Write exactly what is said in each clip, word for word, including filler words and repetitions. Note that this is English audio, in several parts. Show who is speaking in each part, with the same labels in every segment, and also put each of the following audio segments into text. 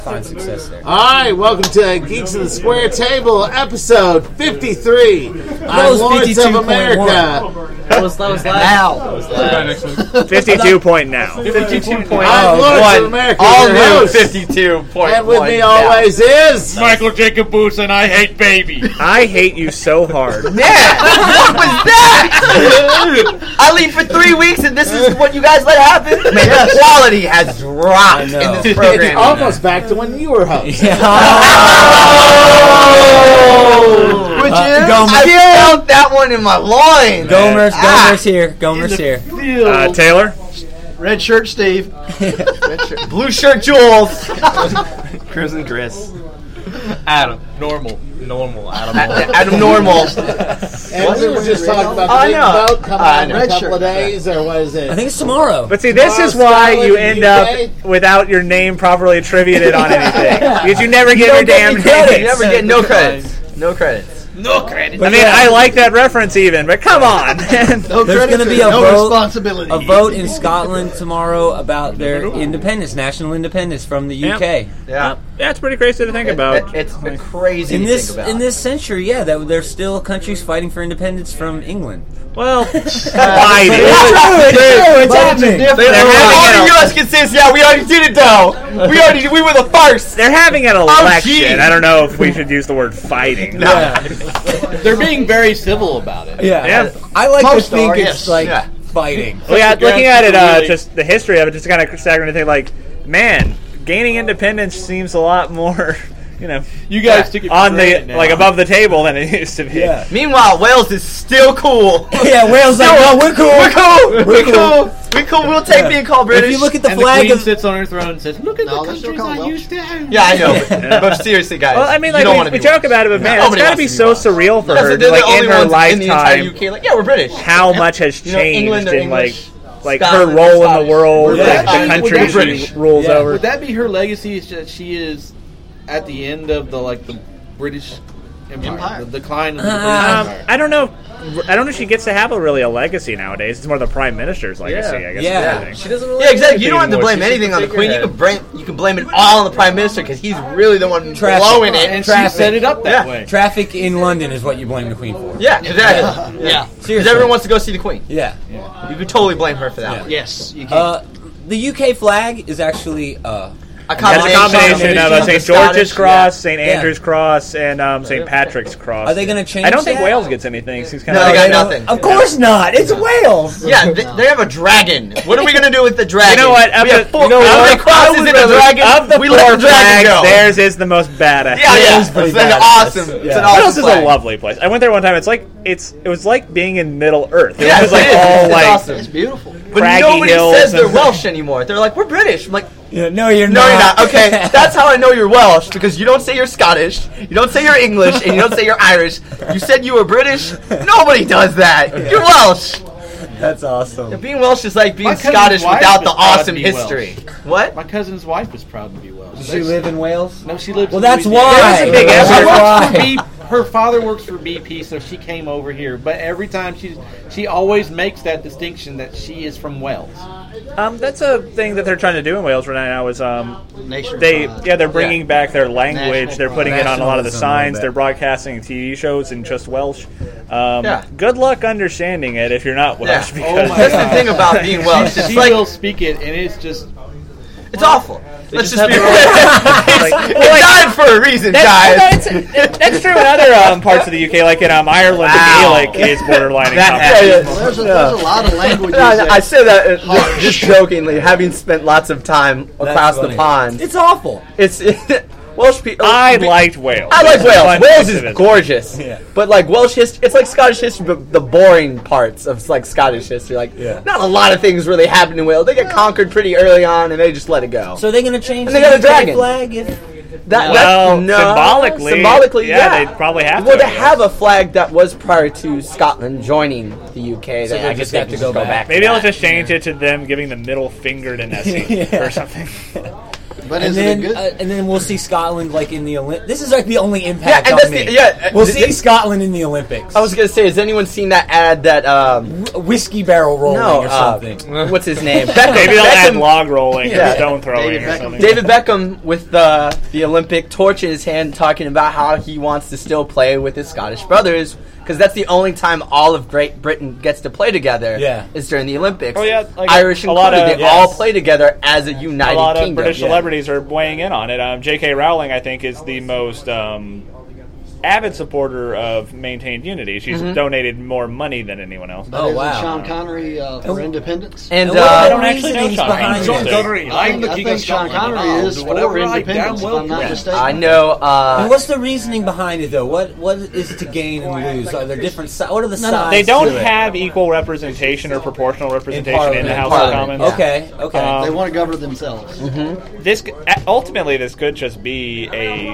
Speaker 1: Find success there.
Speaker 2: All right, welcome to Geeks of the Square Table, episode fifty-three. I'm Lords of America.
Speaker 3: That was, that was last.
Speaker 4: Now. fifty-two point now.
Speaker 3: fifty-two point
Speaker 2: I'm Lords of America.
Speaker 3: All
Speaker 2: your
Speaker 3: new
Speaker 2: host.
Speaker 3: fifty-two point one.
Speaker 2: And with me always is...
Speaker 5: Michael Jacob Booth, and I hate baby.
Speaker 4: I hate you so hard.
Speaker 3: Yeah! What was that? I leave for three weeks and this is what you guys let happen? Man, the quality has dropped in this
Speaker 2: It's
Speaker 3: program.
Speaker 2: almost back to when you were host.
Speaker 1: Yeah.
Speaker 3: Oh! Which
Speaker 1: Uh,
Speaker 3: is,
Speaker 1: Gomer.
Speaker 3: I felt that one in my loins.
Speaker 1: Gomer's,
Speaker 3: Ah.
Speaker 1: Gomer's here. Gomer's here.
Speaker 4: Uh, Taylor?
Speaker 6: Red shirt Steve.
Speaker 3: Red shirt. Blue shirt Jules.
Speaker 6: Crimson Chris.
Speaker 5: Adam, normal, normal, Adam.
Speaker 3: A- Adam Normal.
Speaker 2: And we were just talking about the
Speaker 3: I
Speaker 2: big
Speaker 3: know.
Speaker 2: boat coming
Speaker 3: I
Speaker 2: out in
Speaker 3: know.
Speaker 2: a
Speaker 6: Red
Speaker 2: couple
Speaker 6: shirt.
Speaker 2: of days, or what is it?
Speaker 1: I think it's tomorrow.
Speaker 4: But see, this is
Speaker 2: Tomorrow,
Speaker 4: why you
Speaker 2: Scotland,
Speaker 4: end
Speaker 2: U
Speaker 4: up
Speaker 2: K.
Speaker 4: without your name properly attributed on anything. Because you never get your
Speaker 1: don't get
Speaker 4: damn
Speaker 1: any credit.
Speaker 3: You
Speaker 4: name.
Speaker 3: never get no credits. No credits.
Speaker 5: No credit.
Speaker 4: I mean, I like that reference even, but come on.
Speaker 6: No
Speaker 1: There's
Speaker 6: credits
Speaker 1: gonna be
Speaker 6: or
Speaker 1: a
Speaker 6: no
Speaker 1: vote-
Speaker 6: responsibility.
Speaker 1: A vote in Scotland tomorrow about their independence, national independence from the U K.
Speaker 3: Yeah.
Speaker 4: That's pretty crazy to think
Speaker 3: It-
Speaker 4: about.
Speaker 3: it- it's crazy
Speaker 1: In
Speaker 3: to
Speaker 1: this
Speaker 3: think about.
Speaker 1: in this century, yeah, that there's still countries fighting for independence from England.
Speaker 4: Well, fighting.
Speaker 1: It's true. It's happening.
Speaker 3: They're
Speaker 4: They're
Speaker 3: all
Speaker 4: having
Speaker 3: the
Speaker 4: a-
Speaker 3: U S can say, yeah, we already did it though. We already, we were the first.
Speaker 4: They're having an
Speaker 3: gee.
Speaker 4: election. I don't know if we should use the word fighting.
Speaker 5: They're being very civil about it.
Speaker 1: Yeah,
Speaker 4: Yeah.
Speaker 1: I like
Speaker 6: Most
Speaker 1: to think
Speaker 6: are,
Speaker 1: it's
Speaker 6: yes.
Speaker 1: like
Speaker 3: Yeah.
Speaker 1: fighting.
Speaker 4: Well, yeah,
Speaker 5: the
Speaker 4: looking at it, uh,
Speaker 5: really-
Speaker 4: just the history of it, just kind of staggering to think, like, man, gaining independence seems a lot more, you know,
Speaker 5: You guys
Speaker 3: Yeah.
Speaker 5: took it for
Speaker 4: on the
Speaker 5: granted now.
Speaker 4: like above the table than it used to be.
Speaker 1: Yeah,
Speaker 3: Meanwhile, Wales is still cool.
Speaker 1: yeah. Wales like, no, we're cool.
Speaker 3: We're cool.
Speaker 1: We're
Speaker 3: We're
Speaker 1: cool.
Speaker 3: cool. We cool. We'll take
Speaker 1: Yeah.
Speaker 3: being called British.
Speaker 1: If you look at the
Speaker 5: And the
Speaker 1: flag
Speaker 5: queen
Speaker 1: of
Speaker 5: sits on her throne and says, "Look at
Speaker 6: No,
Speaker 5: the
Speaker 6: they still
Speaker 5: countries
Speaker 6: call
Speaker 5: I
Speaker 6: Welsh.
Speaker 5: used to have."
Speaker 3: yeah, I know. But, but seriously, guys,
Speaker 4: Well, I mean,
Speaker 3: you
Speaker 4: like
Speaker 3: don't
Speaker 4: we,
Speaker 3: wanna
Speaker 4: we
Speaker 3: be
Speaker 4: joke
Speaker 3: Welsh.
Speaker 4: about it, but man,
Speaker 3: Nobody
Speaker 4: it's got to be
Speaker 3: wants to
Speaker 4: so
Speaker 3: be Welsh.
Speaker 4: surreal for
Speaker 3: That's
Speaker 4: her,
Speaker 3: what they're
Speaker 4: like
Speaker 3: the only
Speaker 4: in her
Speaker 3: ones in the entire
Speaker 4: lifetime,
Speaker 3: U K. Like, yeah, we're British.
Speaker 4: how much has
Speaker 3: You know,
Speaker 4: changed
Speaker 3: England or
Speaker 4: in like
Speaker 3: English,
Speaker 4: like
Speaker 3: Scotland
Speaker 4: her
Speaker 3: or
Speaker 4: role in the
Speaker 3: Scottish.
Speaker 4: world,
Speaker 5: Yeah,
Speaker 4: like
Speaker 5: I
Speaker 4: the
Speaker 5: mean,
Speaker 4: country
Speaker 5: would that-
Speaker 4: she
Speaker 5: British.
Speaker 4: rules
Speaker 1: Yeah.
Speaker 4: over.
Speaker 5: Would that be her legacy? Is that she is at the end of the like the British Empire,
Speaker 6: Empire.
Speaker 5: the decline of the
Speaker 1: Uh,
Speaker 5: British
Speaker 4: Um,
Speaker 5: Empire?
Speaker 4: I don't know. I don't know if she gets to have a really a legacy nowadays. It's more the prime minister's legacy, I guess.
Speaker 1: Yeah.
Speaker 4: is the thing.
Speaker 1: She doesn't really.
Speaker 3: Yeah, exactly. You don't have to
Speaker 4: anymore.
Speaker 3: blame
Speaker 4: She's just
Speaker 3: anything
Speaker 4: a
Speaker 3: on the Queen. You
Speaker 4: figurehead.
Speaker 3: can blame you can blame it all on the Prime Minister because he's really the one
Speaker 1: Traffic.
Speaker 3: blowing it.
Speaker 5: And
Speaker 1: Traffic.
Speaker 5: she set it up that
Speaker 3: Yeah.
Speaker 5: way.
Speaker 1: Traffic in London is what you blame the Queen for.
Speaker 3: Yeah, exactly. Yeah, because
Speaker 1: Seriously.
Speaker 3: everyone wants to go see the Queen.
Speaker 1: Yeah.
Speaker 3: You could totally blame her for that.
Speaker 1: Yeah.
Speaker 3: one.
Speaker 6: Yes, you can.
Speaker 1: Uh, the U K flag is actually uh,
Speaker 3: A
Speaker 4: That's a combination of uh, Saint
Speaker 3: the
Speaker 4: George's
Speaker 3: Scottish,
Speaker 4: Cross, Saint
Speaker 1: Yeah.
Speaker 4: Andrew's Cross, and um, Saint Patrick's Cross.
Speaker 1: Are they going to change?
Speaker 4: I don't think
Speaker 1: that?
Speaker 4: Wales gets anything. So it's kind
Speaker 3: No,
Speaker 4: of
Speaker 3: they
Speaker 4: like,
Speaker 3: got
Speaker 1: don't-
Speaker 3: nothing.
Speaker 1: Of course not. It's Wales.
Speaker 3: Yeah, they, they have a dragon. What are we gonna do with the dragon?
Speaker 4: You know what? Of
Speaker 3: We
Speaker 4: the-
Speaker 3: have four,
Speaker 4: you know
Speaker 3: how
Speaker 4: what?
Speaker 3: many crosses in a dragon?
Speaker 4: of the
Speaker 3: we
Speaker 4: four
Speaker 3: let the dragon
Speaker 4: flags,
Speaker 3: go.
Speaker 4: theirs is the most badass.
Speaker 3: Yeah, yeah.
Speaker 1: is pretty
Speaker 3: It's an
Speaker 1: badass.
Speaker 3: awesome. It's
Speaker 1: Yeah.
Speaker 3: an awesome
Speaker 4: Wales is
Speaker 3: flag.
Speaker 4: a lovely place. I went there one time. It's like it's it was like being in Middle Earth. It
Speaker 3: Yeah,
Speaker 4: was just like
Speaker 3: it is.
Speaker 4: all
Speaker 3: It's
Speaker 4: like
Speaker 3: awesome.
Speaker 6: it's beautiful.
Speaker 3: But
Speaker 4: craggy
Speaker 3: nobody
Speaker 4: hills
Speaker 3: says they're
Speaker 4: and-
Speaker 3: Welsh anymore. They're like, we're British. I'm like,
Speaker 1: Yeah, no, you're
Speaker 3: no,
Speaker 1: not.
Speaker 3: you're not. Okay, that's how I know you're Welsh because you don't say you're Scottish, you don't say you're English, and you don't say you're Irish. You said you were British. Nobody does that. You're Welsh.
Speaker 1: That's awesome.
Speaker 3: Being Welsh is like being
Speaker 5: My cousin's
Speaker 3: Scottish
Speaker 5: wife
Speaker 3: without
Speaker 5: is
Speaker 3: the
Speaker 5: proud to
Speaker 3: awesome
Speaker 5: be
Speaker 3: history. What?
Speaker 5: My cousin's wife was proud to be Welsh.
Speaker 1: Does she live in Wales?
Speaker 5: No, she lives.
Speaker 1: Well,
Speaker 5: in
Speaker 1: that's
Speaker 5: Louisiana.
Speaker 1: why.
Speaker 4: There's a big
Speaker 1: That's
Speaker 4: effort.
Speaker 1: why.
Speaker 5: She works for B- her father works for B P, so she came over here. But every time she she always makes that distinction that she is from Wales.
Speaker 4: um, that's a thing that they're trying to do in Wales right now. Is um,
Speaker 6: Nation
Speaker 4: they
Speaker 6: pride.
Speaker 4: yeah they're bringing back their language.
Speaker 6: National
Speaker 4: They're putting
Speaker 6: pride.
Speaker 4: it on a lot of the
Speaker 1: Nationalism a little
Speaker 4: signs.
Speaker 1: bit.
Speaker 4: They're broadcasting T V shows in just Welsh. Um,
Speaker 3: Yeah.
Speaker 4: Good luck understanding it if you're not
Speaker 3: Yeah.
Speaker 4: Welsh.
Speaker 5: Oh
Speaker 4: Because
Speaker 5: my
Speaker 3: That's
Speaker 5: God.
Speaker 3: the thing about being Welsh. It's
Speaker 5: She
Speaker 3: like
Speaker 5: will speak it, and it's just
Speaker 3: it's awful. Let's
Speaker 5: just
Speaker 3: just be
Speaker 5: have
Speaker 3: real.
Speaker 4: like,
Speaker 3: It
Speaker 4: well, like,
Speaker 3: died for a reason,
Speaker 4: That's,
Speaker 3: guys.
Speaker 4: well, that's, that's true in other um, parts of the U K, like in um, Ireland,
Speaker 3: Wow.
Speaker 4: the Gaelic is borderline
Speaker 3: That
Speaker 4: incomprehensible.
Speaker 6: Well, there's, a, there's a lot of languages.
Speaker 3: No, I,
Speaker 6: that-
Speaker 3: I say that uh, just jokingly, having spent lots of time across the
Speaker 1: funny.
Speaker 3: pond.
Speaker 1: It's awful.
Speaker 3: It's Welsh people.
Speaker 4: I liked Wales.
Speaker 3: I like
Speaker 4: It was a
Speaker 3: Wales.
Speaker 4: fun
Speaker 3: Wales
Speaker 4: place to
Speaker 3: is
Speaker 4: visit.
Speaker 3: gorgeous.
Speaker 1: Yeah.
Speaker 3: But like Welsh history, it's like Scottish history, but the boring parts of like Scottish history. Like,
Speaker 1: Yeah.
Speaker 3: not a lot of things really happen in Wales. They get conquered pretty early on, and they just let it go.
Speaker 1: So are they going to change
Speaker 3: And they
Speaker 1: the
Speaker 3: got a
Speaker 1: U K
Speaker 3: dragon.
Speaker 1: flag? If,
Speaker 3: that,
Speaker 4: Well,
Speaker 3: that's, no,
Speaker 4: symbolically,
Speaker 3: symbolically,
Speaker 4: yeah,
Speaker 3: yeah,
Speaker 4: they'd probably have
Speaker 3: Well,
Speaker 4: to,
Speaker 3: they
Speaker 4: I
Speaker 3: have a flag that was prior to Scotland joining the U K.
Speaker 1: So
Speaker 3: that
Speaker 1: they
Speaker 3: I
Speaker 1: just
Speaker 3: guess
Speaker 1: have
Speaker 3: they
Speaker 1: to
Speaker 3: can
Speaker 1: go back.
Speaker 4: Maybe I'll just change it to them giving the middle finger to Nessie
Speaker 1: Yeah.
Speaker 4: or something.
Speaker 6: But
Speaker 1: and
Speaker 6: is
Speaker 1: then,
Speaker 6: it good?
Speaker 1: uh, and then we'll see Scotland like in the Olympics. This is like the only impact
Speaker 3: and
Speaker 1: on
Speaker 3: that's
Speaker 1: me.
Speaker 3: the- yeah,
Speaker 1: we'll
Speaker 3: th-
Speaker 1: see
Speaker 3: th-
Speaker 1: Scotland in the Olympics.
Speaker 3: I was gonna say, has anyone seen that ad that um
Speaker 1: A whiskey barrel rolling
Speaker 3: no
Speaker 1: or
Speaker 3: uh,
Speaker 1: something.
Speaker 3: what's his name? Beckham.
Speaker 4: Maybe they'll add
Speaker 3: Beckham-
Speaker 4: log rolling
Speaker 3: Yeah.
Speaker 4: or stone throwing
Speaker 6: David
Speaker 4: or
Speaker 6: Beckham.
Speaker 4: something.
Speaker 3: David Beckham with the the Olympic torch in his hand, talking about how he wants to still play with his Scottish brothers because that's the only time all of Great Britain gets to play together.
Speaker 1: Yeah.
Speaker 3: is during the Olympics.
Speaker 4: Oh, yeah, like
Speaker 3: Irish
Speaker 4: a
Speaker 3: included.
Speaker 4: lot of-
Speaker 3: they
Speaker 1: yes.
Speaker 3: all play together as a united
Speaker 4: a lot of
Speaker 3: kingdom.
Speaker 4: British
Speaker 1: yeah.
Speaker 4: celebrities are weighing in on it. Um, J K. Rowling, I think, is the most um, avid supporter of maintained unity. She's
Speaker 3: Mm-hmm.
Speaker 4: donated more money than anyone else.
Speaker 6: But
Speaker 1: Oh,
Speaker 6: isn't
Speaker 1: wow.
Speaker 6: Sean Connery uh, for independence?
Speaker 3: And
Speaker 1: And what are
Speaker 3: uh,
Speaker 1: the
Speaker 4: don't actually know
Speaker 1: reasonings
Speaker 4: Sean
Speaker 1: behind
Speaker 4: Connery.
Speaker 1: this?
Speaker 4: Sean
Speaker 5: Connery,
Speaker 6: I
Speaker 5: I'm
Speaker 6: think,
Speaker 5: the
Speaker 6: I
Speaker 5: king
Speaker 6: think
Speaker 5: of
Speaker 6: Sean
Speaker 5: Scotland.
Speaker 6: Connery
Speaker 5: I'll
Speaker 6: is
Speaker 5: do
Speaker 6: for
Speaker 5: whatever I
Speaker 6: independence,
Speaker 5: damn
Speaker 6: if
Speaker 5: well
Speaker 6: I'm not
Speaker 5: please.
Speaker 6: mistaken.
Speaker 3: I know. Uh,
Speaker 1: And what's the reasoning behind it, though? What what is it to gain and lose? Are there different sides? What are the
Speaker 6: No, no,
Speaker 1: sides?
Speaker 4: They don't
Speaker 1: to it?
Speaker 4: have equal representation or proportional
Speaker 1: in
Speaker 4: representation in,
Speaker 1: Parliament.
Speaker 4: the House
Speaker 3: Parliament,
Speaker 4: of Commons.
Speaker 1: Okay, okay.
Speaker 4: Um,
Speaker 6: They want to govern themselves.
Speaker 4: This ultimately, this could just be a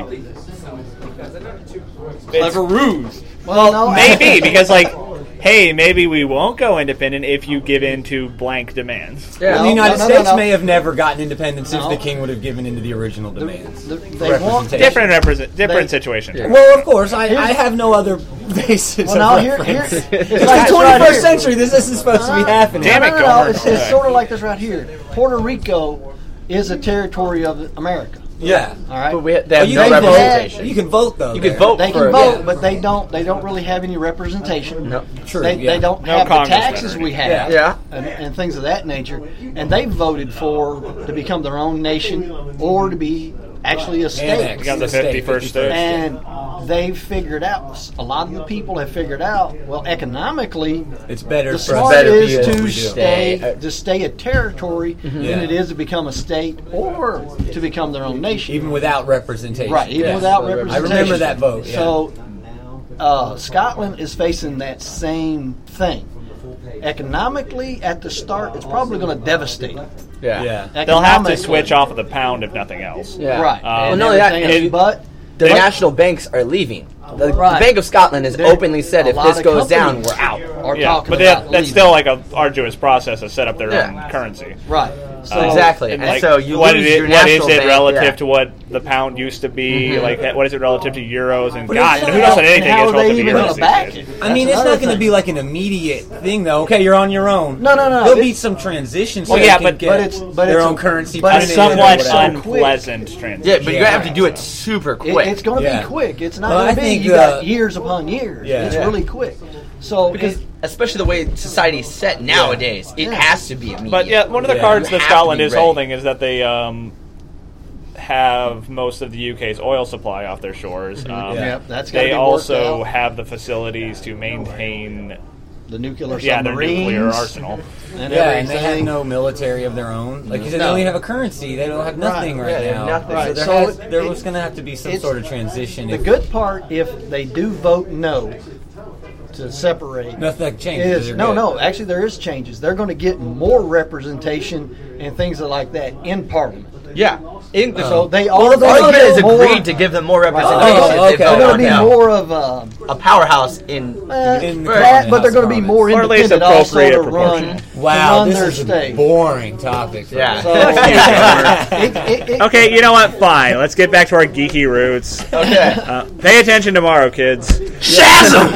Speaker 5: Clever ruse.
Speaker 6: Well, no,
Speaker 4: maybe because like, hey, maybe we won't go independent if you give in to blank demands.
Speaker 3: yeah.
Speaker 1: Well, the
Speaker 6: No,
Speaker 1: United
Speaker 6: no, no,
Speaker 1: States
Speaker 6: no.
Speaker 1: may have never gotten independence
Speaker 6: No.
Speaker 1: if the king would have given into the original demands.
Speaker 6: The- they want
Speaker 1: Representation.
Speaker 4: Different represent, different
Speaker 6: They-
Speaker 4: situation.
Speaker 1: Well, of course, I, I have no other basis.
Speaker 6: Well,
Speaker 1: of
Speaker 6: now here, here,
Speaker 1: reference.
Speaker 6: it's
Speaker 1: It's
Speaker 6: like
Speaker 1: like
Speaker 6: this
Speaker 1: twenty-first
Speaker 6: right here.
Speaker 1: century. This isn't supposed to be happening.
Speaker 4: Damn it,
Speaker 6: no, no, no,
Speaker 4: Gomer.
Speaker 6: It's, it's sort of like this right here. Puerto Rico is a territory of America.
Speaker 1: Yeah.
Speaker 6: All right,
Speaker 3: But we, they
Speaker 1: Well,
Speaker 3: have
Speaker 1: you,
Speaker 3: no
Speaker 1: can
Speaker 3: representation.
Speaker 1: vote. You can vote though.
Speaker 3: You
Speaker 1: there.
Speaker 3: could vote
Speaker 6: they
Speaker 3: for
Speaker 6: can vote,
Speaker 3: yeah.
Speaker 6: but they don't. They don't really have any representation.
Speaker 3: No.
Speaker 1: True.
Speaker 6: They,
Speaker 1: yeah.
Speaker 6: they don't
Speaker 4: No
Speaker 6: have the
Speaker 4: congressman
Speaker 6: taxes
Speaker 4: or
Speaker 6: we
Speaker 4: anything.
Speaker 6: have,
Speaker 3: Yeah.
Speaker 6: And, and things of that nature. And they voted for to become their own nation or to be actually a state.
Speaker 1: Annex.
Speaker 4: Got the
Speaker 1: The state,
Speaker 4: fifty-first state.
Speaker 6: And they've figured out. A lot of the people have figured out. Well, economically,
Speaker 1: It's better
Speaker 6: the
Speaker 1: for
Speaker 6: smart
Speaker 3: better
Speaker 6: is
Speaker 3: be
Speaker 6: to
Speaker 3: what we do.
Speaker 6: stay
Speaker 3: Stay.
Speaker 6: to stay a territory
Speaker 1: Yeah.
Speaker 6: than it is to become a state or to become their own nation.
Speaker 1: even without representation.
Speaker 6: Right, even
Speaker 1: Yeah.
Speaker 6: without
Speaker 1: I
Speaker 6: representation.
Speaker 1: remember that vote. Yeah.
Speaker 6: So, uh, Scotland is facing that same thing. Economically, at the start, it's probably going to devastate them.
Speaker 3: Yeah.
Speaker 1: yeah.
Speaker 4: They'll have to
Speaker 6: Economically.
Speaker 4: switch off of the pound if nothing else.
Speaker 3: Yeah.
Speaker 6: Right.
Speaker 4: Um,
Speaker 6: and
Speaker 3: well, not only that,
Speaker 6: everything
Speaker 4: it-
Speaker 6: else, but
Speaker 3: The
Speaker 4: They-
Speaker 3: national banks are leaving. The,
Speaker 6: Right.
Speaker 3: the Bank of Scotland has
Speaker 6: There-
Speaker 3: openly said
Speaker 6: a
Speaker 3: if
Speaker 6: lot
Speaker 3: this
Speaker 6: of
Speaker 3: goes down,
Speaker 6: companies
Speaker 3: we're out.
Speaker 6: are
Speaker 4: Yeah,
Speaker 6: talking
Speaker 4: but
Speaker 6: about
Speaker 4: that, that's
Speaker 6: leaving.
Speaker 4: still like a arduous process to set up their
Speaker 3: Yeah.
Speaker 4: own currency.
Speaker 6: right. So,
Speaker 3: Exactly.
Speaker 4: And,
Speaker 3: And
Speaker 4: like,
Speaker 3: so you
Speaker 4: what
Speaker 3: lose
Speaker 4: is it,
Speaker 3: your
Speaker 4: what is
Speaker 3: national
Speaker 4: it
Speaker 3: bank,
Speaker 4: relative
Speaker 3: yeah.
Speaker 4: to what the pound used to be?
Speaker 3: Mhm.
Speaker 4: Like, what is it relative to euros? And
Speaker 1: But
Speaker 4: God,
Speaker 1: it's
Speaker 4: who
Speaker 1: not-
Speaker 4: knows what
Speaker 6: and
Speaker 4: anything
Speaker 6: how
Speaker 4: is
Speaker 6: are they
Speaker 4: relative to
Speaker 6: even
Speaker 4: euros
Speaker 6: going to
Speaker 4: these
Speaker 6: back
Speaker 4: days.
Speaker 6: it?
Speaker 1: I mean,
Speaker 6: That's
Speaker 1: it's not
Speaker 6: another
Speaker 1: going to
Speaker 6: thing.
Speaker 1: be like an immediate thing, though. Okay, you're on your own.
Speaker 6: No, no, no.
Speaker 1: There'll
Speaker 6: It-
Speaker 1: be some transition. So
Speaker 4: Well,
Speaker 1: they
Speaker 4: yeah,
Speaker 1: can
Speaker 4: but-
Speaker 1: get
Speaker 6: but it's- but
Speaker 1: their
Speaker 6: it's
Speaker 1: own
Speaker 6: a-
Speaker 1: currency.
Speaker 6: but
Speaker 1: put
Speaker 6: it's
Speaker 1: it in or
Speaker 4: Somewhat
Speaker 1: whatever.
Speaker 6: quick.
Speaker 4: unpleasant transition.
Speaker 3: Yeah, but you're
Speaker 1: Yeah.
Speaker 3: gonna have to do it super
Speaker 6: It,
Speaker 3: quick.
Speaker 6: it's going to
Speaker 1: Yeah.
Speaker 6: be quick. It's not
Speaker 1: Well,
Speaker 6: going
Speaker 1: I
Speaker 6: to be.
Speaker 1: think
Speaker 6: You
Speaker 1: the-
Speaker 6: got years upon years.
Speaker 1: Yeah.
Speaker 6: It's
Speaker 1: Yeah.
Speaker 6: really quick. So
Speaker 3: because
Speaker 6: it-
Speaker 3: especially the way society's set nowadays, it
Speaker 6: Yeah.
Speaker 3: has to be immediate.
Speaker 4: But yeah, one of the
Speaker 1: Yeah.
Speaker 4: cards
Speaker 3: You
Speaker 4: that
Speaker 3: have to
Speaker 4: Scotland
Speaker 3: be
Speaker 4: is
Speaker 3: ready.
Speaker 4: holding is that they um, have most of the U K's oil supply off their shores. Um,
Speaker 1: Yeah.
Speaker 6: Yep, that's gotta
Speaker 4: they
Speaker 6: be worked
Speaker 4: also
Speaker 6: out.
Speaker 4: have the facilities to maintain
Speaker 6: the nuclear
Speaker 4: yeah, their
Speaker 6: submarines
Speaker 4: nuclear arsenal.
Speaker 6: and
Speaker 1: Yeah, and they have
Speaker 6: everything.
Speaker 1: no military of their own. Like you said,
Speaker 6: No.
Speaker 1: they only have a currency. They don't have nothing right,
Speaker 3: Yeah, they have
Speaker 1: now.
Speaker 3: nothing.
Speaker 1: So
Speaker 6: Right,
Speaker 1: there,
Speaker 6: so
Speaker 1: has,
Speaker 6: it-
Speaker 1: there
Speaker 6: it-
Speaker 1: was going to have to be some
Speaker 6: it's-
Speaker 1: sort of transition.
Speaker 6: The
Speaker 1: if
Speaker 6: good part, if they do vote no to separate,
Speaker 1: nothing changes.
Speaker 6: is
Speaker 1: they're
Speaker 6: no,
Speaker 1: good.
Speaker 6: no. Actually, there is changes. They're going to get more representation and things like that in Parliament.
Speaker 3: yeah, in,
Speaker 6: So they
Speaker 1: Well,
Speaker 6: are
Speaker 1: the
Speaker 6: going to
Speaker 3: Parliament has
Speaker 6: get more.
Speaker 3: agreed to give them more
Speaker 6: Right.
Speaker 3: representation.
Speaker 1: Oh,
Speaker 3: if they
Speaker 1: okay.
Speaker 3: vote
Speaker 6: They're going to be
Speaker 3: no.
Speaker 6: more of a,
Speaker 3: a powerhouse in.
Speaker 6: eh,
Speaker 1: In the
Speaker 6: that, but they're
Speaker 1: House
Speaker 6: going to be
Speaker 1: of
Speaker 6: more
Speaker 4: Or at least
Speaker 6: independent also
Speaker 4: appropriate
Speaker 6: to run,
Speaker 4: proportion.
Speaker 6: to
Speaker 1: Wow,
Speaker 6: run
Speaker 1: this
Speaker 6: their
Speaker 1: is
Speaker 6: state.
Speaker 1: a boring topic. For
Speaker 3: Yeah.
Speaker 1: me.
Speaker 6: So, it, it, it,
Speaker 4: Okay, you know what? Fine. Let's get back to our geeky roots.
Speaker 3: Okay.
Speaker 4: Uh, pay attention tomorrow, kids.
Speaker 3: Shazam!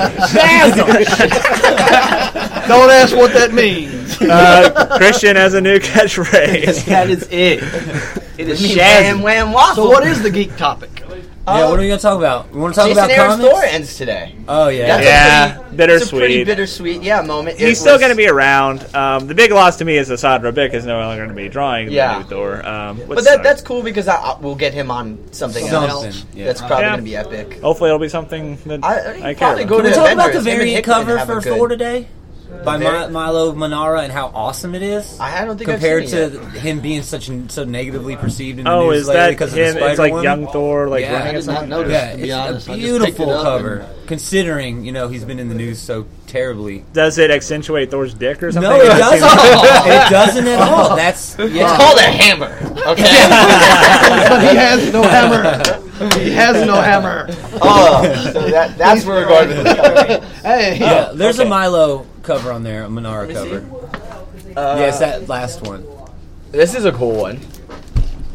Speaker 6: don't ask what that means.
Speaker 4: Uh, Christian has a new catchphrase.
Speaker 3: That is it. It is
Speaker 1: means
Speaker 3: Shazam Wham Waffle.
Speaker 6: So what is the geek topic?
Speaker 1: Yeah, what are we going to talk about? We want to talk
Speaker 3: Jason
Speaker 1: about
Speaker 3: Aaron's
Speaker 1: comics?
Speaker 3: Thor ends today.
Speaker 1: Oh, yeah.
Speaker 3: That's
Speaker 4: Yeah,
Speaker 3: a pretty, It's a pretty
Speaker 4: bittersweet.
Speaker 3: bittersweet, yeah, moment. It
Speaker 4: He's still
Speaker 3: was-
Speaker 4: going to be around. Um, the big loss to me is that Asad Rabik is no longer going to be drawing
Speaker 3: Yeah.
Speaker 4: the new Thor. Um, which
Speaker 3: But that,
Speaker 4: sucks.
Speaker 3: that's cool because I, I, we'll get him on something,
Speaker 1: Something,
Speaker 3: else.
Speaker 1: yeah.
Speaker 3: That's probably
Speaker 4: Yeah.
Speaker 3: going to be epic.
Speaker 4: Hopefully it'll be something that
Speaker 3: I-
Speaker 4: I,
Speaker 3: he'd
Speaker 4: care
Speaker 3: probably
Speaker 4: about.
Speaker 3: go
Speaker 1: Can we
Speaker 3: to
Speaker 1: talk about the
Speaker 3: Avengers. Him and
Speaker 1: variant
Speaker 3: Hickman
Speaker 1: cover
Speaker 3: have a
Speaker 1: for
Speaker 3: good-
Speaker 1: Thor today? By
Speaker 3: The vari-
Speaker 1: Mi- Milo Manara and how awesome it is?
Speaker 3: I don't think
Speaker 1: Compared
Speaker 3: I've seen
Speaker 1: to
Speaker 3: it yet.
Speaker 1: him being such so negatively perceived in the
Speaker 4: Oh,
Speaker 1: news
Speaker 4: is
Speaker 1: lately
Speaker 4: that
Speaker 1: because
Speaker 4: him?
Speaker 1: of the Spider
Speaker 4: It's like
Speaker 1: Woman?
Speaker 4: young Thor, like
Speaker 1: Yeah.
Speaker 4: running
Speaker 1: I
Speaker 4: at
Speaker 6: did not
Speaker 4: something.
Speaker 6: notice.
Speaker 1: Yeah,
Speaker 6: to be
Speaker 1: it's
Speaker 6: honest.
Speaker 1: a
Speaker 6: I just picked it
Speaker 1: beautiful
Speaker 6: up
Speaker 1: cover.
Speaker 6: and-
Speaker 1: Considering you know he's been in the news so terribly.
Speaker 4: Does it accentuate Thor's dick or something?
Speaker 1: No, it
Speaker 4: That
Speaker 1: doesn't.
Speaker 4: seems-
Speaker 1: It doesn't at all. That's
Speaker 3: It's
Speaker 1: yeah.
Speaker 3: called a hammer. Okay.
Speaker 6: but he has no hammer. He has no hammer.
Speaker 3: oh, so that, that's where we're going with this cover.
Speaker 6: Hey,
Speaker 1: Yeah, there's
Speaker 4: Okay.
Speaker 1: a Milo cover on there, a Manara cover.
Speaker 3: Uh,
Speaker 1: yes, that last one.
Speaker 3: This is a cool one.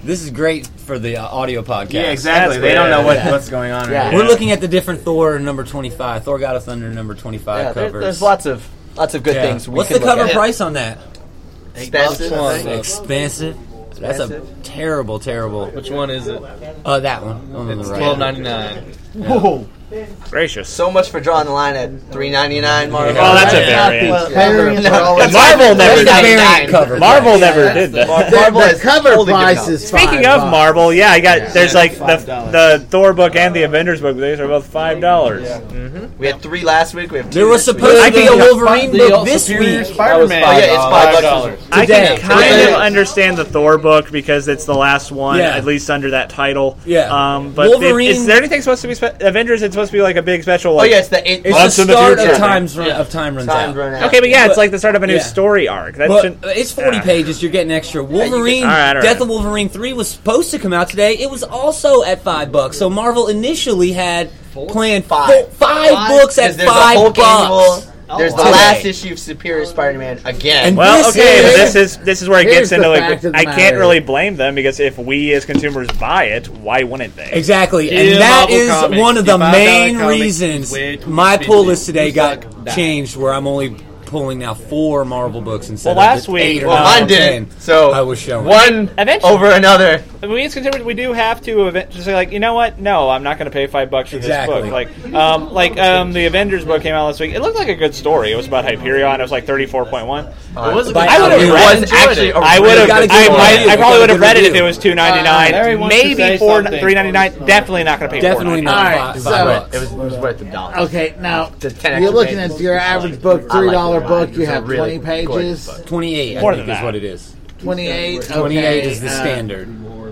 Speaker 1: This is great for the uh, audio podcast.
Speaker 3: Yeah, exactly.
Speaker 4: That's
Speaker 3: They don't
Speaker 4: weird.
Speaker 3: know what,
Speaker 1: Yeah.
Speaker 3: what's going on.
Speaker 5: Yeah.
Speaker 3: Right
Speaker 1: We're
Speaker 3: now.
Speaker 1: looking at the different Thor number twenty-five, Thor God of Thunder number twenty-five
Speaker 3: Yeah, there,
Speaker 1: covers.
Speaker 3: there's lots of lots of good
Speaker 1: Yeah.
Speaker 3: things. We
Speaker 1: What's
Speaker 3: can
Speaker 1: the
Speaker 3: look
Speaker 1: cover
Speaker 3: at.
Speaker 1: price on that?
Speaker 3: Expensive.
Speaker 1: Uh, expensive. That's a
Speaker 3: Expensive.
Speaker 1: terrible, terrible.
Speaker 7: Which one is it?
Speaker 1: Uh, that one. On the
Speaker 7: It's
Speaker 1: right.
Speaker 7: twelve ninety nine.
Speaker 6: Whoa.
Speaker 4: Gracious.
Speaker 3: So much for drawing the line at three ninety-nine. Marvel.
Speaker 4: Well, that's a
Speaker 6: Not
Speaker 4: variant.
Speaker 6: these parents
Speaker 3: No,
Speaker 6: are always-
Speaker 4: And Marvel never
Speaker 1: That's a
Speaker 4: did.
Speaker 1: variant cover.
Speaker 4: Marvel never did that.
Speaker 3: Mar-
Speaker 2: The,
Speaker 3: Marvel
Speaker 2: the
Speaker 3: has
Speaker 2: cover
Speaker 3: totally given
Speaker 2: price
Speaker 3: up.
Speaker 2: is
Speaker 4: Speaking
Speaker 2: five
Speaker 4: of
Speaker 2: bucks.
Speaker 4: Marvel, yeah, I got there's like the the Thor book and the Avengers book. These are both five dollars.
Speaker 3: We had three last week. We have two
Speaker 1: There was
Speaker 3: this week.
Speaker 1: supposed
Speaker 4: I
Speaker 1: to be
Speaker 4: can-
Speaker 1: a Wolverine
Speaker 5: The
Speaker 1: book this
Speaker 5: Superior
Speaker 1: week.
Speaker 5: Spider-Man.
Speaker 3: Oh, yeah, it's five
Speaker 5: dollars.
Speaker 3: bucks.
Speaker 4: I
Speaker 1: Today.
Speaker 4: can kind
Speaker 3: Today.
Speaker 4: of understand the Thor book because it's the last one,
Speaker 1: Yeah.
Speaker 4: at least under that title.
Speaker 1: Yeah.
Speaker 4: Um, but
Speaker 1: Wolverine-
Speaker 4: is there anything supposed to be spe- Avengers? It's supposed to be like a big special.
Speaker 3: Oh
Speaker 4: Like,
Speaker 3: yeah, it's the eight.
Speaker 1: It's
Speaker 4: Months
Speaker 1: the
Speaker 4: in the
Speaker 1: start
Speaker 4: future.
Speaker 1: of times run, of time runs
Speaker 3: Time
Speaker 1: out.
Speaker 3: run out.
Speaker 4: Okay, but yeah,
Speaker 1: But-
Speaker 4: it's like the start of a new
Speaker 1: yeah.
Speaker 4: story arc. That
Speaker 1: But
Speaker 4: shouldn't-
Speaker 1: it's forty
Speaker 4: Yeah.
Speaker 1: pages. You're getting extra. Wolverine,
Speaker 4: All right, all right.
Speaker 1: Death of Wolverine three was supposed to come out today. It was also at five bucks. So Marvel initially had planned
Speaker 3: Five.
Speaker 1: fo- five,
Speaker 6: Five?
Speaker 1: books at
Speaker 3: Because there's
Speaker 1: five
Speaker 3: a Hulk
Speaker 1: bucks.
Speaker 3: annual. There's the
Speaker 1: wow.
Speaker 3: last issue of Superior Spider-Man again.
Speaker 1: And
Speaker 4: Well,
Speaker 1: This
Speaker 4: okay, but
Speaker 1: is-
Speaker 4: this is this is where it
Speaker 2: here's
Speaker 4: gets
Speaker 2: the
Speaker 4: into like
Speaker 2: fact of the
Speaker 4: I can't
Speaker 2: matter.
Speaker 4: really blame them because if we as consumers buy it, why wouldn't they?
Speaker 1: Exactly,
Speaker 7: Yeah,
Speaker 1: and that
Speaker 7: Marvel
Speaker 1: is
Speaker 7: Comics.
Speaker 1: one of the
Speaker 7: The five dollar
Speaker 1: main
Speaker 7: comics
Speaker 1: reasons
Speaker 7: is way too
Speaker 1: my
Speaker 7: expensive.
Speaker 1: pull list today got
Speaker 7: Like that.
Speaker 1: changed, where I'm only pulling now four Marvel books instead
Speaker 4: Well,
Speaker 1: of
Speaker 4: last
Speaker 1: the
Speaker 4: week,
Speaker 1: eight or
Speaker 4: well,
Speaker 1: nine
Speaker 3: Mine
Speaker 1: or
Speaker 3: didn't.
Speaker 1: ten
Speaker 3: So
Speaker 1: I was showing.
Speaker 3: one
Speaker 4: Eventually.
Speaker 3: over another.
Speaker 4: We as consumers, we do have to event- just say like, you know what? No, I'm not going to pay five bucks for
Speaker 1: Exactly.
Speaker 4: this book. Like, um, like um, the Avengers book came out last week. It looked like a good story. It was about Hyperion. It was like thirty-four point one.
Speaker 7: It was a
Speaker 1: By
Speaker 7: good
Speaker 1: I
Speaker 7: story.
Speaker 1: would've
Speaker 3: It
Speaker 1: read
Speaker 3: was
Speaker 1: it.
Speaker 3: actually. a
Speaker 4: I would
Speaker 3: really
Speaker 4: have.
Speaker 1: gotta
Speaker 3: good
Speaker 1: give
Speaker 4: I,
Speaker 1: it a
Speaker 3: story.
Speaker 4: might,
Speaker 1: review.
Speaker 4: I probably
Speaker 1: You
Speaker 4: would
Speaker 1: gotta
Speaker 4: have read it
Speaker 1: give
Speaker 4: if
Speaker 1: it a
Speaker 4: it was two ninety
Speaker 5: Larry
Speaker 4: nine.
Speaker 5: wants to
Speaker 4: Maybe
Speaker 5: say
Speaker 4: four
Speaker 5: something.
Speaker 4: three ninety nine. Definitely not going to pay.
Speaker 1: Definitely
Speaker 4: $4.99.
Speaker 1: not
Speaker 2: All right,
Speaker 1: five,
Speaker 2: so-
Speaker 1: five
Speaker 3: It
Speaker 1: bucks.
Speaker 3: was, it was worth the dollar.
Speaker 2: Okay, now
Speaker 3: The ten
Speaker 2: you're
Speaker 3: extra
Speaker 2: looking
Speaker 3: pages.
Speaker 2: at your average book,
Speaker 3: I
Speaker 2: three
Speaker 3: like
Speaker 2: dollar
Speaker 3: it.
Speaker 2: book. You
Speaker 3: It's a
Speaker 2: have
Speaker 3: really
Speaker 2: twenty
Speaker 3: gorgeous
Speaker 2: pages.
Speaker 3: book.
Speaker 1: twenty-eight, I
Speaker 4: More
Speaker 1: think
Speaker 4: than
Speaker 1: is
Speaker 4: that.
Speaker 1: what it is.
Speaker 2: Twenty-eight. Okay,
Speaker 1: twenty-eight is the
Speaker 2: uh,
Speaker 1: standard.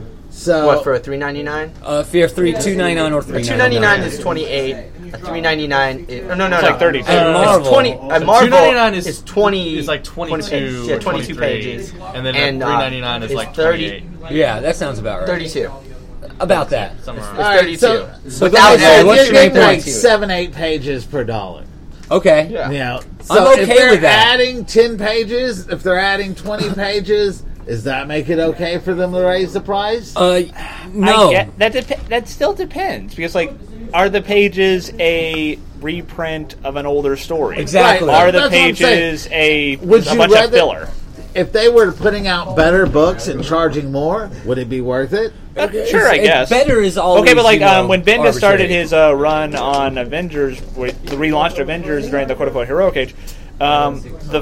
Speaker 2: So
Speaker 3: What for a three ninety nine?
Speaker 1: Uh, if you're three two ninety nine or three
Speaker 3: Two ninety nine is twenty eight. A three ninety nine. No, no, no,
Speaker 4: It's
Speaker 3: no.
Speaker 4: like thirty-two.
Speaker 1: At Marvel.
Speaker 3: It's twenty. At
Speaker 7: So
Speaker 3: Marvel
Speaker 7: two ninety-nine is-
Speaker 3: is twenty.
Speaker 7: It's like twenty-two,
Speaker 3: Yeah,
Speaker 7: or
Speaker 3: twenty-two
Speaker 7: twenty-three.
Speaker 3: pages.
Speaker 7: And then
Speaker 3: And,
Speaker 7: at
Speaker 3: uh,
Speaker 7: three ninety-nine is
Speaker 3: it's
Speaker 7: like
Speaker 3: thirty.
Speaker 7: twenty-eight.
Speaker 1: Yeah, that sounds about right.
Speaker 3: Thirty-two.
Speaker 1: About that.
Speaker 7: Somewhere
Speaker 3: It's
Speaker 7: around.
Speaker 2: All right,
Speaker 3: thirty-two.
Speaker 2: so-
Speaker 1: So
Speaker 3: Without
Speaker 1: go ahead,
Speaker 3: ads,
Speaker 1: Ed, what's
Speaker 2: you're
Speaker 1: your main
Speaker 2: getting like
Speaker 1: point?
Speaker 2: seven, eight pages per dollar.
Speaker 1: Okay.
Speaker 3: Yeah.
Speaker 2: You know, so
Speaker 1: I'm
Speaker 2: if
Speaker 1: okay
Speaker 2: they're
Speaker 1: with that.
Speaker 2: adding ten pages, if they're adding twenty pages, does that make it okay for them to raise the price?
Speaker 1: Uh, no.
Speaker 4: I get, that dep- that still depends because like, are the pages a reprint of an older story?
Speaker 1: Exactly.
Speaker 2: Right.
Speaker 4: Are the
Speaker 2: That's what I'm saying.
Speaker 4: pages a,
Speaker 2: Would
Speaker 4: a
Speaker 2: you
Speaker 4: bunch
Speaker 2: rather-
Speaker 4: of filler?
Speaker 2: If they were putting out better books and charging more, would it be worth it?
Speaker 4: Uh, sure, I
Speaker 1: It's-
Speaker 4: guess.
Speaker 1: Better is always.
Speaker 4: Okay, but like
Speaker 1: you know,
Speaker 4: um, when Bendis started
Speaker 1: arbitrary.
Speaker 4: his uh, run on Avengers, with the relaunched Avengers during the quote-unquote heroic age, um, the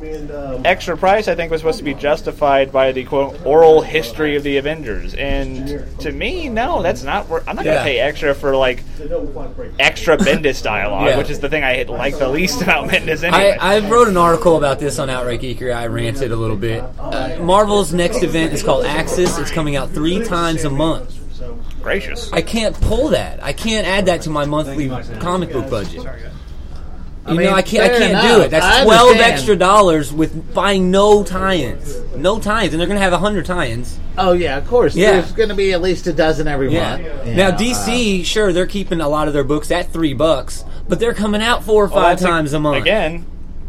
Speaker 4: extra price I think was supposed to be justified by the quote oral history of the Avengers, and to me, no, that's not. wor- I'm not going to
Speaker 1: Yeah.
Speaker 4: pay extra for like extra Bendis dialogue,
Speaker 1: Yeah.
Speaker 4: which is the thing I like the least about Bendis anyway.
Speaker 1: I, I wrote an article about this on Outright Geekery. I ranted a little bit. Uh, Marvel's next event is called Axis. It's coming out three times a month.
Speaker 4: Gracious.
Speaker 1: I can't pull that. I can't add that to my monthly comic book budget. You
Speaker 2: mean,
Speaker 1: know, I can't. I
Speaker 2: fair
Speaker 1: can't
Speaker 2: enough.
Speaker 1: do it. That's
Speaker 2: I
Speaker 1: twelve
Speaker 2: understand.
Speaker 1: extra dollars with buying no tie-ins, no tie-ins, and they're going to have a hundred tie-ins.
Speaker 2: Oh yeah, of course.
Speaker 1: Yeah.
Speaker 2: There's going to be at least a dozen every
Speaker 1: Yeah.
Speaker 2: month. You
Speaker 1: Now
Speaker 2: know,
Speaker 1: D C, sure, they're keeping a lot of their books at three bucks, but they're coming out four or
Speaker 4: Well,
Speaker 1: five
Speaker 4: that's
Speaker 1: times a month.
Speaker 4: Again,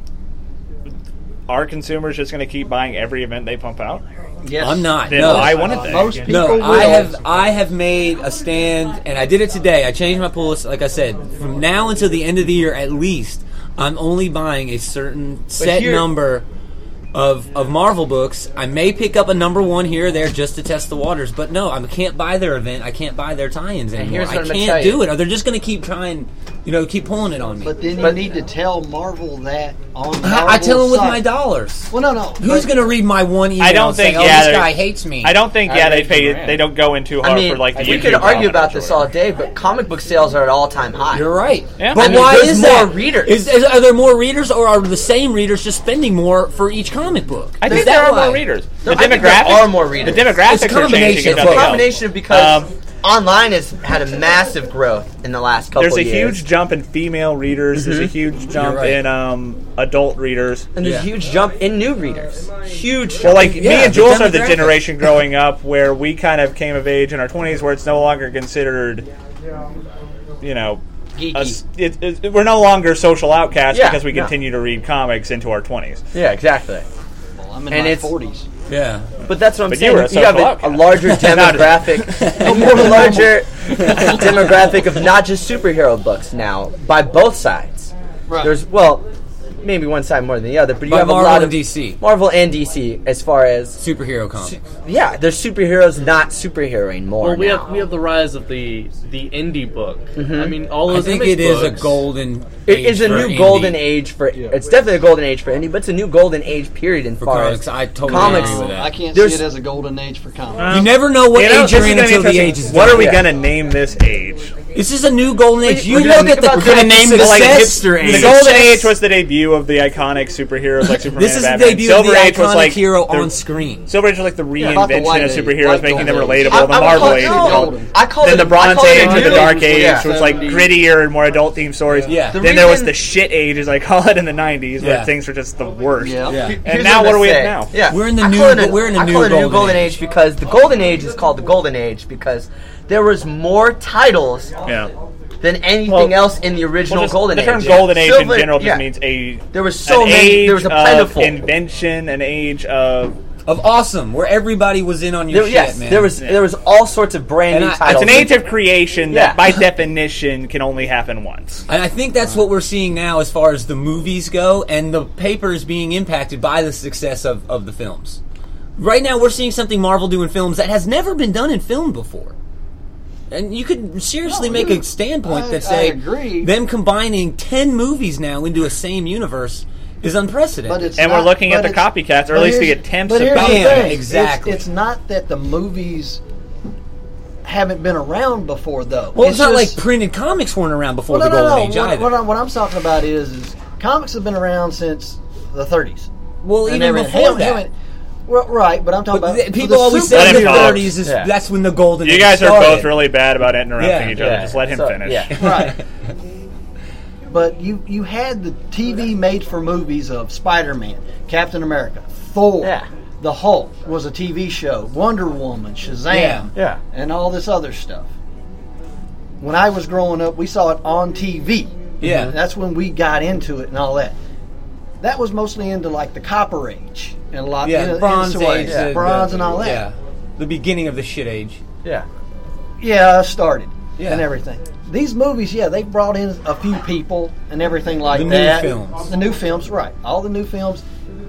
Speaker 4: are consumers just going to keep buying every event they pump out?
Speaker 3: Yes.
Speaker 1: I'm not.
Speaker 4: Then
Speaker 1: no,
Speaker 4: why wouldn't they?
Speaker 6: Most people
Speaker 1: No,
Speaker 6: will.
Speaker 1: I have I have made a stand, and I did it today. I changed my pull list. Like I said, from now until the end of the year, at least, I'm only buying a certain set
Speaker 3: here-
Speaker 1: number of of Marvel books. I may pick up a number one here or there just to test the waters, but no, I can't buy their event. I can't buy their tie-ins anymore.
Speaker 3: here's what
Speaker 1: I
Speaker 3: I'm gonna
Speaker 1: can't
Speaker 3: tell
Speaker 1: do
Speaker 3: you.
Speaker 1: it. Or they're just going to keep trying, you know, keep pulling it on me.
Speaker 6: But then you
Speaker 3: But-
Speaker 6: need to tell Marvel that on
Speaker 1: I, I tell them
Speaker 6: Marvel's
Speaker 1: with
Speaker 6: site.
Speaker 1: my dollars.
Speaker 6: Well, no, no.
Speaker 1: Who's
Speaker 6: but-
Speaker 1: going to read my one email
Speaker 4: I don't
Speaker 1: and say,
Speaker 4: think.
Speaker 1: "Oh,
Speaker 4: yeah,
Speaker 1: this
Speaker 4: they're-
Speaker 1: guy hates me"?
Speaker 4: I don't think.
Speaker 5: I
Speaker 4: Yeah, they
Speaker 5: think
Speaker 4: pay.
Speaker 5: you're right.
Speaker 4: They don't go in too
Speaker 3: I
Speaker 4: hard
Speaker 3: mean,
Speaker 4: for like the
Speaker 3: we
Speaker 4: YouTube
Speaker 3: could argue about
Speaker 4: comment
Speaker 3: this
Speaker 4: or
Speaker 3: all day, but comic book sales are at all time high.
Speaker 1: You're right.
Speaker 4: Yeah.
Speaker 1: But
Speaker 3: I mean,
Speaker 1: why
Speaker 3: there's
Speaker 1: is
Speaker 3: more
Speaker 1: that?
Speaker 3: readers.
Speaker 1: Is, is, are there more readers, or are the same readers just spending more for each comic book?
Speaker 4: I
Speaker 1: Is
Speaker 4: think
Speaker 1: that
Speaker 4: there are
Speaker 1: why?
Speaker 4: more readers. The
Speaker 3: I think there
Speaker 4: demographics
Speaker 3: are more readers.
Speaker 4: The demographics
Speaker 1: It's a
Speaker 4: are changing.
Speaker 1: combination.
Speaker 4: if
Speaker 1: It's
Speaker 3: It's a
Speaker 4: nothing else.
Speaker 3: combination of because
Speaker 4: Um,
Speaker 3: online has had a massive growth in the last couple
Speaker 4: There's a
Speaker 3: of years.
Speaker 4: huge jump in female readers. There's a huge jump
Speaker 1: right.
Speaker 4: in um, adult readers.
Speaker 3: and there's
Speaker 1: Yeah.
Speaker 3: a huge jump in new readers. Huge jump.
Speaker 4: Well, like me
Speaker 1: Yeah,
Speaker 4: and
Speaker 1: the
Speaker 4: Jules are the
Speaker 1: demographics.
Speaker 4: generation growing up where we kind of came of age in our twenties, where it's no longer considered, you know,
Speaker 3: Geeky.
Speaker 4: us- it, it, we're no longer social outcasts
Speaker 3: Yeah,
Speaker 4: because we
Speaker 3: no.
Speaker 4: continue to read comics into our twenties.
Speaker 3: Yeah, exactly.
Speaker 6: Well, I'm in
Speaker 3: And
Speaker 6: my
Speaker 3: it's-
Speaker 6: forties.
Speaker 1: Yeah.
Speaker 3: But that's what I'm
Speaker 4: But
Speaker 3: saying.
Speaker 4: you were a
Speaker 3: You have
Speaker 4: social
Speaker 3: a, a
Speaker 4: outcast.
Speaker 3: larger demographic, a more larger demographic of not just superhero books now by both sides.
Speaker 6: Right.
Speaker 3: There's well, maybe one side more than the other, but you
Speaker 1: By
Speaker 3: have
Speaker 1: Marvel
Speaker 3: a lot
Speaker 1: and
Speaker 3: of
Speaker 1: D C.
Speaker 3: Marvel and D C as far as
Speaker 1: Superhero comics.
Speaker 3: yeah, there's superheroes not superheroing more
Speaker 7: Well, we
Speaker 3: now.
Speaker 7: have we have the rise of the the indie book. I mean, all
Speaker 1: I
Speaker 7: those
Speaker 1: think
Speaker 7: image
Speaker 1: it is a
Speaker 7: books-
Speaker 1: golden
Speaker 3: It
Speaker 1: age
Speaker 3: is a
Speaker 1: for
Speaker 3: new
Speaker 1: indie.
Speaker 3: golden age for. It's definitely a golden age for indie, but it's a new golden age period in
Speaker 1: For
Speaker 3: far
Speaker 1: comics.
Speaker 3: as
Speaker 1: I totally
Speaker 3: comics.
Speaker 1: agree with that.
Speaker 6: I can't
Speaker 3: There's-
Speaker 6: see it as a golden age for comics.
Speaker 1: You never know what
Speaker 4: You know,
Speaker 1: age you're
Speaker 4: this is
Speaker 1: in
Speaker 4: gonna be
Speaker 1: until the age
Speaker 4: interesting.
Speaker 1: is
Speaker 4: What
Speaker 1: done.
Speaker 4: are we
Speaker 3: Yeah.
Speaker 4: gonna name this age?
Speaker 1: This is a new golden age. You
Speaker 3: We're
Speaker 1: look
Speaker 3: gonna
Speaker 1: at
Speaker 3: think
Speaker 1: the
Speaker 3: about We're gonna
Speaker 1: name
Speaker 4: the
Speaker 1: the
Speaker 4: like
Speaker 1: sets,
Speaker 4: hipster
Speaker 1: the
Speaker 4: The
Speaker 1: golden
Speaker 4: golden
Speaker 1: age.
Speaker 4: age was the debut of the iconic superheroes like Superman
Speaker 1: This is
Speaker 4: and
Speaker 1: the
Speaker 4: Batman.
Speaker 1: debut of the
Speaker 4: Silver Age was
Speaker 1: iconic
Speaker 4: like
Speaker 1: hero
Speaker 4: the-
Speaker 1: on screen.
Speaker 4: Silver Age was like the
Speaker 6: about the
Speaker 4: reinvention
Speaker 6: white
Speaker 4: of
Speaker 6: age,
Speaker 4: superheroes,
Speaker 6: white
Speaker 4: making them
Speaker 6: golden age.
Speaker 4: relatable.
Speaker 3: I-
Speaker 4: the
Speaker 3: I would
Speaker 4: Marvel
Speaker 3: call it-
Speaker 4: Age.
Speaker 3: no, I call
Speaker 4: Then
Speaker 3: it
Speaker 4: the Bronze
Speaker 3: I call it
Speaker 4: Age
Speaker 3: a
Speaker 4: and the
Speaker 3: new
Speaker 4: Dark
Speaker 3: age.
Speaker 4: Age,
Speaker 3: Yeah.
Speaker 4: which was like grittier and more adult themed stories.
Speaker 1: Yeah. The
Speaker 4: Then there was
Speaker 3: reason-
Speaker 4: the shit age, as I call it, in the nineties,
Speaker 1: Yeah.
Speaker 4: where things were just the worst.
Speaker 6: Yeah.
Speaker 1: Yeah.
Speaker 4: And
Speaker 3: Here's
Speaker 4: now
Speaker 3: I'm
Speaker 4: what are we
Speaker 3: gonna
Speaker 4: at
Speaker 3: say.
Speaker 4: now?
Speaker 3: Yeah,
Speaker 1: We're in the
Speaker 3: I
Speaker 1: new-
Speaker 3: call it a-
Speaker 1: we're in a
Speaker 3: I
Speaker 1: new
Speaker 3: call it a new
Speaker 1: golden
Speaker 3: golden
Speaker 1: age.
Speaker 3: age because the golden age is called the golden age because there was more titles
Speaker 4: Yeah.
Speaker 3: than anything
Speaker 4: Well-
Speaker 3: else in the original
Speaker 4: Well, just
Speaker 3: golden
Speaker 4: the
Speaker 3: age.
Speaker 4: term golden age
Speaker 3: Silver-
Speaker 4: in general just
Speaker 3: yeah.
Speaker 4: means a
Speaker 3: There was so
Speaker 4: an
Speaker 3: many.
Speaker 4: age
Speaker 3: There was a
Speaker 4: of
Speaker 3: plentiful.
Speaker 4: invention, an age of
Speaker 1: Of awesome, where everybody was in on your
Speaker 3: There,
Speaker 1: shit,
Speaker 3: yes,
Speaker 1: man.
Speaker 3: there was there was all sorts of brand
Speaker 1: And
Speaker 3: new
Speaker 1: I-
Speaker 3: titles.
Speaker 4: it's an age of creation
Speaker 3: Yeah.
Speaker 4: that, by definition, can only happen once.
Speaker 1: And I think that's what we're seeing now as far as the movies go and the papers being impacted by the success of, of the films. Right now, we're seeing something Marvel do in films that has never been done in film before. And you could seriously
Speaker 6: No,
Speaker 1: make
Speaker 6: dude,
Speaker 1: a standpoint
Speaker 6: I-
Speaker 1: that
Speaker 6: I
Speaker 1: say
Speaker 6: agree.
Speaker 1: them combining ten movies now into a same universe is unprecedented.
Speaker 6: But it's
Speaker 4: And we're
Speaker 6: not-
Speaker 4: looking at
Speaker 6: but
Speaker 4: the
Speaker 6: it's-
Speaker 4: copycats, or
Speaker 6: but
Speaker 4: at least the
Speaker 6: here's-
Speaker 4: attempts
Speaker 6: but
Speaker 4: of
Speaker 6: here's the
Speaker 1: copycats.
Speaker 6: thing.
Speaker 1: Yeah, exactly.
Speaker 6: It's, it's not that the movies haven't been around before, though.
Speaker 1: well, it's, not
Speaker 6: just-
Speaker 1: like printed comics weren't around before
Speaker 6: well,
Speaker 1: the
Speaker 6: no, no,
Speaker 1: Golden
Speaker 6: no.
Speaker 1: Age
Speaker 6: What,
Speaker 1: either.
Speaker 6: what, I'm, what I'm talking about is, is comics have been around since the thirties.
Speaker 1: well,
Speaker 6: And
Speaker 1: even
Speaker 6: everything.
Speaker 1: before
Speaker 6: Him-
Speaker 1: that.
Speaker 6: him- well, right, but I'm talking
Speaker 1: But
Speaker 6: about
Speaker 1: th-
Speaker 6: for
Speaker 1: people
Speaker 6: the
Speaker 1: always
Speaker 6: super-
Speaker 1: say
Speaker 4: Let
Speaker 1: the
Speaker 4: him finish.
Speaker 1: thirties is
Speaker 3: Yeah.
Speaker 1: that's when the Golden
Speaker 4: You
Speaker 1: Age
Speaker 4: guys are
Speaker 1: started.
Speaker 4: both really bad about interrupting
Speaker 1: Yeah.
Speaker 4: each other.
Speaker 3: Yeah.
Speaker 4: Just let him
Speaker 3: So,
Speaker 4: finish.
Speaker 3: yeah.
Speaker 6: Right. But you you had the T V made for movies of Spider-Man, Captain America, Thor,
Speaker 3: Yeah.
Speaker 6: the Hulk was a T V show, Wonder Woman, Shazam,
Speaker 1: Yeah.
Speaker 3: Yeah.
Speaker 6: and all this other stuff. When I was growing up, we saw it on T V.
Speaker 1: Yeah.
Speaker 6: That's when we got into it and all that. That was mostly into like the Copper Age and a lot
Speaker 1: Yeah,
Speaker 6: in a-
Speaker 1: the Bronze
Speaker 6: in a way,
Speaker 1: Age,
Speaker 6: yeah,
Speaker 1: the-
Speaker 6: bronze
Speaker 1: the-
Speaker 6: and all that.
Speaker 1: Yeah, the beginning of the shit age.
Speaker 3: Yeah.
Speaker 6: Yeah, started
Speaker 1: Yeah.
Speaker 6: and everything. These movies, yeah, they brought in a few people and everything like
Speaker 1: The new
Speaker 6: that.
Speaker 1: films.
Speaker 6: The new films, right? All the new films.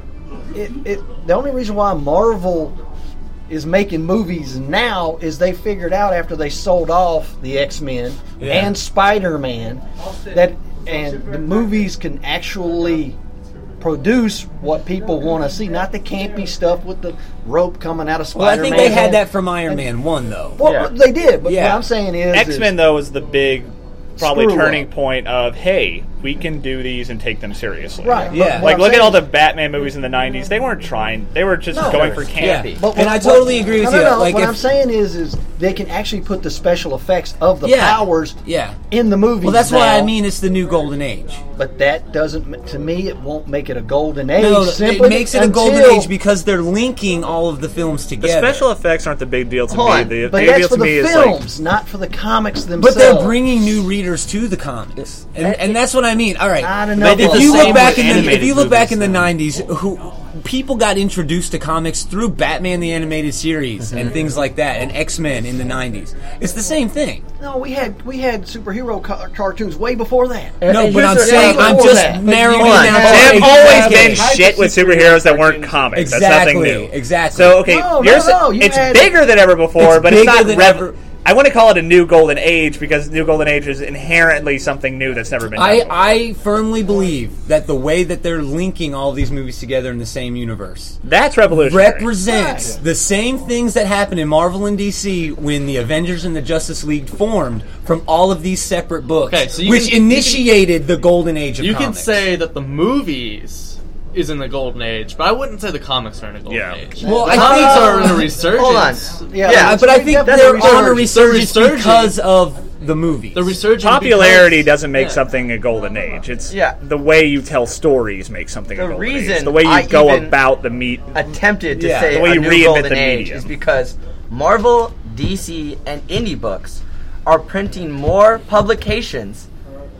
Speaker 6: It, it. The only reason why Marvel is making movies now is they figured out after they sold off the X-Men
Speaker 1: Yeah.
Speaker 6: and Spider-Man that and the movies can actually produce what people want to see, not the campy stuff with the rope coming out of
Speaker 1: Well, I
Speaker 6: Spider-Man.
Speaker 1: think they had that from Iron Man one though.
Speaker 6: Well,
Speaker 3: Yeah.
Speaker 6: they did, but
Speaker 1: Yeah.
Speaker 6: what I'm saying is,
Speaker 4: X Men
Speaker 6: is-
Speaker 4: though was the big, probably
Speaker 6: Screw
Speaker 4: turning
Speaker 6: up.
Speaker 4: point of hey, we can do these and take them seriously.
Speaker 6: right? but
Speaker 1: Yeah.
Speaker 6: what
Speaker 4: Like
Speaker 6: I'm
Speaker 4: look at
Speaker 6: saying
Speaker 4: all the
Speaker 6: is-
Speaker 4: Batman movies in the nineties. They weren't trying. They were just
Speaker 6: No.
Speaker 4: going for
Speaker 1: Yeah.
Speaker 4: campy.
Speaker 6: But
Speaker 1: And
Speaker 6: what-
Speaker 1: I totally agree
Speaker 6: no,
Speaker 1: with
Speaker 6: no,
Speaker 1: you.
Speaker 6: No,
Speaker 1: Like
Speaker 6: what
Speaker 1: if-
Speaker 6: I'm saying is, is they can actually put the special effects of the
Speaker 1: Yeah.
Speaker 6: powers
Speaker 1: Yeah.
Speaker 6: in the movies.
Speaker 1: Well, that's why
Speaker 6: now,
Speaker 1: I mean it's the new golden age.
Speaker 6: But that doesn't, to me, it won't make it a golden age.
Speaker 1: No, it
Speaker 6: simply
Speaker 1: makes it a golden
Speaker 6: until-
Speaker 1: age because they're linking all of the films
Speaker 4: The
Speaker 1: together.
Speaker 4: special effects aren't the big deal to
Speaker 3: Hold
Speaker 4: me.
Speaker 3: on,
Speaker 4: The
Speaker 6: But
Speaker 4: big
Speaker 6: that's
Speaker 4: deal
Speaker 6: for
Speaker 4: to me
Speaker 6: the
Speaker 4: is like
Speaker 6: films, not for the comics
Speaker 1: But
Speaker 6: themselves.
Speaker 1: they're bringing new readers to the comics, and, and that's what I mean. All right,
Speaker 6: I don't know.
Speaker 1: if
Speaker 6: They did
Speaker 1: you
Speaker 6: the
Speaker 1: look
Speaker 6: same
Speaker 1: back
Speaker 6: with
Speaker 1: in the if
Speaker 7: animated
Speaker 1: you look back
Speaker 7: movies,
Speaker 1: in the
Speaker 7: though.
Speaker 1: nineties, who people got introduced to comics through Batman the Animated Series and things like that, and X Men in the nineties. It's the same thing.
Speaker 6: No, we had we had superhero ca- cartoons way before that.
Speaker 1: No,
Speaker 3: and
Speaker 1: but
Speaker 3: here's
Speaker 1: I'm
Speaker 3: the
Speaker 1: saying
Speaker 3: thing
Speaker 1: I'm
Speaker 3: before
Speaker 1: just
Speaker 3: that.
Speaker 1: narrowing
Speaker 3: Hold on,
Speaker 1: down.
Speaker 3: hold
Speaker 1: to
Speaker 3: on.
Speaker 4: There have
Speaker 1: exactly.
Speaker 4: always been
Speaker 7: Types
Speaker 4: shit
Speaker 7: of
Speaker 4: with superheroes that weren't comics. That's nothing
Speaker 1: Exactly,
Speaker 4: new.
Speaker 1: exactly.
Speaker 4: So okay,
Speaker 6: No, no,
Speaker 4: you're sa-
Speaker 6: no, you
Speaker 4: it's
Speaker 6: had-
Speaker 4: bigger than ever before,
Speaker 1: It's
Speaker 4: but it's
Speaker 1: bigger
Speaker 4: not
Speaker 1: than
Speaker 4: rev-
Speaker 1: ever.
Speaker 4: I want to call it a new golden age because new golden age is inherently something new that's never been done.
Speaker 1: I,
Speaker 4: before.
Speaker 1: I firmly believe that the way that they're linking all these movies together in the same universe
Speaker 4: That's revolutionary.
Speaker 1: represents the same things that happened in Marvel and D C when the Avengers and the Justice League formed from all of these separate books,
Speaker 7: Okay, so you
Speaker 1: which
Speaker 7: can- you can-
Speaker 1: initiated the golden age of
Speaker 7: You can
Speaker 1: comics.
Speaker 7: say that the movies is in the golden age, but I wouldn't say the comics are in a golden
Speaker 4: Yeah.
Speaker 7: age.
Speaker 1: Well,
Speaker 7: the
Speaker 1: I
Speaker 7: comics
Speaker 1: think-
Speaker 7: are in a resurgence.
Speaker 3: Hold on.
Speaker 6: Yeah,
Speaker 3: Yeah,
Speaker 1: Uh, but I
Speaker 6: we
Speaker 1: think
Speaker 6: definitely
Speaker 1: they're
Speaker 6: resurged.
Speaker 1: on a resurgence
Speaker 7: resurging.
Speaker 1: because of the movies.
Speaker 7: The resurgence
Speaker 4: Popularity
Speaker 7: because-
Speaker 4: doesn't make
Speaker 7: yeah.
Speaker 4: something a golden age. It's
Speaker 3: Yeah.
Speaker 4: the way you tell stories makes something
Speaker 3: The
Speaker 4: a golden age.
Speaker 3: reason
Speaker 4: The way you
Speaker 3: I
Speaker 4: go
Speaker 3: even-
Speaker 4: about the meat.
Speaker 3: attempted to
Speaker 1: Yeah,
Speaker 3: say
Speaker 4: the way
Speaker 3: a
Speaker 4: you
Speaker 3: new
Speaker 4: reinvent
Speaker 3: golden
Speaker 4: the
Speaker 3: age
Speaker 4: medium.
Speaker 3: is because Marvel, D C, and indie books are printing more publications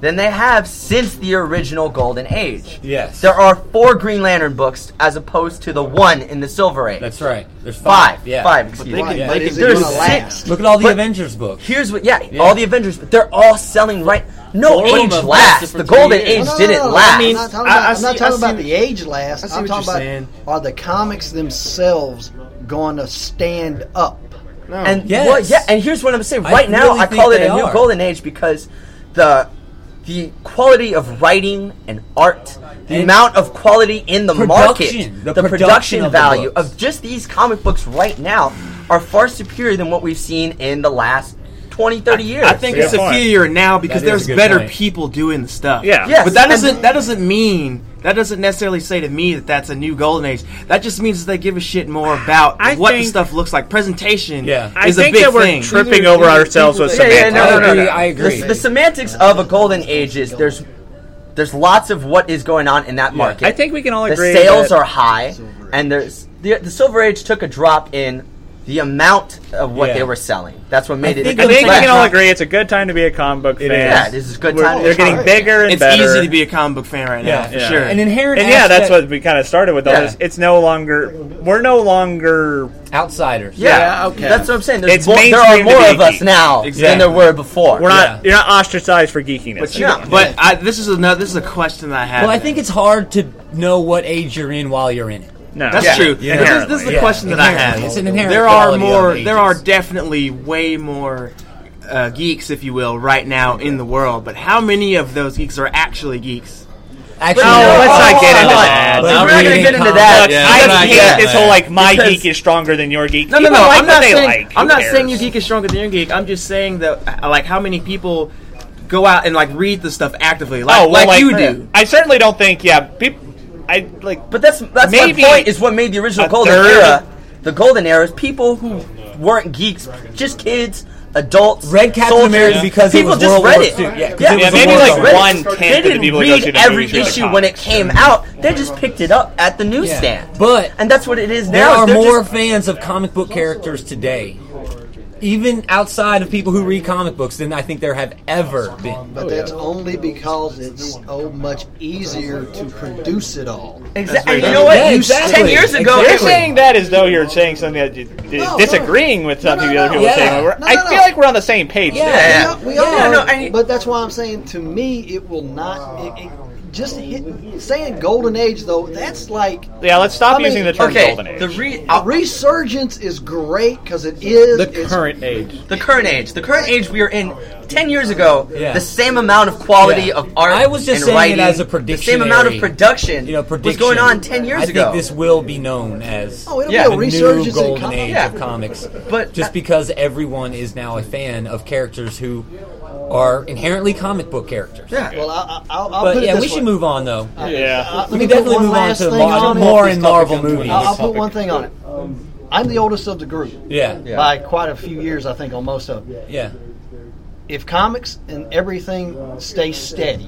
Speaker 3: than they have since the original Golden Age.
Speaker 1: Yes.
Speaker 3: There are four Green Lantern books as opposed to the one in the Silver Age.
Speaker 1: That's right. There's five.
Speaker 3: Five.
Speaker 1: Yeah.
Speaker 3: Five, excuse
Speaker 5: they
Speaker 3: me.
Speaker 5: can-
Speaker 1: Yeah.
Speaker 6: But
Speaker 5: they
Speaker 6: is
Speaker 5: can-
Speaker 6: it
Speaker 3: there's
Speaker 6: going to
Speaker 3: six.
Speaker 6: last?
Speaker 1: Look at all the
Speaker 3: But
Speaker 1: Avengers books.
Speaker 3: Here's what, yeah,
Speaker 1: Yeah.
Speaker 3: all the Avengers, they're all selling right. No
Speaker 7: Four of
Speaker 3: age
Speaker 7: them have
Speaker 3: lasts.
Speaker 7: lasted
Speaker 3: The
Speaker 7: for three
Speaker 3: Golden
Speaker 7: years.
Speaker 3: Age
Speaker 6: No, no, no,
Speaker 3: didn't
Speaker 6: no,
Speaker 3: last.
Speaker 6: I mean, I'm not talking
Speaker 5: I-
Speaker 6: about,
Speaker 5: I
Speaker 6: I'm not
Speaker 5: see-
Speaker 6: talking
Speaker 5: I
Speaker 6: about
Speaker 5: see-
Speaker 6: the age last.
Speaker 5: I see
Speaker 6: I'm
Speaker 5: what
Speaker 6: talking
Speaker 5: you're
Speaker 6: about
Speaker 5: saying.
Speaker 6: are the comics themselves going to stand up?
Speaker 5: No.
Speaker 3: And
Speaker 1: Yes.
Speaker 3: well, yeah, and here's what I'm saying.
Speaker 1: I
Speaker 3: Right now,
Speaker 1: really
Speaker 3: I
Speaker 1: think
Speaker 3: call it
Speaker 1: they
Speaker 3: a new
Speaker 1: are.
Speaker 3: Golden Age because the the quality of writing and art, the
Speaker 1: And
Speaker 3: amount of quality in the market,
Speaker 1: production,
Speaker 3: the,
Speaker 1: the
Speaker 3: production,
Speaker 1: production of the
Speaker 3: value
Speaker 1: books.
Speaker 3: of just these comic books right now are far superior than what we've seen in the last twenty, thirty years.
Speaker 5: I think
Speaker 4: Fair
Speaker 5: it's
Speaker 4: point.
Speaker 5: superior now because
Speaker 1: That is a
Speaker 5: there's
Speaker 1: good
Speaker 5: better
Speaker 1: point.
Speaker 5: people doing the stuff.
Speaker 4: Yeah.
Speaker 3: Yes,
Speaker 5: but that
Speaker 3: and
Speaker 5: doesn't
Speaker 3: the-
Speaker 5: that doesn't mean that doesn't necessarily say to me that that's a new golden age. That just means that they give a shit more about
Speaker 4: I
Speaker 5: what the
Speaker 4: think-
Speaker 5: stuff looks like. Presentation
Speaker 1: Yeah.
Speaker 4: I
Speaker 5: is a
Speaker 4: think
Speaker 5: big
Speaker 4: that we're
Speaker 5: thing.
Speaker 4: tripping over ourselves with
Speaker 3: Yeah, yeah,
Speaker 4: semantics.
Speaker 3: no, no, no,
Speaker 1: I agree,
Speaker 3: no.
Speaker 1: I agree.
Speaker 3: The, the semantics of a Golden Age is there's there's lots of what is going on in that market.
Speaker 4: I think we can all
Speaker 3: the
Speaker 4: agree
Speaker 3: sales
Speaker 4: that-
Speaker 3: are high, and there's the, the Silver Age took a drop in the amount of what
Speaker 1: Yeah.
Speaker 3: they were selling. That's what made it.
Speaker 1: think
Speaker 4: I think we
Speaker 3: less.
Speaker 4: can all agree it's a good time to be a comic book fan.
Speaker 3: Yeah, this is a good
Speaker 4: We're-
Speaker 3: time.
Speaker 4: They're getting bigger and
Speaker 5: It's
Speaker 4: better.
Speaker 5: easy to be a comic book fan right now,
Speaker 1: Yeah.
Speaker 5: for
Speaker 1: Yeah.
Speaker 5: sure.
Speaker 1: An inherent
Speaker 4: And yeah, that's
Speaker 1: aspect-
Speaker 4: what we kind of started with. All
Speaker 3: Yeah.
Speaker 4: this. It's no longer. We're no longer.
Speaker 1: outsiders.
Speaker 3: Yeah,
Speaker 5: Yeah, okay.
Speaker 3: That's what I'm saying. There's
Speaker 4: It's
Speaker 3: more, there are
Speaker 4: mainstream to
Speaker 3: more
Speaker 4: be
Speaker 3: of us
Speaker 4: geeky.
Speaker 3: now than
Speaker 1: Exactly.
Speaker 3: there were before.
Speaker 4: We're not.
Speaker 1: Yeah.
Speaker 4: You're not ostracized for geekiness.
Speaker 5: But,
Speaker 3: Yeah.
Speaker 5: you, but I, this is another. This is a question that I have.
Speaker 1: Well, I think it's hard to know what age you're in while you're in it.
Speaker 4: no,
Speaker 5: That's
Speaker 4: yeah.
Speaker 5: true.
Speaker 1: Yeah.
Speaker 5: But this, this is the
Speaker 1: Yeah.
Speaker 5: question that I
Speaker 1: Inherently.
Speaker 5: have.
Speaker 1: It's an inherent
Speaker 5: there are
Speaker 1: quality
Speaker 5: more.
Speaker 1: of
Speaker 5: There are
Speaker 1: ages.
Speaker 5: definitely way more uh, geeks, if you will, right now in the world. But how many of those geeks are actually geeks?
Speaker 1: Actually,
Speaker 4: No,
Speaker 1: no,
Speaker 4: let's not get into
Speaker 3: oh,
Speaker 4: that.
Speaker 3: We're
Speaker 1: But
Speaker 3: not going to
Speaker 1: reading
Speaker 3: get into
Speaker 1: comics-
Speaker 3: that.
Speaker 7: Yeah,
Speaker 4: I
Speaker 7: we're not
Speaker 4: hate
Speaker 7: getting
Speaker 4: this whole like my
Speaker 3: Because-
Speaker 4: geek is stronger than your geek.
Speaker 5: No, no,
Speaker 4: People
Speaker 5: no.
Speaker 4: like
Speaker 5: I'm
Speaker 4: what
Speaker 5: not
Speaker 4: they
Speaker 5: saying.
Speaker 4: like.
Speaker 5: I'm
Speaker 4: Who
Speaker 5: not saying
Speaker 4: cares?
Speaker 5: your geek is stronger than your geek. I'm just saying that, uh, like, how many people go out and like read the stuff actively, like,
Speaker 4: Oh, well,
Speaker 5: like, you do.
Speaker 4: I certainly don't think. Yeah, people. I like.
Speaker 3: But that's that's
Speaker 4: Maybe
Speaker 3: my point. Is what made the original
Speaker 4: a
Speaker 3: golden
Speaker 4: third.
Speaker 3: era, the golden era, is people who weren't geeks, just kids, adults,
Speaker 1: Read Captain
Speaker 3: soldiers.
Speaker 1: America because it
Speaker 3: people
Speaker 1: was
Speaker 3: just
Speaker 1: World
Speaker 3: read
Speaker 1: War
Speaker 3: it.
Speaker 1: Two. Yeah, 'cause
Speaker 3: Yeah,
Speaker 1: it was
Speaker 4: Yeah,
Speaker 1: a
Speaker 4: maybe
Speaker 1: war
Speaker 4: like
Speaker 1: zone.
Speaker 3: read it.
Speaker 4: one tenth of
Speaker 3: They
Speaker 4: the
Speaker 3: didn't
Speaker 4: people who go
Speaker 3: read
Speaker 4: see the
Speaker 3: every
Speaker 4: movies read the
Speaker 3: issue when it
Speaker 4: comics.
Speaker 3: came out. They just picked it up at the newsstand.
Speaker 1: But
Speaker 3: and that's what it is
Speaker 1: there
Speaker 3: now.
Speaker 1: are
Speaker 3: is they're
Speaker 1: more
Speaker 3: just-
Speaker 1: fans of comic book characters today, even outside of people who read comic books, than I think there have ever been.
Speaker 6: But that's only because it's so much easier to produce it all.
Speaker 3: Exactly. And you know what?
Speaker 1: Yeah,
Speaker 3: You-
Speaker 1: exactly.
Speaker 3: Ten years ago,
Speaker 1: Exactly.
Speaker 4: You're saying that as though you're saying something that you,
Speaker 6: No,
Speaker 4: disagreeing with something
Speaker 6: no,
Speaker 4: the other
Speaker 6: no,
Speaker 4: people are
Speaker 1: yeah.
Speaker 4: saying. We're-
Speaker 6: No,
Speaker 4: I
Speaker 6: no,
Speaker 4: feel
Speaker 6: no.
Speaker 4: like we're on the same page.
Speaker 1: Yeah.
Speaker 4: there.
Speaker 3: Yeah.
Speaker 6: We, we
Speaker 3: Yeah,
Speaker 6: are,
Speaker 3: no, I-
Speaker 6: but that's why I'm saying to me it will not. It, it, just hit, saying golden age though, that's like
Speaker 4: Yeah, let's stop
Speaker 6: I mean,
Speaker 4: using the term
Speaker 3: Okay,
Speaker 4: golden age.
Speaker 3: the re-
Speaker 6: a resurgence is great because it is
Speaker 5: The
Speaker 6: it's-
Speaker 5: current age.
Speaker 3: the current age, the current age we are in. Ten years ago,
Speaker 1: Yeah.
Speaker 3: the same amount of quality
Speaker 1: Yeah.
Speaker 3: of art.
Speaker 1: I was just
Speaker 3: and
Speaker 1: saying
Speaker 3: writing,
Speaker 1: it as a
Speaker 3: the same amount of
Speaker 1: predictionary,
Speaker 3: production
Speaker 1: You know,
Speaker 3: was
Speaker 1: prediction.
Speaker 3: going on ten years
Speaker 1: I
Speaker 3: ago.
Speaker 1: think this will be known as
Speaker 6: Oh, it'll
Speaker 3: Yeah.
Speaker 6: be
Speaker 1: the
Speaker 6: a
Speaker 1: new
Speaker 6: resurgence in
Speaker 1: golden
Speaker 6: comics.
Speaker 1: age
Speaker 3: Yeah.
Speaker 1: of comics.
Speaker 3: But-
Speaker 1: just because everyone is now a fan of characters who are inherently comic book characters.
Speaker 3: yeah.
Speaker 6: Well, I, I, I'll, I'll
Speaker 1: But
Speaker 6: put it
Speaker 1: yeah,
Speaker 6: this
Speaker 1: we should
Speaker 6: way.
Speaker 1: move on though.
Speaker 4: Yeah.
Speaker 6: Uh, let
Speaker 1: We
Speaker 6: me
Speaker 1: can
Speaker 6: put
Speaker 1: definitely
Speaker 6: one
Speaker 1: move on
Speaker 6: last
Speaker 1: to
Speaker 6: thing
Speaker 1: more,
Speaker 6: on it.
Speaker 1: more
Speaker 5: This
Speaker 1: in
Speaker 5: topic
Speaker 1: Marvel
Speaker 5: comes with
Speaker 1: movies.
Speaker 6: I'll, I'll put one thing on it. I'm the oldest of the group
Speaker 1: Yeah,
Speaker 3: Yeah.
Speaker 6: by quite a few years, I think, on most of them.
Speaker 1: yeah.
Speaker 6: If comics and everything stay steady,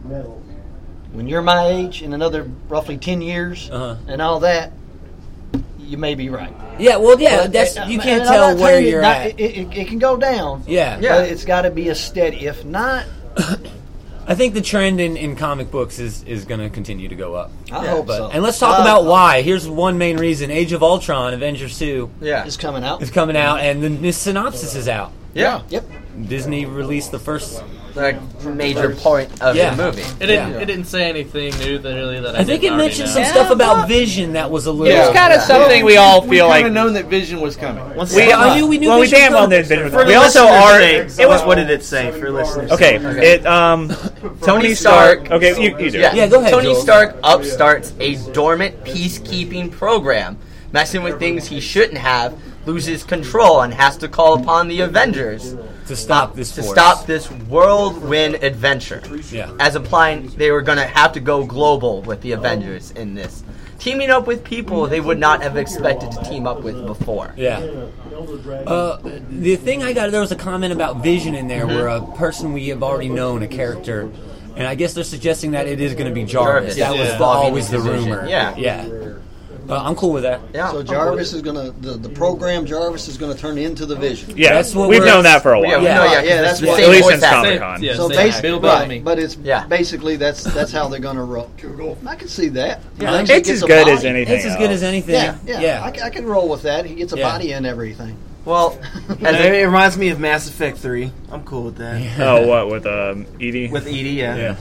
Speaker 6: when you're my age in another roughly ten years
Speaker 1: Uh-huh.
Speaker 6: and all that, you may be right.
Speaker 1: Yeah, well, yeah,
Speaker 6: But,
Speaker 1: that's
Speaker 6: uh,
Speaker 1: you
Speaker 6: and
Speaker 1: can't
Speaker 6: I'm
Speaker 1: tell
Speaker 6: not
Speaker 1: where
Speaker 6: telling you
Speaker 1: you're
Speaker 6: not-
Speaker 1: at.
Speaker 6: It, it, it can go down.
Speaker 1: Yeah.
Speaker 3: Yeah.
Speaker 6: But it's got to be a steady. If not,
Speaker 1: I think the trend in, in comic books is, is going to continue to go up.
Speaker 6: I
Speaker 3: Yeah,
Speaker 6: hope
Speaker 1: But,
Speaker 6: so.
Speaker 1: and let's talk
Speaker 6: Uh,
Speaker 1: about why. Here's one main reason: Age of Ultron, Avengers two
Speaker 3: Yeah.
Speaker 6: It's coming out.
Speaker 1: is coming out, and the, the synopsis is out.
Speaker 3: Yeah.
Speaker 6: Yep.
Speaker 1: Disney released the first.
Speaker 3: Like major point of
Speaker 1: Yeah.
Speaker 3: the movie.
Speaker 7: It didn't.
Speaker 1: Yeah.
Speaker 7: it didn't say anything new that really that I,
Speaker 1: I think it
Speaker 7: didn't already
Speaker 1: mentioned
Speaker 7: know.
Speaker 1: some
Speaker 6: Yeah,
Speaker 1: stuff about
Speaker 6: but-
Speaker 1: Vision that was a little.
Speaker 4: It's kind of something we all
Speaker 5: We
Speaker 4: feel
Speaker 5: kind
Speaker 4: like.
Speaker 5: of known that Vision was coming. Once
Speaker 4: We,
Speaker 5: it-
Speaker 1: I knew we knew
Speaker 4: well, we
Speaker 1: Vision
Speaker 4: damn
Speaker 1: was
Speaker 4: well
Speaker 1: coming.
Speaker 4: knew Vision was
Speaker 5: For
Speaker 4: coming.
Speaker 5: the
Speaker 4: We also
Speaker 5: listeners'
Speaker 4: are.
Speaker 5: sake,
Speaker 4: It was
Speaker 5: what did it say for listeners?
Speaker 4: okay.
Speaker 3: Okay.
Speaker 4: It um.
Speaker 3: Tony Stark.
Speaker 4: Okay, you, you do.
Speaker 3: Yeah.
Speaker 1: Yeah, go ahead,
Speaker 3: Tony
Speaker 1: Joel.
Speaker 3: Stark upstarts a dormant peacekeeping program, messing with things he shouldn't have, loses control, and has to call upon the Avengers
Speaker 1: to stop this
Speaker 3: to
Speaker 1: force.
Speaker 3: stop this whirlwind adventure.
Speaker 1: Yeah.
Speaker 3: As implying they were going to have to go global with the Avengers in this. Teaming up with people they would not have expected to team up with before.
Speaker 1: Yeah. Uh, the thing I got, there was a comment about Vision in there, where a person we have already known, a character, and I guess they're suggesting that it is going to be Jarvis.
Speaker 3: Jarvis,
Speaker 1: That was
Speaker 7: yeah.
Speaker 1: the, always the
Speaker 3: Vision.
Speaker 1: rumor.
Speaker 3: Yeah.
Speaker 1: Yeah. Uh, I'm cool with that.
Speaker 3: Yeah.
Speaker 6: So Jarvis is gonna the, the program Jarvis is gonna turn into the Vision.
Speaker 4: Yeah,
Speaker 1: That's what
Speaker 4: we've
Speaker 1: we're-
Speaker 4: known that for a while.
Speaker 3: Yeah, we
Speaker 1: Yeah.
Speaker 3: know, yeah,
Speaker 6: Yeah, that's
Speaker 3: the
Speaker 6: what-
Speaker 3: same
Speaker 4: At least
Speaker 3: voice
Speaker 4: since
Speaker 3: actor.
Speaker 4: Comic Con.
Speaker 5: Yeah,
Speaker 6: So
Speaker 5: same.
Speaker 6: basically,
Speaker 5: Bill
Speaker 6: right,
Speaker 5: Bellamy.
Speaker 6: but it's
Speaker 3: Yeah.
Speaker 6: basically that's that's how they're gonna roll. I can see that. He
Speaker 1: Yeah.
Speaker 6: actually
Speaker 4: It's
Speaker 6: gets
Speaker 4: as
Speaker 6: a
Speaker 4: good
Speaker 6: body.
Speaker 4: as anything.
Speaker 1: It's as good as
Speaker 4: else.
Speaker 1: anything.
Speaker 6: Yeah, yeah,
Speaker 1: yeah.
Speaker 6: I, c- I can roll with that. He gets a
Speaker 1: Yeah.
Speaker 6: body and everything.
Speaker 3: Well, as
Speaker 8: It
Speaker 3: a,
Speaker 8: reminds me of Mass Effect three. I'm cool with that.
Speaker 4: Oh, what with um, Edie?
Speaker 8: With Edie, yeah.
Speaker 4: yeah.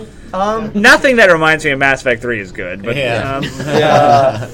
Speaker 3: um,
Speaker 4: Nothing that reminds me of Mass Effect three is good. But
Speaker 1: Yeah.
Speaker 4: um,
Speaker 3: uh,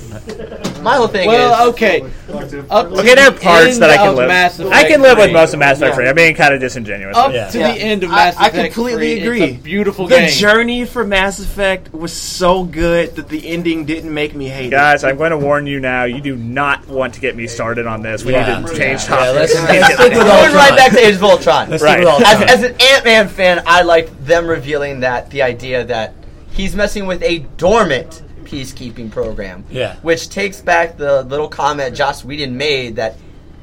Speaker 3: my whole thing
Speaker 5: Well,
Speaker 3: is.
Speaker 5: okay. Up to
Speaker 4: okay, there are
Speaker 5: the
Speaker 4: parts
Speaker 5: end
Speaker 4: that I can
Speaker 5: of
Speaker 4: live.
Speaker 5: Mass
Speaker 4: I
Speaker 5: Effect
Speaker 4: can live with
Speaker 5: three.
Speaker 4: most of Mass Effect
Speaker 8: Yeah.
Speaker 4: three. I'm being kind of disingenuous.
Speaker 5: Up
Speaker 1: Yeah.
Speaker 5: to
Speaker 3: Yeah.
Speaker 5: the end of
Speaker 8: I-
Speaker 5: Mass
Speaker 8: I
Speaker 5: Effect
Speaker 8: completely
Speaker 5: three,
Speaker 8: agree.
Speaker 5: It's a beautiful
Speaker 8: The
Speaker 5: game.
Speaker 8: journey for Mass Effect was so good that the ending didn't make me hate
Speaker 4: Guys, I'm going to warn you now. You do not want to get me started on this. We
Speaker 1: Yeah.
Speaker 4: need to change
Speaker 1: Yeah,
Speaker 4: topics.
Speaker 1: let's- let's
Speaker 4: immediately.
Speaker 1: stick with
Speaker 3: Going
Speaker 1: Ultron.
Speaker 3: right back to Age of Ultron.
Speaker 1: Let's
Speaker 4: Right.
Speaker 1: stick with
Speaker 3: As,
Speaker 1: Ultron.
Speaker 3: as an Ant-Man fan, I liked them revealing that the idea that he's messing with a dormant peacekeeping program.
Speaker 1: Yeah.
Speaker 3: Which takes back the little comment Joss Whedon made that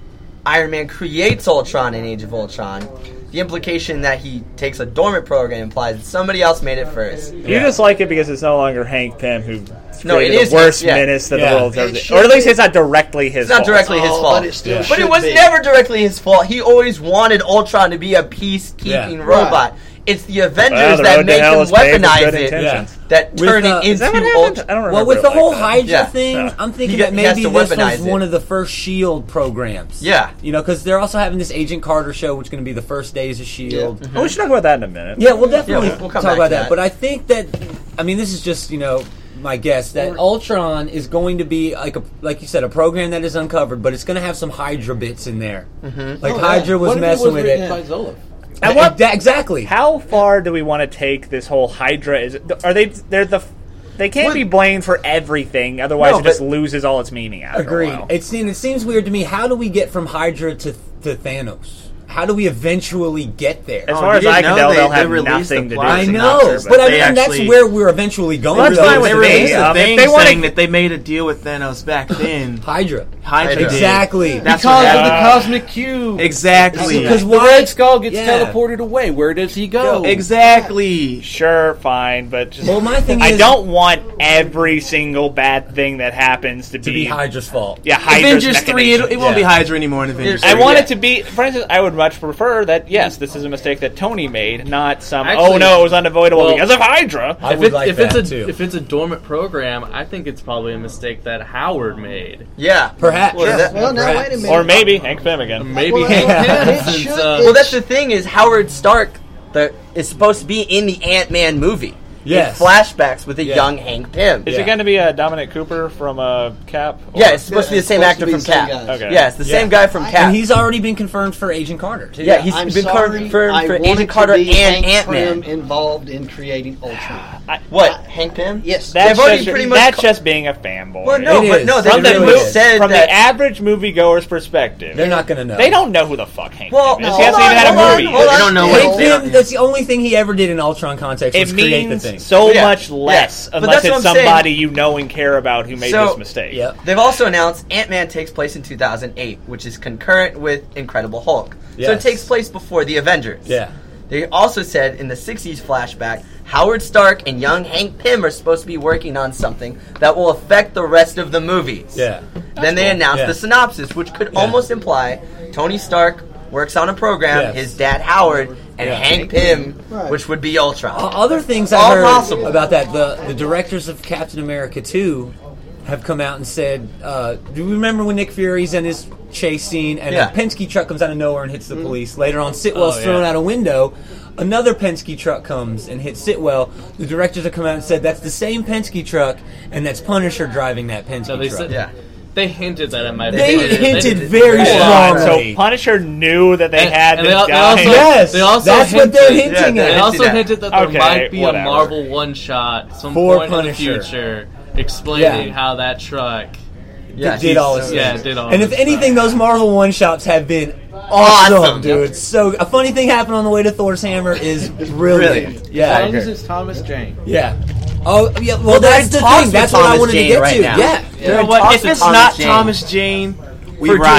Speaker 3: Iron Man creates Ultron in Age of Ultron. The implication that he takes a dormant program implies that somebody else made it first.
Speaker 4: You just like it because it's no longer Hank Pym who
Speaker 3: No,
Speaker 4: created
Speaker 3: it is
Speaker 4: the worst
Speaker 3: his- yeah.
Speaker 4: menace that
Speaker 1: Yeah.
Speaker 4: the world's
Speaker 6: It
Speaker 4: ever seen.
Speaker 6: should
Speaker 4: Or at least
Speaker 6: be.
Speaker 4: it's not directly his
Speaker 3: It's not
Speaker 4: fault.
Speaker 3: directly his
Speaker 6: Oh,
Speaker 3: fault.
Speaker 6: but it still
Speaker 3: But it
Speaker 6: should
Speaker 3: was
Speaker 6: be.
Speaker 3: never directly his fault. He always wanted Ultron to be a peacekeeping
Speaker 1: Yeah.
Speaker 3: robot. It's the Avengers
Speaker 4: Well, the
Speaker 3: that
Speaker 4: road to
Speaker 3: make
Speaker 4: hell
Speaker 3: him
Speaker 4: is paved with
Speaker 3: weaponize
Speaker 4: good
Speaker 3: it,
Speaker 4: intentions.
Speaker 3: that
Speaker 1: With
Speaker 3: turn
Speaker 1: the-
Speaker 3: it
Speaker 1: Is
Speaker 4: Is that what
Speaker 3: into
Speaker 4: happened?
Speaker 3: Ultron.
Speaker 4: I don't remember.
Speaker 1: Well, with
Speaker 4: it
Speaker 1: the
Speaker 4: like
Speaker 1: whole
Speaker 4: that.
Speaker 1: Hydra
Speaker 3: Yeah.
Speaker 1: thing,
Speaker 4: Yeah.
Speaker 1: I'm thinking
Speaker 3: He
Speaker 1: that
Speaker 3: got- he has
Speaker 1: maybe
Speaker 3: to
Speaker 1: this was
Speaker 3: weaponize it.
Speaker 1: one of the first SHIELD programs.
Speaker 3: Yeah.
Speaker 1: You know, because they're also having this Agent Carter show, which is going to be the first days of SHIELD.
Speaker 4: Oh, we should talk about that in a minute.
Speaker 1: Yeah, we'll definitely
Speaker 3: Yeah, we'll- we'll come
Speaker 1: talk
Speaker 3: back
Speaker 1: about
Speaker 3: to
Speaker 1: that.
Speaker 3: that.
Speaker 1: But I think that, I mean, this is just, you know, my guess that Ultron is going to be like a, like you said, a program that is uncovered, but it's going to have some Hydra bits in there. Mm-hmm. Like
Speaker 6: Oh, yeah.
Speaker 1: Hydra was
Speaker 5: What if it
Speaker 1: messing
Speaker 5: was
Speaker 1: with
Speaker 5: written
Speaker 1: it.
Speaker 5: by Zola?
Speaker 4: And what-
Speaker 1: Exa- exactly.
Speaker 4: How far do we want to take this whole Hydra? Is are they? They're the. They can't
Speaker 3: What-
Speaker 4: be blamed for everything, otherwise
Speaker 3: No,
Speaker 4: it just
Speaker 3: but-
Speaker 4: loses all its meaning after
Speaker 1: Agreed.
Speaker 4: a while.
Speaker 1: It seems it seems weird to me. How do we get from Hydra to to Thanos? How do we eventually get there?
Speaker 4: As
Speaker 8: Oh,
Speaker 4: far
Speaker 8: you
Speaker 4: as I
Speaker 8: didn't
Speaker 4: can
Speaker 8: know
Speaker 4: tell,
Speaker 8: they-
Speaker 4: they'll
Speaker 8: they
Speaker 4: have
Speaker 8: released
Speaker 4: nothing
Speaker 8: the
Speaker 4: to do
Speaker 8: plot
Speaker 1: I
Speaker 4: with
Speaker 1: know,
Speaker 8: synopsis,
Speaker 1: but I
Speaker 8: they
Speaker 1: mean that's
Speaker 8: actually-
Speaker 1: where we're eventually going.
Speaker 4: Well, that's
Speaker 1: though,
Speaker 4: fine
Speaker 1: is
Speaker 4: with
Speaker 8: They
Speaker 1: the
Speaker 4: me.
Speaker 8: released
Speaker 1: Thanos.
Speaker 8: a
Speaker 4: Um, if
Speaker 8: thing
Speaker 4: they wanna-
Speaker 8: saying that they made a deal with Thanos back then.
Speaker 1: Hydra.
Speaker 8: Hydra did.
Speaker 1: Exactly.
Speaker 8: That's
Speaker 5: Because
Speaker 8: what
Speaker 5: of the
Speaker 8: happened.
Speaker 5: cosmic cube.
Speaker 8: Exactly.
Speaker 1: Because
Speaker 5: The
Speaker 1: why?
Speaker 5: Red Skull gets
Speaker 1: Yeah.
Speaker 5: teleported away. Where does he go?
Speaker 8: Exactly.
Speaker 4: Sure, fine, but just,
Speaker 1: Well, my thing
Speaker 4: I
Speaker 1: is
Speaker 4: don't want every single bad thing that happens to,
Speaker 1: to be Hydra's fault.
Speaker 4: Yeah, Hydra's
Speaker 8: Avengers three, it, it won't be
Speaker 1: Yeah.
Speaker 8: Hydra anymore in Avengers
Speaker 4: I
Speaker 8: three.
Speaker 4: want
Speaker 3: Yeah.
Speaker 4: it to be, for instance, I would much prefer that, yes, this is a mistake that Tony made, not some, oh
Speaker 7: Actually-
Speaker 4: no, it was unavoidable
Speaker 7: well,
Speaker 4: because of Hydra.
Speaker 1: I
Speaker 7: if
Speaker 1: would
Speaker 7: it's,
Speaker 1: like
Speaker 7: if
Speaker 1: that
Speaker 7: it's a
Speaker 1: too.
Speaker 7: if it's a dormant program, I think it's probably a mistake that Howard made.
Speaker 3: Yeah.
Speaker 1: Perhaps.
Speaker 3: Well, that-
Speaker 6: Well, now
Speaker 1: Perhaps.
Speaker 6: wait a minute.
Speaker 4: Or maybe Hank Pym again.
Speaker 7: Maybe
Speaker 6: Well,
Speaker 7: Hank
Speaker 6: it
Speaker 7: Pym, since,
Speaker 6: should-
Speaker 7: uh,
Speaker 3: Well, that's the thing is Howard Stark the, is supposed to be in the Ant-Man movie.
Speaker 1: Yes.
Speaker 3: In flashbacks with a
Speaker 1: Yeah.
Speaker 3: young Hank Pym.
Speaker 4: Is
Speaker 1: Yeah.
Speaker 4: it going to be uh, Dominic Cooper from uh, Cap? Or-
Speaker 3: Yeah, it's supposed to be the
Speaker 6: it's
Speaker 3: same
Speaker 6: supposed
Speaker 3: actor
Speaker 6: to be
Speaker 3: from
Speaker 6: the same
Speaker 3: Cap.
Speaker 6: guy.
Speaker 4: Okay.
Speaker 3: Yeah, it's the same
Speaker 1: Yeah.
Speaker 3: guy from Cap.
Speaker 1: And he's already been confirmed for Agent Carter too.
Speaker 3: Yeah, he's
Speaker 6: I'm
Speaker 3: been
Speaker 6: sorry,
Speaker 3: confirmed
Speaker 6: I
Speaker 3: for
Speaker 6: wanted
Speaker 3: Agent Carter
Speaker 6: to be
Speaker 3: and
Speaker 6: Hank
Speaker 3: Ant-Man.
Speaker 6: Pym involved in creating Ultron.
Speaker 3: What, Hank Pym?
Speaker 6: Yes.
Speaker 4: That's,
Speaker 3: They've already
Speaker 4: just,
Speaker 3: pretty much
Speaker 4: that's
Speaker 3: ca-
Speaker 4: just being a fanboy.
Speaker 3: Well, no,
Speaker 1: It
Speaker 3: but
Speaker 1: is.
Speaker 3: no, they
Speaker 4: from the,
Speaker 1: really
Speaker 3: really
Speaker 4: mo-
Speaker 1: is.
Speaker 3: said
Speaker 4: from
Speaker 3: that.
Speaker 4: the average moviegoer's perspective,
Speaker 1: They're not going to know.
Speaker 4: they don't know who the fuck Hank
Speaker 3: Well,
Speaker 4: Pym is.
Speaker 3: no,
Speaker 4: He hasn't
Speaker 3: hold
Speaker 4: even had
Speaker 3: on,
Speaker 4: a
Speaker 3: hold
Speaker 4: movie
Speaker 3: on,
Speaker 4: yet.
Speaker 3: hold
Speaker 8: They
Speaker 3: on.
Speaker 8: don't know
Speaker 3: Hank
Speaker 8: what-
Speaker 1: Hank
Speaker 3: Pym-
Speaker 1: Pym, that's the only thing he ever did in Ultron context
Speaker 4: It
Speaker 1: was create the
Speaker 4: means
Speaker 1: thing.
Speaker 4: so
Speaker 3: Yeah.
Speaker 4: much less
Speaker 3: Yeah. But
Speaker 4: unless
Speaker 3: that's what
Speaker 4: it's
Speaker 3: I'm saying.
Speaker 4: somebody you know and care about who made
Speaker 3: So-
Speaker 4: this mistake.
Speaker 1: Yep.
Speaker 3: They've also announced Ant-Man takes place in two thousand eight, which is concurrent with Incredible Hulk. So it
Speaker 1: Yes.
Speaker 3: takes place before the Avengers.
Speaker 1: Yeah.
Speaker 3: They also said in the sixties flashback, Howard Stark and young Hank Pym are supposed to be working on something that will affect the rest of the movies.
Speaker 1: Yeah.
Speaker 3: Then they announced
Speaker 1: Yeah.
Speaker 3: the synopsis, which could
Speaker 1: Yeah.
Speaker 3: almost imply Tony Stark works on a program,
Speaker 1: Yes.
Speaker 3: his dad Howard, and
Speaker 1: Yeah.
Speaker 3: Hank Pym,
Speaker 6: Right.
Speaker 3: which would be Ultron.
Speaker 1: O- Other things I
Speaker 3: All
Speaker 1: heard
Speaker 3: possible.
Speaker 1: about that, the, the directors of Captain America two have come out and said, uh, do you remember when Nick Fury's in his chase scene and
Speaker 3: Yeah.
Speaker 1: a Penske truck comes out of nowhere and hits the police? Later on, Sitwell's
Speaker 7: Oh, yeah.
Speaker 1: thrown out a window. Another Penske truck comes and hits Sitwell. The directors have come out and said that's the same Penske truck and that's Punisher driving that Penske
Speaker 7: No, they
Speaker 1: truck.
Speaker 7: said
Speaker 3: Yeah.
Speaker 7: they hinted that it might.
Speaker 1: They
Speaker 7: be
Speaker 1: hinted
Speaker 7: they-
Speaker 1: very
Speaker 7: Hold on,
Speaker 1: strongly.
Speaker 4: So Punisher knew that they
Speaker 7: And-
Speaker 4: had
Speaker 7: and
Speaker 4: this
Speaker 7: they al- they
Speaker 4: guy.
Speaker 7: also-
Speaker 1: Yes,
Speaker 7: They also
Speaker 1: that's what
Speaker 7: hinted-
Speaker 1: they're
Speaker 3: Yeah,
Speaker 1: hinting
Speaker 3: they
Speaker 7: They
Speaker 1: at.
Speaker 3: hinted
Speaker 7: also
Speaker 3: that.
Speaker 7: hinted that there
Speaker 4: Okay,
Speaker 7: might be
Speaker 4: whatever.
Speaker 7: a Marvel one shot some
Speaker 1: For
Speaker 7: point
Speaker 1: Punisher.
Speaker 7: in the future explaining
Speaker 1: Yeah.
Speaker 7: how that truck.
Speaker 3: Yeah,
Speaker 1: did all this.
Speaker 7: Yeah,
Speaker 1: things.
Speaker 7: did all
Speaker 1: And if
Speaker 7: this
Speaker 1: anything, those Marvel one shots have been
Speaker 3: Awesome.
Speaker 1: awesome, dude. So a funny thing happened on the way to Thor's hammer is brilliant.
Speaker 3: Brilliant.
Speaker 5: As
Speaker 1: Yeah,
Speaker 5: long as it's Thomas Jane.
Speaker 1: yeah. Oh, yeah. Well,
Speaker 3: Well, they're
Speaker 1: that's
Speaker 3: in
Speaker 1: the
Speaker 3: talks
Speaker 1: thing.
Speaker 3: with
Speaker 1: That's what I
Speaker 3: Thomas
Speaker 1: wanted
Speaker 3: Jane
Speaker 1: to get
Speaker 3: right
Speaker 1: to.
Speaker 3: now.
Speaker 1: Yeah.
Speaker 8: You know
Speaker 3: in
Speaker 8: what?
Speaker 3: talks
Speaker 8: If
Speaker 3: with
Speaker 8: it's
Speaker 3: Thomas
Speaker 8: not
Speaker 3: Jane.
Speaker 8: Thomas Jane, we
Speaker 3: For
Speaker 8: right.
Speaker 3: doing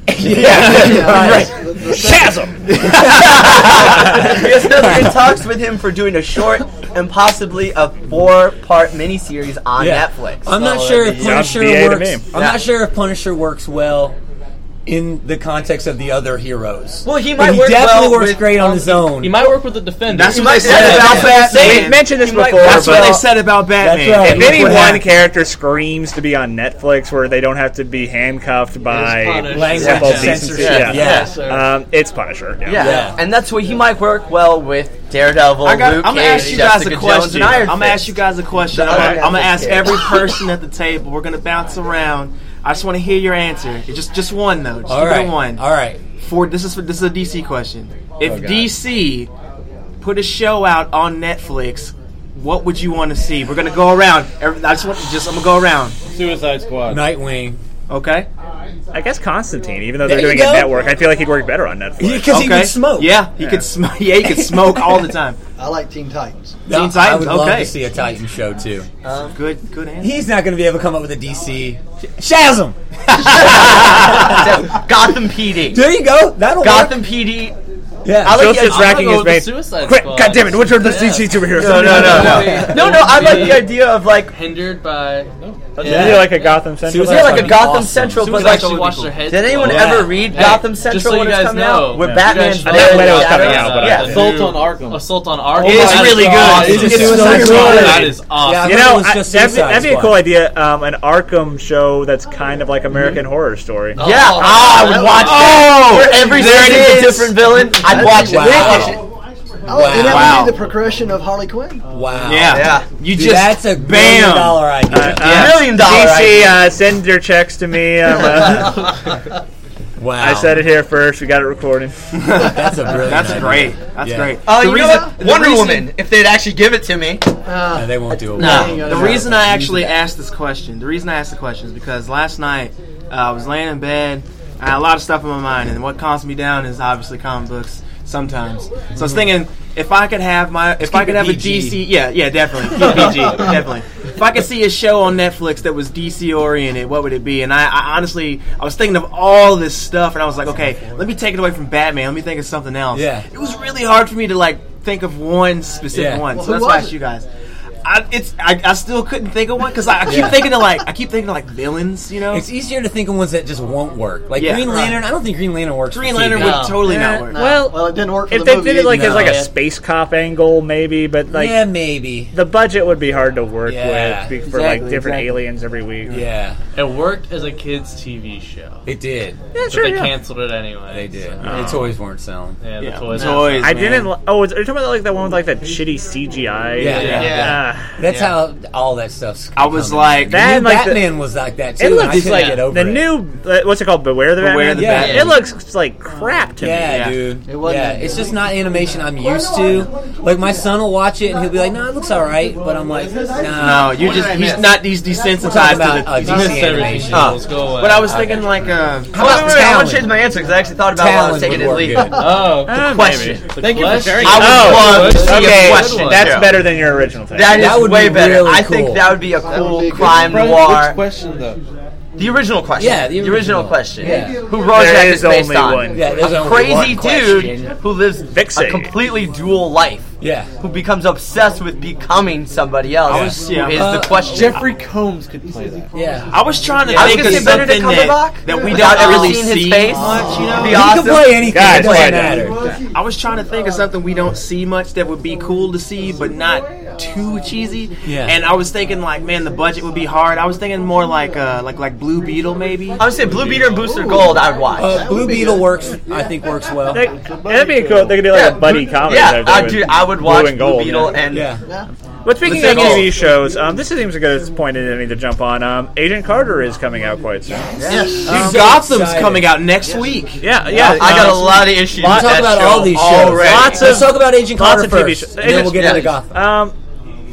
Speaker 1: yeah, right.
Speaker 4: Chasm.
Speaker 3: We are still in talks with him for doing a short and possibly a four-part miniseries on
Speaker 1: Yeah.
Speaker 3: Netflix.
Speaker 1: I'm not
Speaker 3: So
Speaker 1: sure
Speaker 3: that'd
Speaker 1: if
Speaker 3: be-
Speaker 1: Punisher
Speaker 4: Sounds B A to
Speaker 1: works.
Speaker 4: me.
Speaker 1: I'm
Speaker 3: Yeah.
Speaker 1: not sure if Punisher works well in the context of the other heroes.
Speaker 3: Well, he
Speaker 1: But
Speaker 3: might
Speaker 1: he
Speaker 3: work
Speaker 1: definitely
Speaker 3: well
Speaker 1: works
Speaker 3: with-
Speaker 1: great on his own.
Speaker 7: He might work with the Defender.
Speaker 8: That's
Speaker 3: He
Speaker 8: what
Speaker 3: might
Speaker 8: they said
Speaker 3: work
Speaker 8: about
Speaker 3: with-
Speaker 8: Batman.
Speaker 4: We mentioned this
Speaker 3: He might
Speaker 4: before,
Speaker 3: work
Speaker 8: That's what
Speaker 4: but
Speaker 8: they said about Batman.
Speaker 1: right.
Speaker 4: if
Speaker 1: Look
Speaker 4: any
Speaker 1: what
Speaker 4: one
Speaker 1: happened.
Speaker 4: character screams to be on Netflix where they don't have to be handcuffed by
Speaker 7: Punisher.
Speaker 1: Language
Speaker 4: simple
Speaker 1: and
Speaker 4: decency,
Speaker 1: censorship.
Speaker 4: yeah.
Speaker 1: Yeah.
Speaker 4: Um, it's Punisher. Yeah.
Speaker 3: Yeah.
Speaker 1: Yeah.
Speaker 3: and that's what he might work well with Daredevil,
Speaker 8: I got,
Speaker 3: Luke
Speaker 8: I'm gonna
Speaker 3: Cage,
Speaker 8: ask you guys
Speaker 3: Jessica
Speaker 8: a
Speaker 3: Jones,
Speaker 8: question.
Speaker 3: and
Speaker 8: I'm
Speaker 3: Iron
Speaker 8: gonna
Speaker 3: Fist.
Speaker 8: ask you guys a question.
Speaker 3: The
Speaker 8: I'm gonna,
Speaker 3: other
Speaker 8: I'm gonna ask
Speaker 3: Netflix
Speaker 8: every person at the table. We're gonna bounce around. I just want to hear your answer. It's Just, just one though. Just
Speaker 1: All
Speaker 8: give
Speaker 1: right.
Speaker 8: it a one.
Speaker 1: All right.
Speaker 8: For this is for, this is a D C question. If
Speaker 3: God.
Speaker 8: D C put a show out on Netflix, what would you want to see? We're gonna go around. Every, I just want just I'm gonna go around.
Speaker 5: Suicide Squad.
Speaker 1: Nightwing.
Speaker 8: Okay.
Speaker 4: I guess Constantine, even though
Speaker 1: There
Speaker 4: they're
Speaker 1: you
Speaker 4: doing
Speaker 1: go.
Speaker 4: a network, I feel like he'd work better on Netflix.
Speaker 1: Because he
Speaker 8: okay.
Speaker 1: could smoke.
Speaker 8: Yeah, he
Speaker 4: Yeah.
Speaker 8: could smoke. Yeah, he could smoke all the time.
Speaker 6: I like Teen Titans.
Speaker 1: No,
Speaker 8: Teen Titans,
Speaker 1: I would love
Speaker 8: okay.
Speaker 1: to see a Titan show too.
Speaker 8: Good, good answer.
Speaker 1: He's not going to be able to come up with a D C. Shazam!
Speaker 3: Gotham P D.
Speaker 1: There you go. That'll
Speaker 3: Gotham P D.
Speaker 1: work. Yeah.
Speaker 3: I like the
Speaker 4: Joseph's
Speaker 3: idea-
Speaker 4: racking
Speaker 7: go
Speaker 4: his
Speaker 7: with the
Speaker 4: brain.
Speaker 7: Suicide
Speaker 4: Quick,
Speaker 7: Squad.
Speaker 4: God damn it! Which are the D C superheroes?
Speaker 3: No, no, no, no. No, no, I like the idea of like,
Speaker 7: Hindered by no.
Speaker 4: Is he like a Gotham Central?
Speaker 1: Suicide
Speaker 3: yeah, like
Speaker 1: Squad
Speaker 3: a
Speaker 1: would be
Speaker 3: Gotham
Speaker 1: awesome.
Speaker 3: Central, but
Speaker 7: Suicide
Speaker 3: like,
Speaker 7: Squad wash their heads.
Speaker 3: did anyone
Speaker 1: Yeah.
Speaker 3: ever read
Speaker 7: Hey,
Speaker 3: Gotham
Speaker 7: just
Speaker 3: Central
Speaker 7: so
Speaker 3: when
Speaker 7: you
Speaker 3: it's
Speaker 7: guys
Speaker 3: coming
Speaker 7: know,
Speaker 3: out? Where
Speaker 7: yeah.
Speaker 3: Batman's
Speaker 7: You
Speaker 4: guys-
Speaker 3: there
Speaker 4: I didn't
Speaker 3: in
Speaker 4: know it was
Speaker 3: the
Speaker 4: coming
Speaker 3: shadows?
Speaker 4: out, but I
Speaker 3: yeah.
Speaker 4: did.
Speaker 5: Assault on Arkham.
Speaker 7: Assault on Arkham.
Speaker 8: It's
Speaker 7: That is
Speaker 8: really good.
Speaker 7: awesome.
Speaker 1: It's
Speaker 8: It's
Speaker 1: a
Speaker 8: so
Speaker 1: Suicide
Speaker 8: good.
Speaker 1: Squad.
Speaker 7: That is
Speaker 1: Yeah,
Speaker 7: awesome.
Speaker 1: I
Speaker 4: You
Speaker 1: thought it
Speaker 4: know,
Speaker 1: was
Speaker 4: I,
Speaker 1: just
Speaker 4: that'd, be,
Speaker 1: Suicide
Speaker 4: that'd be a
Speaker 1: Squad.
Speaker 4: cool idea. Um, an Arkham show that's kind of like American Horror Story.
Speaker 3: Yeah, ah, I would watch that. Where every
Speaker 8: there it
Speaker 3: season is a
Speaker 8: is.
Speaker 3: different villain. I'd watch it.
Speaker 1: Wow.
Speaker 3: I'd watch it.
Speaker 6: Oh, and that
Speaker 8: Wow.
Speaker 6: would be the progression of Harley Quinn.
Speaker 1: Wow.
Speaker 8: Yeah.
Speaker 3: Yeah.
Speaker 8: You
Speaker 1: Dude,
Speaker 8: just
Speaker 1: that's a
Speaker 8: bam.
Speaker 1: billion dollar idea.
Speaker 4: Uh,
Speaker 3: Yeah. Million dollar
Speaker 4: D C,
Speaker 3: idea.
Speaker 4: uh, send your checks to me. Um, uh,
Speaker 1: wow.
Speaker 4: I said it here first. We got it recorded.
Speaker 1: That's a brilliant
Speaker 8: That's
Speaker 1: idea.
Speaker 8: great. That's
Speaker 1: Yeah.
Speaker 8: great.
Speaker 3: Oh,
Speaker 8: The
Speaker 3: you
Speaker 8: reason-
Speaker 3: know what?
Speaker 8: the
Speaker 3: Wonder
Speaker 8: reason-
Speaker 3: Woman. If they'd actually give it to me.
Speaker 1: No, they won't do it.
Speaker 8: No, the reason I actually asked this question, the reason I asked the question is because last night uh, I was laying in bed. I had a lot of stuff in my mind, and what calms me down is obviously comic books. Sometimes, so I was thinking if I could have my, if I
Speaker 1: keep
Speaker 8: could
Speaker 1: it
Speaker 8: have a
Speaker 1: P G.
Speaker 8: D C, yeah, yeah, definitely, keep P G, definitely. If I could see a show on Netflix that was D C oriented, what would it be? And I, I honestly, I was thinking of all this stuff, and I was like, okay, let me take it away from Batman. Let me think of something else.
Speaker 1: Yeah.
Speaker 8: It was really hard for me to like think of one specific
Speaker 1: Yeah.
Speaker 8: one,
Speaker 6: Well,
Speaker 8: so
Speaker 6: who
Speaker 8: that's why I
Speaker 6: was
Speaker 8: asked
Speaker 6: it?
Speaker 8: you guys. I, it's I, I still couldn't think of one because I, I keep
Speaker 1: Yeah.
Speaker 8: thinking of like I keep thinking of like villains, you know.
Speaker 1: It's easier to think of ones that just won't work. Like
Speaker 8: Yeah.
Speaker 1: Green Lantern, I don't think Green Lantern works.
Speaker 8: Green
Speaker 1: for
Speaker 8: Lantern
Speaker 1: T V.
Speaker 8: would totally
Speaker 4: Yeah.
Speaker 8: not work.
Speaker 4: Well,
Speaker 6: Well, it didn't work for
Speaker 4: if
Speaker 6: the
Speaker 4: they
Speaker 6: movie.
Speaker 4: did it like
Speaker 6: either.
Speaker 4: as like
Speaker 1: No.
Speaker 4: a space cop angle, maybe, but like
Speaker 1: yeah, maybe.
Speaker 4: the budget would be hard to work
Speaker 1: Yeah.
Speaker 4: with be- for
Speaker 8: Exactly,
Speaker 4: like different
Speaker 8: exactly.
Speaker 4: aliens every week.
Speaker 1: Yeah,
Speaker 7: It worked as a kids' T V show.
Speaker 1: it did.
Speaker 4: Yeah,
Speaker 7: But
Speaker 4: sure,
Speaker 7: they
Speaker 4: yeah.
Speaker 7: canceled it anyway.
Speaker 1: They did.
Speaker 7: so-
Speaker 1: The toys weren't selling.
Speaker 7: Yeah, the
Speaker 8: Yeah,
Speaker 7: toys.
Speaker 8: toys.
Speaker 4: I
Speaker 8: man.
Speaker 4: didn't. li- Oh, is- are you talking about like that one with like that shitty C G I?
Speaker 1: Yeah, yeah.
Speaker 3: Yeah.
Speaker 4: Ah.
Speaker 1: That's
Speaker 8: Yeah.
Speaker 1: how all that stuff's.
Speaker 8: I was
Speaker 1: coming.
Speaker 8: like-
Speaker 1: The
Speaker 4: That,
Speaker 1: new
Speaker 4: like, the-
Speaker 1: Batman was like that too.
Speaker 4: It
Speaker 1: and I
Speaker 4: looks
Speaker 1: couldn't
Speaker 4: like
Speaker 1: get over
Speaker 4: the
Speaker 1: it.
Speaker 4: new. Uh, what's it called? Beware the
Speaker 8: Beware
Speaker 4: Batman.
Speaker 8: the
Speaker 1: Batman.
Speaker 4: It looks like crap to
Speaker 1: Yeah,
Speaker 4: me.
Speaker 8: Yeah.
Speaker 1: dude.
Speaker 6: It wasn't-
Speaker 1: yeah, it's just not animation I'm used to. Like my son will watch it and he'll be like, "No, it looks all right," but I'm like, "Nah."
Speaker 8: No, you just he's not he's desensitized
Speaker 1: We're talking
Speaker 8: to
Speaker 1: about,
Speaker 8: the.
Speaker 1: uh,
Speaker 8: he's
Speaker 1: D C
Speaker 8: missed
Speaker 1: animation.
Speaker 8: everything.
Speaker 7: Oh.
Speaker 8: Oh.
Speaker 7: Let's go away.
Speaker 8: But I was thinking like uh,
Speaker 1: How
Speaker 3: Wait,
Speaker 1: about
Speaker 3: wait, wait, I want
Speaker 1: Talon?
Speaker 3: to change my answer because I actually thought about it while I was
Speaker 1: Talon
Speaker 3: taking
Speaker 1: would
Speaker 3: his
Speaker 1: work
Speaker 3: lead.
Speaker 1: good.
Speaker 7: Oh,
Speaker 4: Ah,
Speaker 3: Question.
Speaker 7: the
Speaker 5: Thank you for
Speaker 7: question.
Speaker 5: sharing.
Speaker 3: I would love to see
Speaker 4: okay,
Speaker 3: a question.
Speaker 4: that's
Speaker 3: too.
Speaker 4: better than your original thing.
Speaker 3: That is
Speaker 1: That would
Speaker 3: way
Speaker 1: be
Speaker 3: better.
Speaker 1: really
Speaker 3: I
Speaker 1: cool.
Speaker 3: think that would be a
Speaker 6: would
Speaker 3: cool
Speaker 6: be a good
Speaker 3: crime
Speaker 5: Which
Speaker 3: noir.
Speaker 5: question though?
Speaker 3: The original question.
Speaker 1: Yeah, the
Speaker 3: the original
Speaker 1: original.
Speaker 3: question.
Speaker 1: Yeah.
Speaker 3: Who Rorschach
Speaker 4: There
Speaker 3: is
Speaker 4: is
Speaker 3: based
Speaker 4: only
Speaker 3: on.
Speaker 4: one.
Speaker 1: Yeah, there's
Speaker 3: A
Speaker 1: only
Speaker 3: crazy
Speaker 1: one
Speaker 3: dude
Speaker 1: question.
Speaker 3: who lives
Speaker 4: Vixie.
Speaker 3: a completely dual life.
Speaker 1: Yeah.
Speaker 3: Who becomes obsessed with becoming somebody else.
Speaker 8: I was- yeah.
Speaker 3: Who is
Speaker 1: Uh,
Speaker 3: the question.
Speaker 5: Jeffrey Combs could play that.
Speaker 1: Yeah.
Speaker 8: I was trying to
Speaker 3: I was
Speaker 8: think
Speaker 3: gonna
Speaker 8: of
Speaker 3: say Benedict
Speaker 8: something that,
Speaker 3: Cumberbatch.
Speaker 8: that we
Speaker 3: Without
Speaker 8: don't
Speaker 3: ever
Speaker 8: really
Speaker 3: seeing his
Speaker 8: see
Speaker 3: face.
Speaker 8: much, you know.
Speaker 3: It'd be
Speaker 1: He
Speaker 3: awesome.
Speaker 1: can play anything.
Speaker 4: Guys,
Speaker 1: it doesn't
Speaker 4: why
Speaker 1: matter.
Speaker 8: I was trying to think of something we don't see much that would be cool to see, but not too cheesy.
Speaker 1: Yeah.
Speaker 8: And I was thinking like, man, the budget would be hard. I was thinking more like uh like like Blue Beetle maybe.
Speaker 3: I would say Blue Beater and Booster Gold. I would watch.
Speaker 1: Uh, Blue Beetle works. I think works well.
Speaker 4: They, that'd be cool. They could do like a buddy
Speaker 3: Blue-
Speaker 4: comedy.
Speaker 3: Yeah,
Speaker 4: type
Speaker 3: I,
Speaker 4: thing
Speaker 3: dude,
Speaker 4: with
Speaker 3: I would
Speaker 4: Blue
Speaker 3: watch
Speaker 4: and
Speaker 3: Blue
Speaker 4: Gold,
Speaker 3: Beetle
Speaker 4: yeah.
Speaker 3: and
Speaker 1: Yeah.
Speaker 4: But speaking
Speaker 3: The
Speaker 4: of T V
Speaker 3: thing-
Speaker 4: shows, um, this seems a good point that I need to jump on. Um, Agent Carter is coming out quite soon.
Speaker 3: yes.
Speaker 1: I'm so
Speaker 8: Gotham's
Speaker 1: excited.
Speaker 8: coming out next week.
Speaker 4: Yeah, yeah.
Speaker 3: I got a
Speaker 4: um,
Speaker 3: lot of issues
Speaker 1: Let's
Speaker 3: with
Speaker 1: talk
Speaker 3: that
Speaker 1: about
Speaker 3: show
Speaker 1: all these shows.
Speaker 3: already.
Speaker 4: Lots
Speaker 1: Let's
Speaker 4: of-
Speaker 1: talk about Agent
Speaker 4: lots
Speaker 1: Carter
Speaker 4: of T V
Speaker 1: first.
Speaker 4: shows.
Speaker 1: and then we'll get
Speaker 3: Yeah.
Speaker 1: into Gotham.
Speaker 4: Um,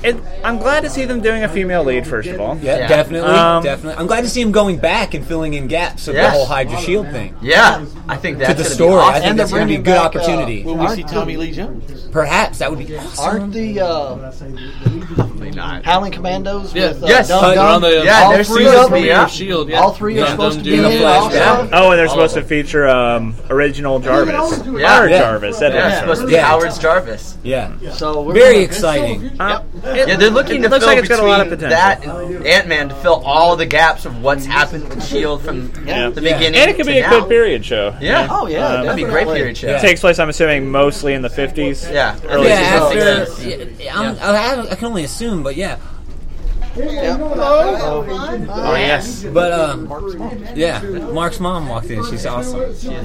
Speaker 4: it, I'm glad to see them doing a female lead. First of all,
Speaker 1: Yeah,
Speaker 3: Yeah.
Speaker 1: definitely,
Speaker 4: Um,
Speaker 1: definitely. I'm glad to see him going back and filling in gaps of
Speaker 3: Yes.
Speaker 1: the whole Hydra Shield thing.
Speaker 3: Yeah, I think that's
Speaker 1: To the
Speaker 3: gonna
Speaker 1: story,
Speaker 3: Be
Speaker 1: I
Speaker 3: awesome.
Speaker 1: think
Speaker 6: And
Speaker 1: that's
Speaker 6: they're
Speaker 1: going to be a
Speaker 6: bringing
Speaker 1: good
Speaker 6: back, uh,
Speaker 1: opportunity.
Speaker 5: Will we see
Speaker 6: Aren't
Speaker 5: Tommy
Speaker 6: the-
Speaker 5: Lee Jones?
Speaker 1: Perhaps that would be awesome.
Speaker 6: Aren't the uh, Howling Commandos
Speaker 7: Yeah.
Speaker 6: with uh,
Speaker 3: Yes.
Speaker 6: Dum
Speaker 7: Uh,
Speaker 6: Dum?
Speaker 7: on the-
Speaker 3: Yeah,
Speaker 6: all
Speaker 3: they're
Speaker 6: three
Speaker 3: supposed
Speaker 6: of
Speaker 3: to
Speaker 6: them.
Speaker 3: be, yeah.
Speaker 7: Shield, yeah.
Speaker 6: All three are
Speaker 7: Dum
Speaker 6: supposed
Speaker 7: Dum
Speaker 6: to be
Speaker 7: Dum
Speaker 6: in
Speaker 7: Flash
Speaker 6: also.
Speaker 7: Down.
Speaker 4: Oh, and they're supposed to feature um, original Jarvis.
Speaker 3: Yeah.
Speaker 4: Howard
Speaker 1: Yeah.
Speaker 4: Jarvis. Edward
Speaker 3: Yeah, it's
Speaker 4: Jarvis.
Speaker 3: supposed to be
Speaker 1: Yeah.
Speaker 3: Howard Jarvis.
Speaker 1: Yeah,
Speaker 6: So we're
Speaker 1: very
Speaker 6: gonna-
Speaker 1: exciting.
Speaker 4: Uh, it-
Speaker 3: Yeah, they're looking
Speaker 4: it
Speaker 3: to
Speaker 4: looks
Speaker 3: fill
Speaker 4: like it's got a
Speaker 3: between
Speaker 4: lot of potential.
Speaker 3: that and Ant-Man to fill all the gaps of what's happened with Shield from
Speaker 4: Yeah.
Speaker 3: the
Speaker 1: Yeah.
Speaker 3: beginning.
Speaker 4: And it could
Speaker 3: to
Speaker 4: be a
Speaker 3: now.
Speaker 4: good period show.
Speaker 3: Yeah.
Speaker 6: Oh yeah,
Speaker 4: Um,
Speaker 3: That'd be a great period show.
Speaker 1: Yeah.
Speaker 4: It takes place, I'm assuming, mostly in the fifties.
Speaker 3: Yeah.
Speaker 4: Early
Speaker 1: Yeah,
Speaker 3: sixties.
Speaker 1: after
Speaker 3: sixties.
Speaker 1: yeah, I'm, I, I can only assume, but yeah.
Speaker 8: Oh yes.
Speaker 1: But um, yeah, Mark's mom walked in. She's awesome.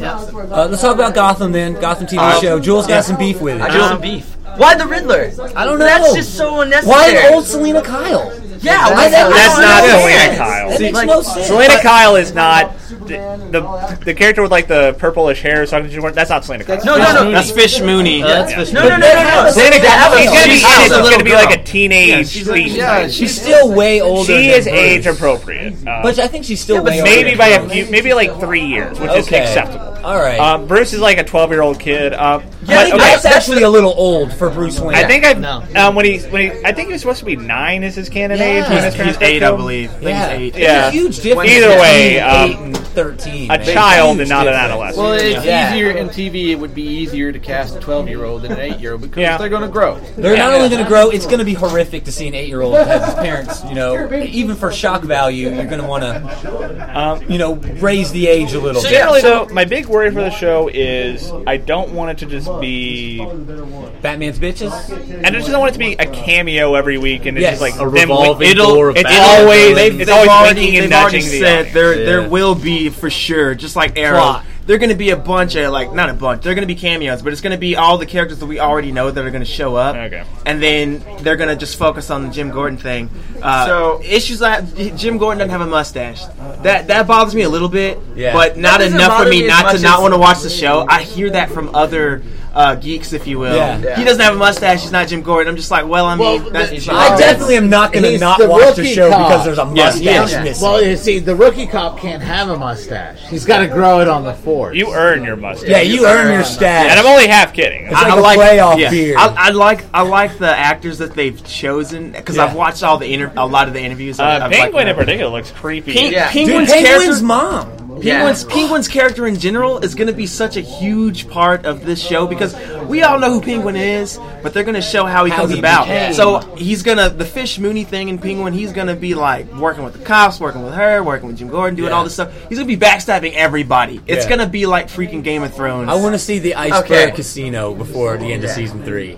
Speaker 1: Uh, let's talk about Gotham then. Gotham T V
Speaker 3: Uh,
Speaker 1: show. Jules got some beef with it.
Speaker 3: I got some beef. Why the Riddler?
Speaker 1: I don't know.
Speaker 3: That's just so unnecessary.
Speaker 1: Why an old Selena Kyle?
Speaker 3: Yeah,
Speaker 1: I
Speaker 3: why
Speaker 1: know,
Speaker 3: that?
Speaker 4: That's
Speaker 3: I don't
Speaker 4: not
Speaker 3: understand.
Speaker 4: Selena Kyle.
Speaker 1: That makes
Speaker 3: like,
Speaker 1: no sense.
Speaker 4: Selena Kyle is not the, the the character with like the purplish hair. So that's not Selena Kyle.
Speaker 3: No, no, no.
Speaker 8: That's Fish Mooney.
Speaker 3: That's no, no, no, no, no.
Speaker 4: Selena Kyle. She's gonna be
Speaker 3: She's
Speaker 4: in it.
Speaker 3: a
Speaker 4: She's
Speaker 3: little
Speaker 4: gonna be
Speaker 3: girl.
Speaker 4: like a teenage.
Speaker 8: she's
Speaker 4: teen.
Speaker 5: Yeah,
Speaker 1: She's still way older.
Speaker 4: She
Speaker 1: than
Speaker 4: is
Speaker 1: Bruce.
Speaker 4: age appropriate. Um,
Speaker 1: But I think she's still
Speaker 3: Yeah, but
Speaker 1: way
Speaker 4: maybe
Speaker 1: older.
Speaker 4: by a few, maybe like three years, which is
Speaker 1: Okay.
Speaker 4: acceptable.
Speaker 1: All right.
Speaker 4: Um, Bruce is like a twelve-year-old kid. Um,
Speaker 3: Yeah,
Speaker 4: but,
Speaker 3: he-
Speaker 4: okay,
Speaker 1: That's actually a little old for Bruce Wayne.
Speaker 4: I think I
Speaker 6: No.
Speaker 4: um, when he when he I think he was supposed to be nine is his canon
Speaker 1: Yeah.
Speaker 4: age when
Speaker 1: He's-
Speaker 4: his
Speaker 8: He's
Speaker 4: transcript
Speaker 8: eight, I
Speaker 4: film.
Speaker 8: believe. I think
Speaker 1: Yeah.
Speaker 8: he's eight.
Speaker 1: There's
Speaker 4: Yeah.
Speaker 1: a huge difference.
Speaker 4: Either way,
Speaker 1: between
Speaker 4: um,
Speaker 1: eight and thirteen.
Speaker 4: A
Speaker 1: man.
Speaker 4: child
Speaker 1: Huge
Speaker 4: and not an
Speaker 1: difference.
Speaker 4: adolescent.
Speaker 5: Well, it's
Speaker 1: Yeah.
Speaker 5: easier in T V. It would be easier to cast a twelve-year-old than an eight-year-old because
Speaker 4: Yeah.
Speaker 5: they're going to grow.
Speaker 1: They're not
Speaker 4: Yeah.
Speaker 1: only going to grow; it's going to be horrific to see an eight-year-old have his parents. You know, even for shock value, you're going to want to,
Speaker 4: Um,
Speaker 1: you know, raise the age a little.
Speaker 3: So,
Speaker 1: bit.
Speaker 3: yeah,
Speaker 4: Generally,
Speaker 3: so-
Speaker 4: though, my big worry for the show is I don't want it to just be.
Speaker 1: Batman's bitches.
Speaker 4: I just don't want it to be a cameo every week, and it's
Speaker 1: Yes.
Speaker 4: just like
Speaker 1: A
Speaker 4: them
Speaker 7: revolving
Speaker 4: it'll,
Speaker 7: door of
Speaker 4: It's
Speaker 7: Batman.
Speaker 4: always
Speaker 8: They've,
Speaker 4: it's
Speaker 8: they've
Speaker 4: always
Speaker 8: already,
Speaker 4: winking and
Speaker 8: they've already
Speaker 4: nudging the
Speaker 8: said
Speaker 4: audience.
Speaker 8: there
Speaker 7: Yeah.
Speaker 8: there will be for sure, just like Arrow.
Speaker 1: Plot.
Speaker 8: They're going to be a bunch of like not a bunch. They're going to be cameos, but it's going to be all the characters that we already know that are going to show up.
Speaker 4: Okay.
Speaker 8: And then they're going to just focus on the Jim Gordon thing. Uh,
Speaker 3: So-
Speaker 8: issues like Jim Gordon doesn't have a mustache. That that bothers me a little bit,
Speaker 1: Yeah.
Speaker 8: but not
Speaker 3: doesn't
Speaker 8: enough for
Speaker 3: bother
Speaker 8: me
Speaker 3: me as
Speaker 8: not to
Speaker 3: much
Speaker 8: not
Speaker 3: as-
Speaker 8: want to watch the show. I hear that from other uh, geeks, if you will.
Speaker 1: Yeah.
Speaker 3: Yeah.
Speaker 8: He doesn't have a mustache. He's not Jim Gordon. I'm just like, well, I mean,
Speaker 2: Well,
Speaker 8: that's
Speaker 2: the-
Speaker 8: just
Speaker 1: I definitely am not going to
Speaker 2: He's
Speaker 1: not
Speaker 2: the
Speaker 1: watch the
Speaker 2: rookie
Speaker 1: show
Speaker 2: cop.
Speaker 1: because there's a
Speaker 8: Yes,
Speaker 1: mustache
Speaker 8: yes.
Speaker 1: missing.
Speaker 2: Well, you see, the rookie cop can't have a mustache. He's got to grow it on the force.
Speaker 4: You earn your mustache.
Speaker 1: yeah, you earn your stash.
Speaker 4: And I'm only half kidding.
Speaker 1: It's like a playoff beard.
Speaker 8: I, I like I like the actors that they've chosen because
Speaker 1: Yeah.
Speaker 8: I've watched all the inter- a lot of the interviews.
Speaker 4: Uh,
Speaker 8: I've, I've
Speaker 4: Penguin
Speaker 8: liked
Speaker 4: in
Speaker 8: them.
Speaker 4: particular looks creepy.
Speaker 8: Peng-
Speaker 3: Yeah.
Speaker 1: Dude,
Speaker 8: Penguin's
Speaker 1: Penguin's
Speaker 8: character,
Speaker 1: mom.
Speaker 8: Penguin's Penguin's character in general is going to be such a huge part of this show because we all know who Penguin is, but they're going to show how he
Speaker 1: How
Speaker 8: comes
Speaker 1: he
Speaker 8: about.
Speaker 1: became.
Speaker 8: So he's gonna the Fish Mooney thing in Penguin. He's going to be like working with the cops, working with her, working with Jim Gordon, doing
Speaker 1: Yeah.
Speaker 8: all this stuff. He's going to be backstabbing everybody. It's
Speaker 1: Yeah.
Speaker 8: going to be like freaking Game of Thrones.
Speaker 1: I want to see the Iceberg
Speaker 3: Okay.
Speaker 1: Casino before the end of season three.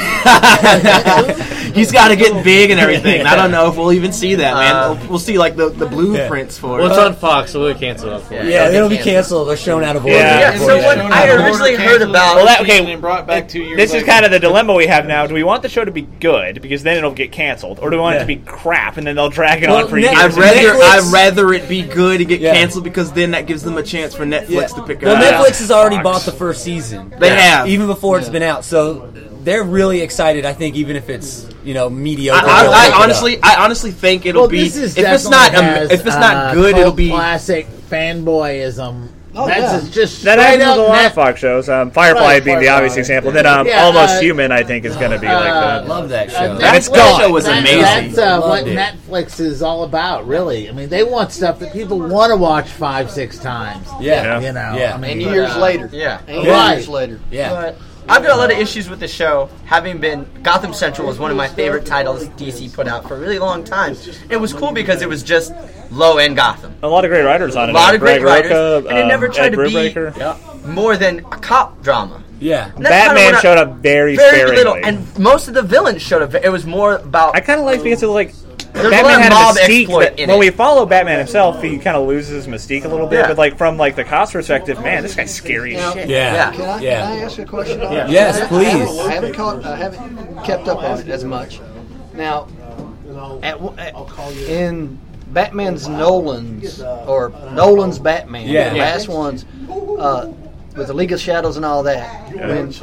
Speaker 8: He's got to get big and everything. I don't know if we'll even see that, man.
Speaker 3: Uh,
Speaker 8: we'll, we'll see like the, the blueprints for
Speaker 7: Well,
Speaker 8: it.
Speaker 7: it's on Fox, so we'll cancel it. For it.
Speaker 1: Yeah, it'll be canceled. They're shown out of order.
Speaker 4: Yeah.
Speaker 3: Yeah,
Speaker 1: before
Speaker 3: so
Speaker 1: the
Speaker 3: what
Speaker 1: show.
Speaker 3: I originally heard about.
Speaker 4: Well, that- okay,
Speaker 5: And brought back two years
Speaker 4: This is
Speaker 5: later.
Speaker 4: kind of the dilemma we have now. Do we want the show to be good because then it'll get canceled, or do we want it
Speaker 1: Yeah.
Speaker 4: to be crap and then they'll drag it
Speaker 1: Well,
Speaker 4: on for
Speaker 1: Net-
Speaker 4: years?
Speaker 8: I'd rather
Speaker 1: Netflix-
Speaker 8: I'd rather it be good and get
Speaker 1: Yeah.
Speaker 8: canceled because then that gives them a chance for Netflix
Speaker 1: Yeah.
Speaker 8: to pick it
Speaker 1: Well,
Speaker 8: up.
Speaker 1: Netflix has already
Speaker 4: Fox.
Speaker 1: bought the first season.
Speaker 8: They have.
Speaker 1: even before it's been out. So they're really excited. I think even if it's you know mediocre.
Speaker 8: I,
Speaker 1: they'll
Speaker 8: I,
Speaker 1: pick it
Speaker 8: I
Speaker 1: up.
Speaker 8: honestly, I honestly think it'll
Speaker 2: Well,
Speaker 8: be
Speaker 2: this is
Speaker 8: if it's
Speaker 2: definitely
Speaker 8: not um,
Speaker 2: has,
Speaker 8: if it's not
Speaker 2: uh,
Speaker 8: good, it'll
Speaker 2: cult
Speaker 8: be
Speaker 2: classic fanboyism.
Speaker 6: Oh,
Speaker 2: That's
Speaker 6: yeah.
Speaker 2: just- just
Speaker 4: That
Speaker 2: straight
Speaker 4: happens with
Speaker 2: up
Speaker 4: a lot
Speaker 2: Net-
Speaker 4: of Fox shows. Um, Firefly
Speaker 2: Right,
Speaker 4: being the
Speaker 2: Firefly.
Speaker 4: obvious example. Then um,
Speaker 2: Yeah,
Speaker 4: Almost
Speaker 2: uh,
Speaker 4: Human, I think, is going to be like
Speaker 2: uh,
Speaker 4: that.
Speaker 1: Love that show.
Speaker 2: Uh,
Speaker 8: And it's
Speaker 2: Netflix-
Speaker 8: gone. Show was
Speaker 2: that-
Speaker 8: amazing.
Speaker 2: That's uh, what
Speaker 1: Loved it.
Speaker 2: Netflix is all about, really. I mean, they want stuff that people want to watch five, six times.
Speaker 1: Yeah.
Speaker 2: You know,
Speaker 1: Yeah.
Speaker 2: I mean,
Speaker 6: And years later.
Speaker 3: Yeah.
Speaker 6: And
Speaker 2: Right.
Speaker 6: years later.
Speaker 1: Yeah.
Speaker 3: But I've got a lot of issues with the show, having been Gotham Central was one of my favorite titles D C put out for a really long time. It was cool because it was just low end Gotham,
Speaker 4: A lot of great writers on it.
Speaker 3: a lot
Speaker 4: uh,
Speaker 3: of great
Speaker 4: Greg
Speaker 3: writers,
Speaker 4: Rucka,
Speaker 3: and it
Speaker 4: um,
Speaker 3: never tried
Speaker 4: Ed
Speaker 3: to be
Speaker 4: Brubaker.
Speaker 3: more than a cop drama.
Speaker 1: Yeah.
Speaker 3: And that's kinda
Speaker 4: Batman
Speaker 3: what I-
Speaker 4: showed up very,
Speaker 3: very
Speaker 4: sparingly.
Speaker 3: little, and most of the villains showed up. It was more about
Speaker 4: I kind of like because it was like
Speaker 3: There's a
Speaker 4: Batman
Speaker 3: lot of
Speaker 4: had a
Speaker 3: mob
Speaker 4: mystique.
Speaker 3: exploit
Speaker 4: That,
Speaker 3: in
Speaker 4: when
Speaker 3: it.
Speaker 4: we follow Batman himself, he kind of loses his mystique a little bit.
Speaker 3: Yeah.
Speaker 4: But like from like the cost perspective, man, this guy's scary as shit.
Speaker 1: Yeah.
Speaker 3: Yeah.
Speaker 6: Can I,
Speaker 1: Yeah.
Speaker 6: can I ask you a question? on it?
Speaker 1: Yes,
Speaker 6: I haven't-
Speaker 1: please.
Speaker 6: I haven't, I haven't, caught, I haven't kept up on it as much. Now, at, w- at, in Batman's Nolan's or Nolan's Batman,
Speaker 1: Yeah.
Speaker 6: the last ones, uh, with the League of Shadows and all that, when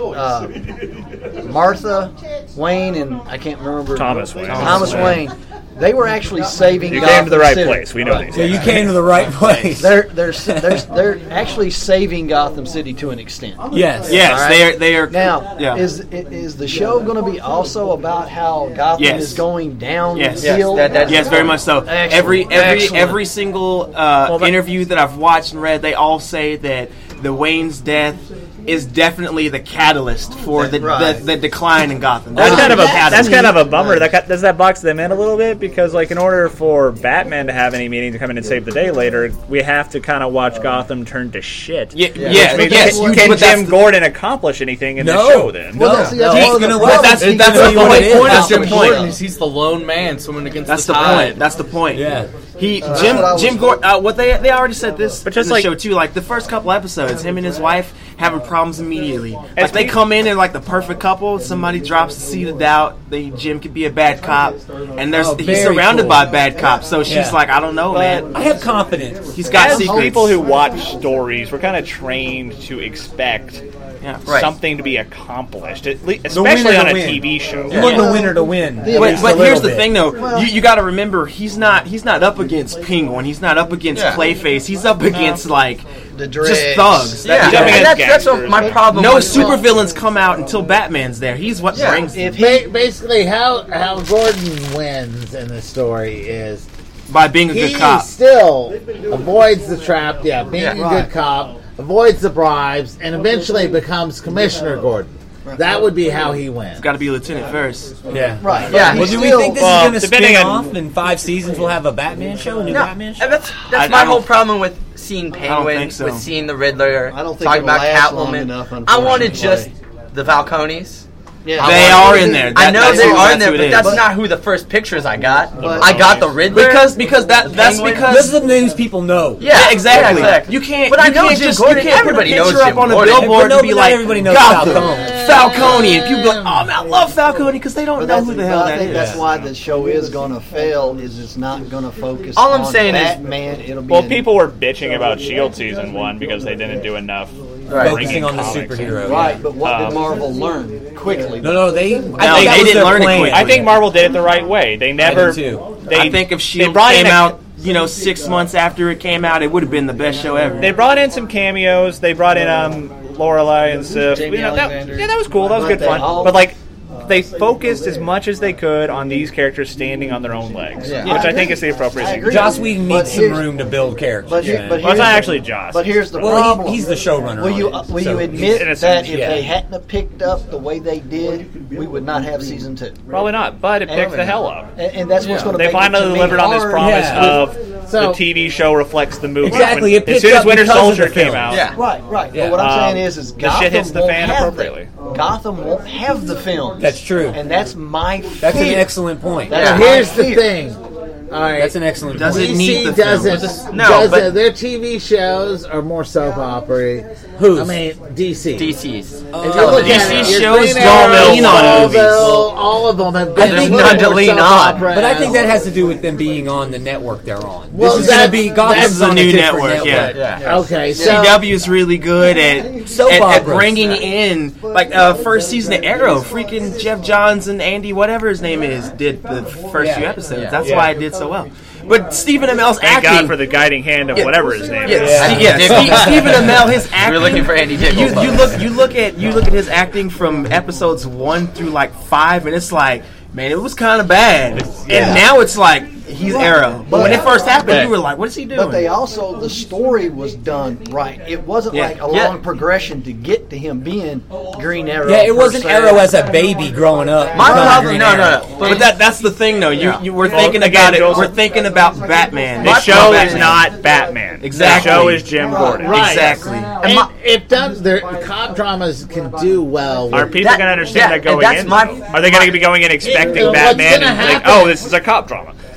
Speaker 6: uh, Martha Wayne and I can't remember
Speaker 9: Thomas Wayne.
Speaker 6: Thomas Wayne, they were actually saving.
Speaker 9: You
Speaker 6: Gotham
Speaker 9: came to the right
Speaker 6: City.
Speaker 9: place. We know these.
Speaker 1: Yeah, you came to the right place.
Speaker 6: They're they're they're they're actually saving Gotham City to an extent.
Speaker 1: Yes.
Speaker 8: Yes,
Speaker 6: All right.
Speaker 8: they are. They are.
Speaker 6: Now,
Speaker 8: yeah.
Speaker 6: is is the show going to be also about how Gotham
Speaker 8: Yes.
Speaker 6: is going down
Speaker 8: Yes,
Speaker 6: the
Speaker 8: yes,
Speaker 6: hill?
Speaker 3: that- that's-
Speaker 8: yes, very much so.
Speaker 6: Excellent.
Speaker 8: Every every
Speaker 6: Excellent.
Speaker 8: every single uh,
Speaker 9: Well, that-
Speaker 8: interview that I've watched and read, they all say that the Wayne's death is definitely the catalyst for the
Speaker 6: Right.
Speaker 8: the, the decline in Gotham.
Speaker 9: That's
Speaker 8: That's
Speaker 9: kind of a
Speaker 6: That's
Speaker 9: that's kind of a
Speaker 6: neat.
Speaker 9: bummer. That ki- does that box them in a little bit because, like, in order for Batman to have any meaning to come in and save the day later, we have to kind of watch Gotham turn to shit.
Speaker 8: Yeah,
Speaker 6: Yeah.
Speaker 8: yeah,
Speaker 9: Which means
Speaker 8: yes,
Speaker 9: can,
Speaker 8: you-
Speaker 9: can
Speaker 8: but that's
Speaker 9: Jim
Speaker 8: the-
Speaker 9: Gordon accomplish anything in
Speaker 1: No.
Speaker 9: the show then?
Speaker 6: Well,
Speaker 1: No,
Speaker 6: that's, that's
Speaker 1: no,
Speaker 6: one
Speaker 1: he's
Speaker 6: of the
Speaker 1: gonna-
Speaker 6: problems.
Speaker 8: that's-
Speaker 6: He's
Speaker 8: that's
Speaker 6: gonna
Speaker 8: the
Speaker 6: be
Speaker 8: point.
Speaker 6: in
Speaker 8: That's
Speaker 6: Gotham
Speaker 8: the
Speaker 6: as
Speaker 8: point.
Speaker 6: well.
Speaker 7: Is he's the lone man swimming against
Speaker 8: That's
Speaker 7: the
Speaker 8: the
Speaker 7: tide.
Speaker 8: point. That's the point.
Speaker 1: Yeah.
Speaker 8: He
Speaker 6: Uh,
Speaker 8: Jim
Speaker 6: that's what I was
Speaker 8: Jim Gordon. Uh, what they they already said this,
Speaker 9: But just
Speaker 8: in the
Speaker 9: like-
Speaker 8: show too. Like the first couple episodes, him and his wife having problems immediately.
Speaker 9: As
Speaker 8: Like they
Speaker 9: pe-
Speaker 8: come in and like the perfect couple. Somebody drops the seed of doubt. They Jim could be a bad cop, and there's
Speaker 1: Oh,
Speaker 8: he's
Speaker 1: very
Speaker 8: surrounded
Speaker 1: cool.
Speaker 8: by bad cops. So she's
Speaker 1: Yeah.
Speaker 8: like, I don't know, man.
Speaker 1: I have confidence.
Speaker 8: He's got
Speaker 9: As
Speaker 8: secrets.
Speaker 9: people who watch stories, we're kind of trained to expect
Speaker 8: yeah.
Speaker 3: Right.
Speaker 9: something to be accomplished, at least,
Speaker 1: The winner
Speaker 9: especially on
Speaker 1: to
Speaker 9: a
Speaker 1: win.
Speaker 9: T V show.
Speaker 1: You want the winner to win. at
Speaker 8: But,
Speaker 1: least
Speaker 8: but
Speaker 1: a
Speaker 8: here's
Speaker 1: little
Speaker 8: the
Speaker 1: bit.
Speaker 8: thing, though. you you got to remember, he's not he's not up against Penguin. He's not up against
Speaker 3: Yeah.
Speaker 8: Clayface. He's up against like
Speaker 6: The
Speaker 8: just
Speaker 6: dregs.
Speaker 8: thugs.
Speaker 3: Yeah,
Speaker 8: That-
Speaker 9: jumping
Speaker 3: and
Speaker 9: at
Speaker 3: that's, that's what
Speaker 9: gangsters.
Speaker 3: my problem.
Speaker 8: no
Speaker 3: with-
Speaker 8: supervillains come out until Batman's there. He's what
Speaker 3: Yeah.
Speaker 8: brings
Speaker 6: If
Speaker 2: Ba-
Speaker 6: he
Speaker 2: basically, how how Gordon wins in the story is
Speaker 8: by being a
Speaker 2: he
Speaker 8: good cop.
Speaker 2: still avoids the trap. Yeah, being
Speaker 3: Yeah.
Speaker 2: a
Speaker 6: Right.
Speaker 2: good cop, avoids the bribes, and eventually becomes Commissioner Gordon. That would be how he wins.
Speaker 8: Got to be lieutenant first.
Speaker 1: Yeah.
Speaker 6: right,
Speaker 3: Yeah.
Speaker 6: but
Speaker 1: Well,
Speaker 6: he
Speaker 1: do we
Speaker 6: still-
Speaker 1: think this
Speaker 9: well,
Speaker 1: is going to spin
Speaker 9: depending on-
Speaker 1: off in five seasons? We'll have a Batman show, a new
Speaker 3: No,
Speaker 1: Batman show.
Speaker 3: and that's that's
Speaker 8: I-
Speaker 3: my
Speaker 8: I
Speaker 3: whole
Speaker 8: don't-
Speaker 3: problem with seeing Penguin,
Speaker 8: think so.
Speaker 3: with seeing the Riddler,
Speaker 6: I don't think
Speaker 3: talking
Speaker 6: it'll
Speaker 3: about
Speaker 6: last long
Speaker 3: Catwoman.
Speaker 6: enough,
Speaker 3: I wanted
Speaker 6: unfortunately.
Speaker 3: just the Falcones.
Speaker 6: Yeah.
Speaker 3: I
Speaker 8: They
Speaker 3: wanted-
Speaker 8: are in there.
Speaker 3: I
Speaker 8: That-
Speaker 3: know
Speaker 8: that's
Speaker 3: they
Speaker 8: who-
Speaker 3: are
Speaker 8: that's
Speaker 3: in there,
Speaker 8: who it
Speaker 3: but
Speaker 8: is.
Speaker 3: that's
Speaker 6: But-
Speaker 3: not who the first pictures I got.
Speaker 6: But-
Speaker 3: I got the Riddler
Speaker 8: Because because that that's
Speaker 3: Penguin?
Speaker 8: because
Speaker 1: This is the news people know.
Speaker 3: yeah,
Speaker 8: Yeah, exactly.
Speaker 3: exactly.
Speaker 8: You can't.
Speaker 3: But
Speaker 8: you
Speaker 3: I know
Speaker 8: can't
Speaker 3: Jim
Speaker 8: just,
Speaker 3: Gordon.
Speaker 8: You can't
Speaker 3: Everybody
Speaker 8: put a
Speaker 3: knows
Speaker 8: picture
Speaker 3: Jim
Speaker 8: up on a
Speaker 3: Gordon.
Speaker 8: billboard
Speaker 1: But no,
Speaker 8: and be
Speaker 1: but not
Speaker 8: like,
Speaker 1: everybody knows
Speaker 8: Gotham,
Speaker 1: Falcone.
Speaker 8: Falcone, and people be like, oh, man, I love Falcone because they don't
Speaker 6: But
Speaker 8: know
Speaker 6: that's,
Speaker 8: who the
Speaker 6: but
Speaker 8: hell
Speaker 6: I
Speaker 8: that
Speaker 6: think
Speaker 8: is.
Speaker 6: that's why the show is going to fail. Is it's not going to focus.
Speaker 3: All I'm
Speaker 6: on
Speaker 3: saying is-
Speaker 6: Batman. It'll be
Speaker 9: Well,
Speaker 6: an-
Speaker 9: people were bitching about Shield season one because they didn't do enough
Speaker 3: Right.
Speaker 9: bringing
Speaker 1: Focusing on the
Speaker 9: comics in.
Speaker 1: superhero.
Speaker 6: right. But what
Speaker 9: Um,
Speaker 6: did Marvel learn quickly?
Speaker 1: No, no, they. I
Speaker 8: No,
Speaker 1: think
Speaker 8: they
Speaker 1: that was
Speaker 8: didn't
Speaker 1: their
Speaker 8: learn it
Speaker 1: plan.
Speaker 8: quick.
Speaker 9: I think Marvel did it the right way. They never.
Speaker 1: do, too.
Speaker 9: They,
Speaker 8: I think if
Speaker 9: they
Speaker 8: Shield
Speaker 9: brought
Speaker 8: came
Speaker 9: in a-
Speaker 8: out, you know, six months after it came out, it would have been the best show ever.
Speaker 9: They brought in some cameos. They brought in um, Lorelai and Sif.
Speaker 6: Jamie
Speaker 9: You know, that-
Speaker 6: Alexander.
Speaker 9: yeah, that was cool. That was
Speaker 6: But
Speaker 9: good
Speaker 6: they
Speaker 9: fun.
Speaker 6: all-
Speaker 9: But like, they focused as much as they could on these characters standing on their own legs,
Speaker 3: Yeah.
Speaker 9: which
Speaker 6: I
Speaker 9: I think
Speaker 6: agree.
Speaker 9: is the appropriate
Speaker 6: I
Speaker 9: thing.
Speaker 6: agree.
Speaker 1: Joss Whedon
Speaker 6: But
Speaker 1: needs some
Speaker 6: here's-
Speaker 1: room to build characters.
Speaker 6: But, here,
Speaker 1: man.
Speaker 6: but
Speaker 9: Well, it's not
Speaker 6: here's-
Speaker 9: actually Joss.
Speaker 6: But here's the
Speaker 1: Well, he-
Speaker 6: problem.
Speaker 1: he's the showrunner
Speaker 6: Will you
Speaker 1: on it,
Speaker 6: will
Speaker 1: so
Speaker 6: you
Speaker 1: he's-
Speaker 6: admit
Speaker 9: in a
Speaker 6: that
Speaker 9: sense,
Speaker 6: if
Speaker 1: yeah.
Speaker 6: they hadn't have picked up the way they did, we would not have season two?
Speaker 9: Probably not, but it picked the hell up.
Speaker 6: And, and that's what's going to
Speaker 9: They
Speaker 6: make
Speaker 9: finally
Speaker 6: it, to me,
Speaker 9: delivered on this
Speaker 6: hard.
Speaker 9: promise
Speaker 1: Yeah.
Speaker 9: of
Speaker 2: So-
Speaker 9: the T V show reflects the movie.
Speaker 1: Exactly,
Speaker 9: When-
Speaker 1: it
Speaker 9: as
Speaker 1: picked
Speaker 9: soon as
Speaker 1: up
Speaker 9: Winter
Speaker 1: because of
Speaker 9: Soldier
Speaker 1: the
Speaker 9: came
Speaker 1: film.
Speaker 9: out,
Speaker 3: Yeah.
Speaker 6: Right, right.
Speaker 1: Yeah.
Speaker 6: But what I'm
Speaker 9: Um,
Speaker 6: saying is, is
Speaker 9: the
Speaker 6: Gotham
Speaker 9: shit hits the
Speaker 6: won't
Speaker 9: fan
Speaker 6: have
Speaker 9: appropriately.
Speaker 6: The, Gotham won't have the films.
Speaker 1: That's true.
Speaker 6: and that's my fear.
Speaker 1: That's an excellent point.
Speaker 6: That's
Speaker 2: Now,
Speaker 6: my
Speaker 2: here's the
Speaker 6: fear.
Speaker 2: thing. All right.
Speaker 1: That's an excellent
Speaker 8: Does
Speaker 1: point.
Speaker 8: it need
Speaker 2: D C
Speaker 8: the film?
Speaker 2: doesn't.
Speaker 3: No,
Speaker 2: doesn't
Speaker 3: but-
Speaker 2: their T V shows are more soap opera.
Speaker 1: Whose?
Speaker 2: I mean, D C.
Speaker 3: D C's.
Speaker 2: If you look
Speaker 8: D
Speaker 2: at
Speaker 8: C
Speaker 2: it, your
Speaker 8: shows
Speaker 2: Green
Speaker 8: don't
Speaker 2: Arrow,
Speaker 8: lean on
Speaker 2: Smallville,
Speaker 8: movies.
Speaker 2: all of them have
Speaker 1: I
Speaker 2: been
Speaker 1: think
Speaker 2: a little
Speaker 3: none to
Speaker 2: more
Speaker 3: lean
Speaker 2: soap
Speaker 3: on.
Speaker 2: opera.
Speaker 1: But I think that has to do with them being on the network they're on.
Speaker 2: Well,
Speaker 1: this is going to
Speaker 2: that-
Speaker 1: be
Speaker 2: that's
Speaker 1: Gotham's
Speaker 8: the
Speaker 1: on a
Speaker 8: new
Speaker 1: different
Speaker 8: network, yeah.
Speaker 3: Yeah.
Speaker 2: Okay,
Speaker 8: C
Speaker 2: so
Speaker 8: W is really good at,
Speaker 1: Soap
Speaker 8: at, at
Speaker 1: operas.
Speaker 8: bringing in, like, uh, first season of Arrow, freaking Jeff Johns and Andy, whatever his name is, did the first
Speaker 1: Yeah.
Speaker 8: few episodes.
Speaker 3: Yeah.
Speaker 8: That's
Speaker 1: Yeah.
Speaker 8: why it did so well. But Stephen Amell's
Speaker 9: thank
Speaker 8: acting.
Speaker 9: God for the guiding hand of
Speaker 8: Yeah.
Speaker 9: whatever his name
Speaker 8: yeah,
Speaker 9: is.
Speaker 8: yeah. yeah. Steve, Stephen Amell, his acting.
Speaker 3: We're looking for Andy
Speaker 8: You,
Speaker 3: Dickles.
Speaker 8: you look, you look at, you look at his acting from episodes one through like five, and it's like, man, it was kind of bad.
Speaker 9: Yeah.
Speaker 8: And now it's like he's Arrow. But when it first happened,
Speaker 9: Yeah.
Speaker 8: you were like, what is he doing?
Speaker 6: But they also, the story was done right. It wasn't
Speaker 8: Yeah.
Speaker 6: like a
Speaker 3: Yeah.
Speaker 6: long progression to get to him being Green Arrow.
Speaker 1: Yeah, it
Speaker 6: per
Speaker 1: wasn't
Speaker 6: se.
Speaker 1: Arrow as a baby growing up.
Speaker 3: My
Speaker 1: becoming
Speaker 3: problem,
Speaker 1: Green
Speaker 3: no, no,
Speaker 1: Arrow.
Speaker 3: no.
Speaker 8: But that that's the thing, though. You, you we're
Speaker 9: Well,
Speaker 8: thinking
Speaker 9: again,
Speaker 8: about it.
Speaker 9: Joseph-
Speaker 8: We're thinking about Batman.
Speaker 9: The
Speaker 3: My
Speaker 9: show
Speaker 3: problem
Speaker 9: is
Speaker 3: is-
Speaker 9: not Batman.
Speaker 8: Exactly.
Speaker 9: The show is Jim Gordon.
Speaker 2: Right.
Speaker 8: Exactly.
Speaker 2: And it does. Their cop dramas can do well. With
Speaker 9: Are people
Speaker 3: That-
Speaker 9: going to understand
Speaker 3: yeah,
Speaker 9: that going
Speaker 3: and that's
Speaker 9: in?
Speaker 3: my-
Speaker 9: Are they going to be going in expecting
Speaker 2: It- what's
Speaker 9: Batman
Speaker 2: gonna
Speaker 9: and think,
Speaker 2: happen-
Speaker 9: oh, this is a cop drama?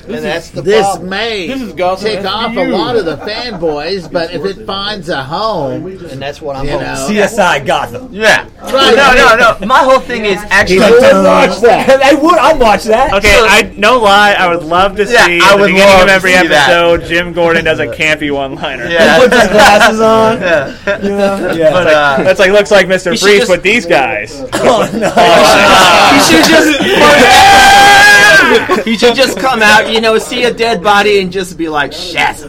Speaker 6: And that's the
Speaker 2: This
Speaker 6: problem.
Speaker 2: may
Speaker 5: This is Gotham
Speaker 2: tick off a
Speaker 5: S V U.
Speaker 2: lot of the fanboys, but if it finds a home,
Speaker 6: And that's what I'm
Speaker 2: you
Speaker 6: hoping.
Speaker 2: know,
Speaker 1: C S I Gotham.
Speaker 3: Yeah.
Speaker 2: Right.
Speaker 3: No, no, no. My whole thing is actually.
Speaker 2: I would watch that.
Speaker 1: I would. I'd watch that.
Speaker 9: Okay, I no lie. I would love to see
Speaker 3: Yeah, I
Speaker 9: at the
Speaker 3: would
Speaker 9: beginning
Speaker 3: love
Speaker 9: of
Speaker 3: to
Speaker 9: every
Speaker 3: see that.
Speaker 9: episode, Jim Gordon does a campy one-liner.
Speaker 3: Yeah.
Speaker 1: Puts his glasses on.
Speaker 3: Yeah.
Speaker 1: You know? Yeah.
Speaker 3: But, uh,
Speaker 9: That's like looks like Mister
Speaker 7: He should
Speaker 9: Freeze
Speaker 7: just-
Speaker 9: with these guys.
Speaker 1: Oh no.
Speaker 7: He should just. He should just come out, you know, see a dead body and just be like, Shazam.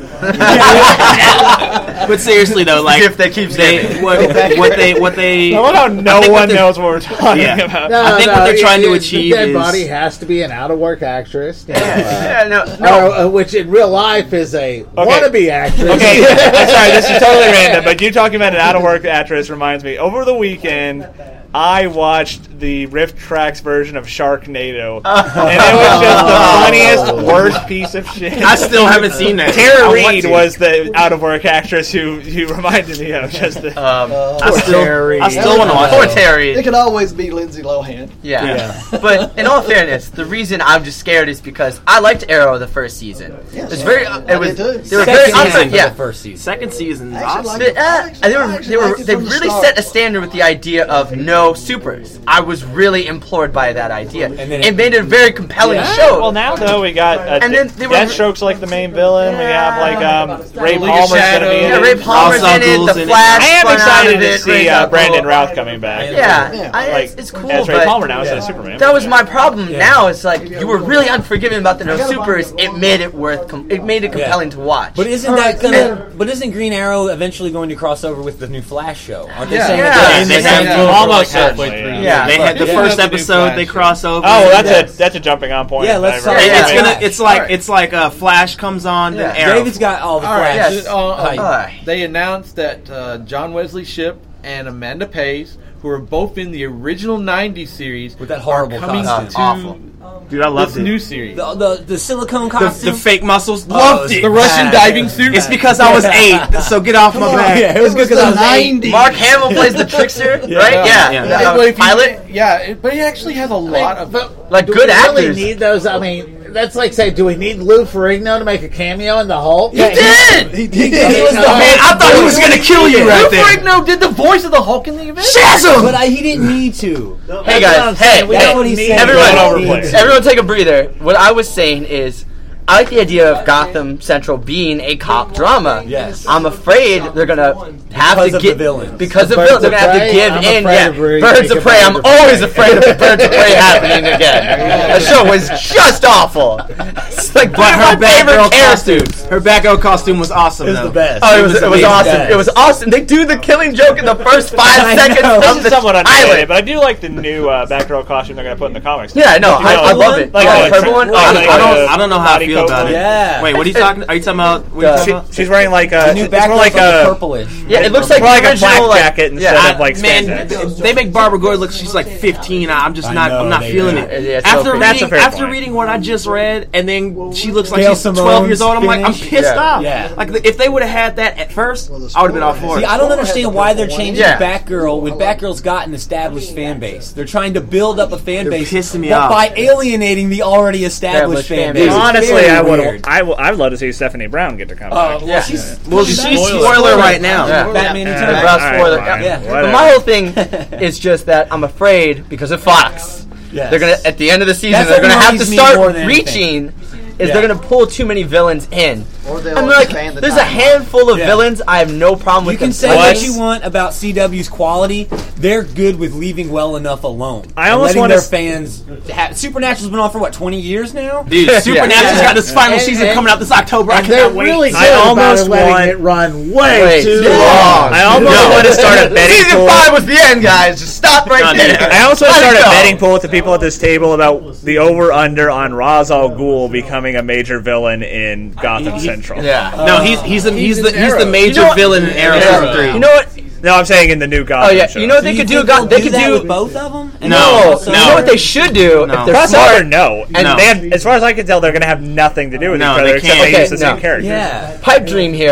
Speaker 7: But seriously though, like
Speaker 3: if they keep
Speaker 7: they
Speaker 3: saying
Speaker 7: what, what they what they
Speaker 9: I love how no
Speaker 7: think what
Speaker 9: one
Speaker 7: they're-
Speaker 9: knows what we're talking
Speaker 7: Yeah.
Speaker 9: about.
Speaker 2: No,
Speaker 7: I think
Speaker 2: no,
Speaker 7: what they're trying to
Speaker 2: it-
Speaker 7: achieve
Speaker 2: the dead
Speaker 7: is-
Speaker 2: body has to be an out-of-work actress, you know, uh,
Speaker 3: Yeah, no, no.
Speaker 2: or, uh, which in real life is a wannabe actress.
Speaker 9: Okay, I'm sorry, this is totally random, but you talking about an out-of-work actress reminds me. Over the weekend, I watched the Rift Tracks version of Sharknado, and it was just the funniest, worst piece of shit.
Speaker 7: I still haven't seen that.
Speaker 9: Tara
Speaker 7: I want
Speaker 9: Reid
Speaker 7: to.
Speaker 9: was the out-of-work actress who who reminded me of just the.
Speaker 3: Um,
Speaker 7: I still,
Speaker 2: Terry.
Speaker 7: I still want to watch
Speaker 3: poor
Speaker 7: it.
Speaker 3: Terry.
Speaker 6: It could always be Lindsay Lohan.
Speaker 3: Yeah. But in all fairness, the reason I'm just scared is because I liked Arrow the first season.
Speaker 6: Yes.
Speaker 3: It was very. Uh,
Speaker 6: I
Speaker 3: it was.
Speaker 6: did too.
Speaker 3: They were
Speaker 1: Second
Speaker 3: very.
Speaker 1: season
Speaker 3: Honest,
Speaker 1: for
Speaker 3: yeah.
Speaker 1: the first season.
Speaker 7: Second season is
Speaker 6: I actually
Speaker 7: awesome.
Speaker 6: like
Speaker 3: They, uh,
Speaker 6: I
Speaker 3: they were.
Speaker 6: actually
Speaker 3: They were.
Speaker 6: liked it
Speaker 3: They
Speaker 6: from the
Speaker 3: really
Speaker 6: start.
Speaker 3: set a standard with the idea of no supers. I was really implored by that idea.
Speaker 1: And then
Speaker 3: it,
Speaker 1: it-
Speaker 3: made it a very compelling
Speaker 1: Yeah.
Speaker 3: show.
Speaker 9: Well, now though we got uh,
Speaker 3: And then they were-
Speaker 9: Deathstroke's like the main villain. We have like um, Ray
Speaker 5: League of
Speaker 9: Palmer's gonna
Speaker 5: Shadows.
Speaker 9: be in
Speaker 3: yeah,
Speaker 9: it.
Speaker 3: Ray Palmer's
Speaker 7: Ra's al
Speaker 3: in it.
Speaker 7: Ghul's
Speaker 3: The
Speaker 7: in it.
Speaker 3: Flash.
Speaker 9: I am
Speaker 3: spun out
Speaker 9: excited
Speaker 3: of
Speaker 9: to
Speaker 3: it,
Speaker 9: see
Speaker 3: Ra's
Speaker 9: uh,
Speaker 3: al Ghul.
Speaker 9: Brandon Routh coming back.
Speaker 3: Yeah,
Speaker 6: Yeah.
Speaker 3: I,
Speaker 9: Like,
Speaker 3: it's, it's cool.
Speaker 9: as Ray
Speaker 3: but
Speaker 9: Palmer now instead of Superman.
Speaker 3: that was my problem. Now it's like you were really unforgiving about the no supers. It made it worth. Com- it made it compelling to watch.
Speaker 1: But isn't that gonna? But isn't Green Arrow eventually going to cross over with the new Flash show? Aren't they
Speaker 5: Yeah.
Speaker 1: saying
Speaker 3: Yeah.
Speaker 1: that
Speaker 7: And
Speaker 1: they're
Speaker 7: they
Speaker 1: saying
Speaker 7: said
Speaker 1: that-
Speaker 7: almost
Speaker 9: Yeah.
Speaker 7: halfway through.
Speaker 3: Yeah.
Speaker 7: They had the
Speaker 5: Yeah.
Speaker 7: first
Speaker 5: Yeah. The new
Speaker 7: episode.
Speaker 5: Flash.
Speaker 7: They cross over.
Speaker 9: Oh, that's
Speaker 3: Yeah.
Speaker 9: a that's a jumping on point.
Speaker 1: Yeah, let's
Speaker 9: I
Speaker 1: talk
Speaker 7: It-
Speaker 9: really
Speaker 1: about
Speaker 7: it's
Speaker 9: like
Speaker 7: gonna.
Speaker 9: it.
Speaker 7: It's like
Speaker 3: Alright.
Speaker 7: it's like uh, Flash comes on
Speaker 3: Yeah.
Speaker 7: and Arrow.
Speaker 1: David's got all the
Speaker 5: All right.
Speaker 1: Flash.
Speaker 3: Yes.
Speaker 5: Uh, uh,
Speaker 1: hype.
Speaker 3: Alright.
Speaker 5: They announced that uh, John Wesley Shipp and Amanda Pays, who are both in the original nineties series,
Speaker 1: With that horrible
Speaker 5: are coming
Speaker 1: costume.
Speaker 5: to
Speaker 3: Awful.
Speaker 9: Dude, I
Speaker 5: this
Speaker 9: loved it.
Speaker 5: new series.
Speaker 1: The, the the silicone
Speaker 7: the,
Speaker 1: costume.
Speaker 7: the fake muscles.
Speaker 1: Oh,
Speaker 7: Loved
Speaker 1: it
Speaker 7: it.
Speaker 5: the Russian
Speaker 1: bad.
Speaker 5: diving suit.
Speaker 7: It's because I was eight. So get off my back.
Speaker 1: Yeah, it was good because I was eight.
Speaker 6: nineties.
Speaker 3: Mark Hamill plays the trickster, right? Yeah.
Speaker 7: Yeah.
Speaker 3: yeah.
Speaker 5: Yeah,
Speaker 3: Uh,
Speaker 5: but if you-
Speaker 3: pilot.
Speaker 5: Yeah, it, but he actually has a lot of.
Speaker 2: But
Speaker 3: Like
Speaker 2: do
Speaker 3: good
Speaker 2: we really
Speaker 3: actors.
Speaker 2: need those? I mean, that's like saying, do we need Lou Ferrigno to make a cameo in the Hulk?
Speaker 3: He did.
Speaker 1: He did. He was the
Speaker 2: Man,
Speaker 7: Man, I thought he was gonna kill you right
Speaker 5: Lou
Speaker 7: there.
Speaker 5: Ferrigno did the voice of the Hulk in the event.
Speaker 1: But I, he didn't need to.
Speaker 3: Hey
Speaker 2: That's what I'm
Speaker 3: guys, hey,
Speaker 2: saying. We
Speaker 3: hey,
Speaker 1: don't need to-
Speaker 3: everyone,
Speaker 9: Don't overplay it.
Speaker 3: everyone, take a breather. What I was saying is, I like the idea of Gotham Central being a cop drama.
Speaker 1: Yes.
Speaker 3: I'm afraid they're gonna have
Speaker 1: Because
Speaker 3: to
Speaker 1: of
Speaker 3: give
Speaker 1: the villains.
Speaker 3: because of
Speaker 2: Birds
Speaker 3: villains. They're
Speaker 2: of
Speaker 3: gonna have to
Speaker 2: Prey?
Speaker 3: give
Speaker 2: I'm
Speaker 3: in.
Speaker 2: afraid
Speaker 3: Yeah,
Speaker 2: of re-
Speaker 3: Birds
Speaker 2: making
Speaker 3: of Prey. I'm
Speaker 2: Birds of
Speaker 3: always
Speaker 2: Prey.
Speaker 3: afraid of Birds of Prey happening again. The show was just awful. It's like
Speaker 7: But
Speaker 3: one
Speaker 7: her
Speaker 3: of my favorite
Speaker 7: Batgirl
Speaker 3: characters.
Speaker 7: costume. Her Batgirl costume was awesome.
Speaker 1: It was
Speaker 7: though.
Speaker 1: the best.
Speaker 3: Oh, it was, it was
Speaker 1: amazing.
Speaker 3: awesome.
Speaker 1: Yes.
Speaker 3: It was awesome. They do the killing joke in the first five
Speaker 1: I
Speaker 3: seconds
Speaker 1: know.
Speaker 3: of
Speaker 9: This
Speaker 3: the
Speaker 9: is somewhat underrated,
Speaker 3: pilot.
Speaker 9: but I do like the new uh, Batgirl costume they're gonna put in the comics.
Speaker 3: Yeah, no, I,
Speaker 9: know,
Speaker 3: I love it.
Speaker 9: like
Speaker 3: oh,
Speaker 9: a-
Speaker 3: the purple one. Oh,
Speaker 7: I
Speaker 3: I
Speaker 7: don't,
Speaker 3: don't,
Speaker 7: I
Speaker 3: I
Speaker 7: don't,
Speaker 3: don't,
Speaker 7: I don't know how I
Speaker 9: body
Speaker 7: feel
Speaker 9: coat
Speaker 7: about it.
Speaker 1: Yeah.
Speaker 7: Wait, what are you talking? Are you talking about? What are you
Speaker 1: Uh,
Speaker 7: talking
Speaker 9: She,
Speaker 7: about?
Speaker 9: she's wearing like a
Speaker 1: The new
Speaker 9: it's more
Speaker 1: Batgirl's
Speaker 9: like
Speaker 1: like
Speaker 9: a
Speaker 1: purplish.
Speaker 3: yeah, it looks like
Speaker 9: more
Speaker 3: the
Speaker 9: like a
Speaker 3: original,
Speaker 9: black
Speaker 3: like,
Speaker 9: jacket instead
Speaker 3: yeah,
Speaker 9: of like
Speaker 7: Man,
Speaker 9: spandex.
Speaker 7: they make Barbara Gordon look. She's like fifteen. I'm just
Speaker 1: I
Speaker 7: not.
Speaker 1: know,
Speaker 7: I'm not
Speaker 1: they
Speaker 7: feeling
Speaker 1: do.
Speaker 7: it.
Speaker 3: Yeah, it's so
Speaker 7: After
Speaker 3: crazy.
Speaker 9: That's a
Speaker 7: reading,
Speaker 9: fair
Speaker 7: after
Speaker 9: point.
Speaker 7: reading what I just read, and then she looks like
Speaker 1: Gail
Speaker 7: she's
Speaker 1: Simone,
Speaker 7: twelve years old. I'm like, I'm
Speaker 1: Spinach.
Speaker 7: pissed
Speaker 3: Yeah.
Speaker 7: off.
Speaker 1: Yeah.
Speaker 7: Like the, if they would have had that at first, I would have been all for
Speaker 1: See,
Speaker 7: it.
Speaker 1: I don't understand why they're changing
Speaker 3: Yeah.
Speaker 1: Batgirl when Batgirl's got an established fan base. They're trying to build up a fan
Speaker 7: They're
Speaker 1: base,
Speaker 7: pissing me
Speaker 1: but
Speaker 7: off.
Speaker 1: by alienating the already established
Speaker 3: Established
Speaker 1: fan
Speaker 3: fan
Speaker 1: base.
Speaker 3: base.
Speaker 1: It's
Speaker 9: Honestly,
Speaker 1: very
Speaker 9: I would.
Speaker 1: weird.
Speaker 9: I would. I'd love to see Stephanie Brown get to come
Speaker 1: Uh,
Speaker 9: back.
Speaker 1: well,
Speaker 3: Yeah.
Speaker 1: she's
Speaker 7: Well, she's
Speaker 1: Spoiler.
Speaker 7: spoiler right now.
Speaker 3: Yeah.
Speaker 1: Batman
Speaker 9: Yeah.
Speaker 1: Eternal.
Speaker 3: Brown
Speaker 9: Alright,
Speaker 3: spoiler.
Speaker 9: fine.
Speaker 3: Yeah.
Speaker 9: Whatever.
Speaker 3: But my whole thing is just that I'm afraid because of Fox.
Speaker 1: Yes.
Speaker 3: They're gonna at the end of the season
Speaker 1: That's
Speaker 3: they're
Speaker 1: what
Speaker 3: gonna have to
Speaker 1: worries me
Speaker 3: start
Speaker 1: more than
Speaker 3: reaching. Is
Speaker 1: Yeah.
Speaker 3: they're gonna pull too many villains in.
Speaker 6: Or they'll
Speaker 3: I'm like,
Speaker 6: expand the
Speaker 3: there's a
Speaker 6: timeline.
Speaker 3: handful of
Speaker 1: Yeah.
Speaker 3: villains. I have no problem
Speaker 1: You
Speaker 3: with
Speaker 1: can
Speaker 3: them.
Speaker 1: say
Speaker 9: What?
Speaker 1: what you want about C W's quality. They're good with leaving well enough alone.
Speaker 9: I
Speaker 1: And
Speaker 9: almost
Speaker 1: letting
Speaker 9: wanna
Speaker 1: their
Speaker 9: s-
Speaker 1: fans. Ha- Supernatural's been on for what twenty years now.
Speaker 7: Dude, Supernatural's
Speaker 3: Yeah.
Speaker 7: got this final
Speaker 2: And-
Speaker 7: season
Speaker 2: and-
Speaker 7: coming out this October. I
Speaker 2: And they're
Speaker 7: cannot wait.
Speaker 2: really good
Speaker 9: I
Speaker 2: about
Speaker 9: almost
Speaker 2: it letting
Speaker 9: want-
Speaker 2: it run way,
Speaker 3: Way
Speaker 2: too
Speaker 3: too
Speaker 2: long.
Speaker 3: long.
Speaker 9: I almost
Speaker 3: No.
Speaker 9: want to start a betting
Speaker 3: Season
Speaker 9: pool.
Speaker 3: five was the end, guys. Just stop right
Speaker 7: No, no,
Speaker 3: there.
Speaker 7: no.
Speaker 9: I also want to
Speaker 3: Let
Speaker 9: start
Speaker 3: it
Speaker 9: a
Speaker 3: go.
Speaker 9: betting pool with the people at this table about the over/under on Ra's al Ghul becoming a major villain in Gotham Central.
Speaker 3: Yeah.
Speaker 7: No, he's he's the he's,
Speaker 5: He's
Speaker 7: the
Speaker 5: in
Speaker 7: he's the
Speaker 5: Arrow.
Speaker 7: major
Speaker 3: You know what-
Speaker 7: villain in Arrow
Speaker 3: Yeah.
Speaker 7: season three.
Speaker 3: You know what?
Speaker 9: No, I'm saying in the new Gotham
Speaker 3: Oh yeah.
Speaker 9: show.
Speaker 3: You know what they
Speaker 1: Do
Speaker 3: could
Speaker 1: you
Speaker 3: do?
Speaker 1: think
Speaker 3: Go-
Speaker 1: they'll
Speaker 3: They
Speaker 1: do
Speaker 3: could
Speaker 1: that
Speaker 3: do.
Speaker 1: with both of them. And
Speaker 7: No.
Speaker 1: then
Speaker 3: No,
Speaker 1: also-
Speaker 3: you know what they should do
Speaker 7: No.
Speaker 3: if they're
Speaker 9: Crossover,
Speaker 3: smart.
Speaker 9: no. And
Speaker 7: No.
Speaker 9: they have, as far as I can tell, they're going to have nothing to do with
Speaker 7: No,
Speaker 9: each other
Speaker 7: they
Speaker 9: except
Speaker 7: can't.
Speaker 9: they use the
Speaker 3: Okay,
Speaker 9: same
Speaker 3: no.
Speaker 9: characters.
Speaker 1: Yeah.
Speaker 3: Pipe dream here.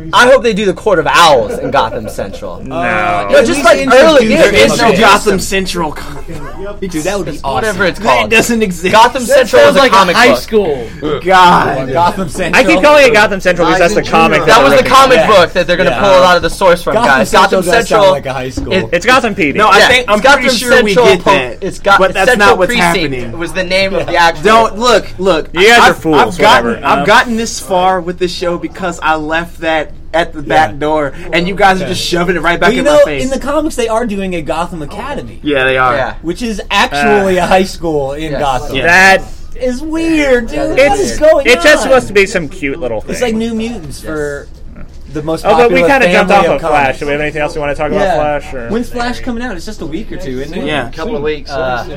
Speaker 3: I hope they do the Court of Owls in Gotham Central.
Speaker 4: No.
Speaker 1: Uh,
Speaker 3: No, just like early.
Speaker 8: There
Speaker 3: yeah,
Speaker 8: is no
Speaker 3: okay.
Speaker 8: Gotham Central.
Speaker 1: Dude, that would be awesome.
Speaker 3: Whatever it's
Speaker 8: It
Speaker 3: called.
Speaker 8: doesn't exist.
Speaker 3: Gotham Central is
Speaker 5: Sounds
Speaker 3: a
Speaker 5: like
Speaker 3: comic
Speaker 5: a high
Speaker 3: book.
Speaker 5: school.
Speaker 8: God.
Speaker 1: Gotham Central.
Speaker 9: I keep calling it Gotham Central because that's the comic.
Speaker 3: That was the
Speaker 9: they're
Speaker 3: comic
Speaker 1: Yeah.
Speaker 3: book that they're going to
Speaker 1: Yeah.
Speaker 3: pull a lot of the source from,
Speaker 1: Gotham
Speaker 3: guys.
Speaker 1: Central
Speaker 3: Gotham
Speaker 1: does sound
Speaker 3: Central.
Speaker 1: like a high school.
Speaker 3: it-
Speaker 9: It's Gotham P D.
Speaker 8: No, I
Speaker 3: Yeah,
Speaker 8: think I'm
Speaker 3: it's
Speaker 8: pretty
Speaker 3: Gotham
Speaker 8: sure we
Speaker 3: Central
Speaker 8: get
Speaker 3: po-
Speaker 8: that.
Speaker 3: It's got
Speaker 8: but that's
Speaker 3: Central
Speaker 8: not what's
Speaker 3: Precinct
Speaker 8: happening.
Speaker 3: was the name of the actual.
Speaker 8: Don't look, look.
Speaker 9: You guys
Speaker 8: I've,
Speaker 9: are fools,
Speaker 8: I've gotten,
Speaker 9: whatever,
Speaker 8: I've
Speaker 9: uh.
Speaker 8: gotten this far with this show because I left that at the back door, and you guys are just shoving it right back
Speaker 1: Well, you
Speaker 8: in
Speaker 1: know,
Speaker 8: my face.
Speaker 1: in the comics, they are doing a Gotham Academy,
Speaker 8: yeah, they are.
Speaker 3: Yeah.
Speaker 1: which is actually a high school in
Speaker 3: Yes.
Speaker 1: Gotham.
Speaker 8: Yeah.
Speaker 9: That
Speaker 1: It's weird, dude. What
Speaker 9: it's
Speaker 1: is going
Speaker 9: it's just
Speaker 1: on?
Speaker 9: supposed to be some cute little thing.
Speaker 1: It's like New Mutants for the most
Speaker 9: Oh,
Speaker 1: popular
Speaker 9: but we kind of jumped
Speaker 1: family
Speaker 9: off of Flash.
Speaker 1: comics.
Speaker 9: Do we have anything else we want to talk about
Speaker 1: Yeah.
Speaker 9: Flash? Or?
Speaker 1: When's Flash coming out? It's just a week or two, isn't it?
Speaker 8: Yeah.
Speaker 3: A couple of weeks.
Speaker 1: Uh,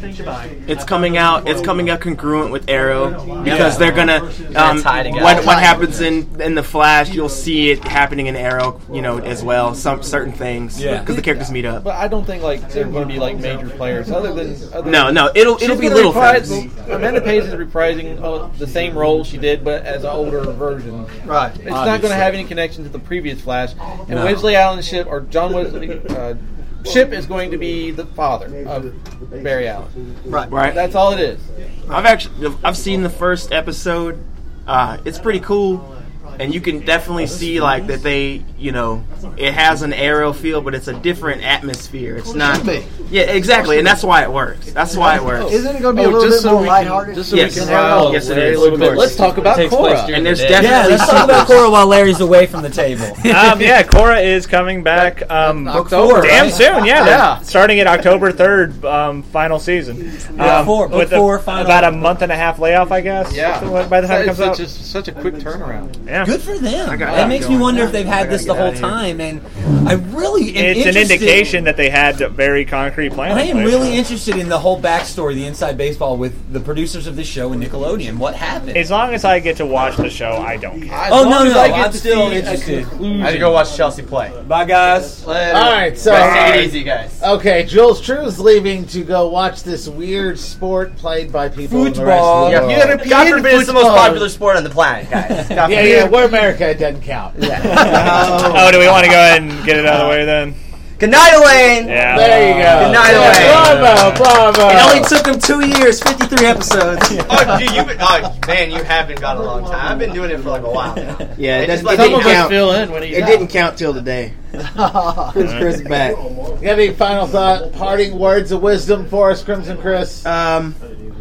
Speaker 8: It's coming out. It's coming out congruent with Arrow because they're gonna. Um,
Speaker 3: tie together.
Speaker 8: what what happens in in the Flash, you'll see it happening in Arrow, you know, as well. Some certain things.
Speaker 1: Yeah.
Speaker 8: Because the characters meet up.
Speaker 5: But I don't think like they're going to be like major players other than. Other
Speaker 8: No,
Speaker 5: than,
Speaker 8: no, it'll
Speaker 5: She's
Speaker 8: it'll be
Speaker 5: gonna
Speaker 8: little
Speaker 5: reprise-
Speaker 8: things.
Speaker 5: Amanda Page is reprising uh, the same role she did, but as an older version.
Speaker 6: Right.
Speaker 5: It's not going to have any connection to the previous Flash. And Wesley Allen Ship or John Wesley uh, Ship is going to be the father of Barry Allen.
Speaker 6: Right.
Speaker 8: Right.
Speaker 5: That's all it is.
Speaker 8: I've actually I've seen the first episode. Uh, it's pretty cool, and you can definitely see like that they, you know, it has an Arrow feel, but it's a different atmosphere. It's not. Yeah, exactly, and that's why it works. That's why it works.
Speaker 6: Isn't it going to be a
Speaker 5: Oh,
Speaker 6: little
Speaker 5: just
Speaker 6: bit
Speaker 5: so
Speaker 6: more
Speaker 5: we can-
Speaker 6: lighthearted?
Speaker 5: Just so
Speaker 8: Yes.
Speaker 5: we can rile
Speaker 8: Yes, it
Speaker 5: Larry
Speaker 8: is,
Speaker 5: a little
Speaker 8: of
Speaker 5: bit.
Speaker 8: course.
Speaker 5: Let's talk about
Speaker 1: Takes
Speaker 5: Cora.
Speaker 1: place during
Speaker 8: And there's
Speaker 1: the day.
Speaker 8: definitely
Speaker 1: Yeah, let's talk about Cora while Larry's away from the table.
Speaker 9: um, yeah, Cora is coming back. Um,
Speaker 1: October,
Speaker 9: damn
Speaker 1: right?
Speaker 9: soon. Yeah,
Speaker 5: Yeah.
Speaker 9: they're starting at October third, um, final season. Um,
Speaker 1: Before-
Speaker 9: with
Speaker 1: before
Speaker 9: a,
Speaker 1: final-
Speaker 9: about a month and a half layoff, I guess.
Speaker 5: Yeah.
Speaker 9: By the time it
Speaker 5: it's
Speaker 9: comes
Speaker 5: such
Speaker 9: out.
Speaker 5: a, such a quick turnaround.
Speaker 9: Yeah.
Speaker 1: Good for them.
Speaker 8: got-
Speaker 1: That makes me
Speaker 8: going.
Speaker 1: wonder if they've had
Speaker 8: I
Speaker 1: this the
Speaker 8: gotta
Speaker 1: whole
Speaker 8: get outta here.
Speaker 1: time, and I really am
Speaker 9: It's an
Speaker 1: interested-
Speaker 9: indication that they had very concrete plans.
Speaker 1: I
Speaker 9: in
Speaker 1: am
Speaker 9: place.
Speaker 1: really interested in the whole backstory, the inside baseball with the producers of this show and Nickelodeon. What happened?
Speaker 9: As long as I get to watch the show, I don't care.
Speaker 5: As
Speaker 1: Oh,
Speaker 5: long
Speaker 1: no,
Speaker 5: as
Speaker 1: no,
Speaker 5: I get
Speaker 1: I'm
Speaker 5: to
Speaker 1: still
Speaker 5: see a
Speaker 1: interested.
Speaker 5: conclusion.
Speaker 3: I had to go watch Chelsea play.
Speaker 1: Bye, guys.
Speaker 2: All right, so
Speaker 3: Guys, take it easy, guys.
Speaker 2: okay, Jules True's leaving to go watch this weird sport played by people in the rest
Speaker 1: Football.
Speaker 2: of the
Speaker 3: Yeah,
Speaker 2: world.
Speaker 3: you gotta God forbid it's the most popular sport on the planet, guys. God
Speaker 2: Yeah,
Speaker 3: forbid.
Speaker 2: yeah, we're America. It doesn't count.
Speaker 9: Oh, do we want to go ahead and get it out of the way then?
Speaker 3: Good night, Elaine.
Speaker 9: Yeah.
Speaker 2: There you go.
Speaker 3: Good night,
Speaker 2: Yeah,
Speaker 3: Elaine.
Speaker 2: bravo, bravo.
Speaker 8: It only took them two years, fifty-three episodes.
Speaker 3: Oh, dude, you've been, oh, man, you have been gone a long time. I've been doing it for like a while now.
Speaker 8: Yeah, it,
Speaker 3: just
Speaker 8: doesn't,
Speaker 3: like
Speaker 8: it
Speaker 5: Some
Speaker 8: didn't
Speaker 5: of us
Speaker 8: count.
Speaker 5: fill in when he's
Speaker 8: It
Speaker 5: out.
Speaker 8: didn't count till today. Chris, Chris is back.
Speaker 2: You got any final thought, parting words of wisdom for us, Crimson Chris?
Speaker 8: Um,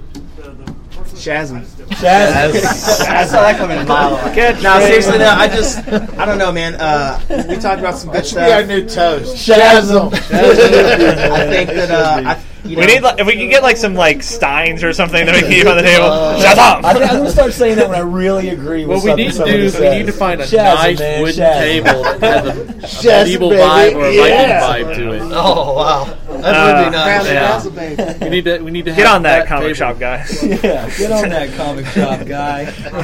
Speaker 8: Shazam.
Speaker 3: I saw that coming a mile away.
Speaker 9: Good.
Speaker 8: No, seriously, no, I just, I don't know, man. Uh, we talked about some good
Speaker 2: That should be our
Speaker 8: stuff.
Speaker 2: new toast. Shazam.
Speaker 8: I think that, uh, I, you know,
Speaker 9: We need like, if we can get like some like steins or something that we can keep on the table. Shazam!
Speaker 1: I think I'm gonna start saying that when I really agree with
Speaker 5: What we
Speaker 1: something
Speaker 5: need to
Speaker 1: somebody
Speaker 5: do is we
Speaker 1: says.
Speaker 5: need to find a
Speaker 1: Shazam,
Speaker 5: nice
Speaker 1: man,
Speaker 5: wooden
Speaker 1: Shazam.
Speaker 5: table that has a, a
Speaker 2: Shazam,
Speaker 5: medieval
Speaker 2: baby.
Speaker 5: vibe or a Viking
Speaker 2: Yeah.
Speaker 5: vibe to it.
Speaker 3: Oh, wow. That
Speaker 9: Uh,
Speaker 3: would be nice.
Speaker 8: Razzle Dazzle, baby.
Speaker 5: We need to. We need to
Speaker 9: Get
Speaker 5: have
Speaker 9: on that comic
Speaker 5: table.
Speaker 9: shop, guys.
Speaker 1: Yeah, get on that comic shop, guy.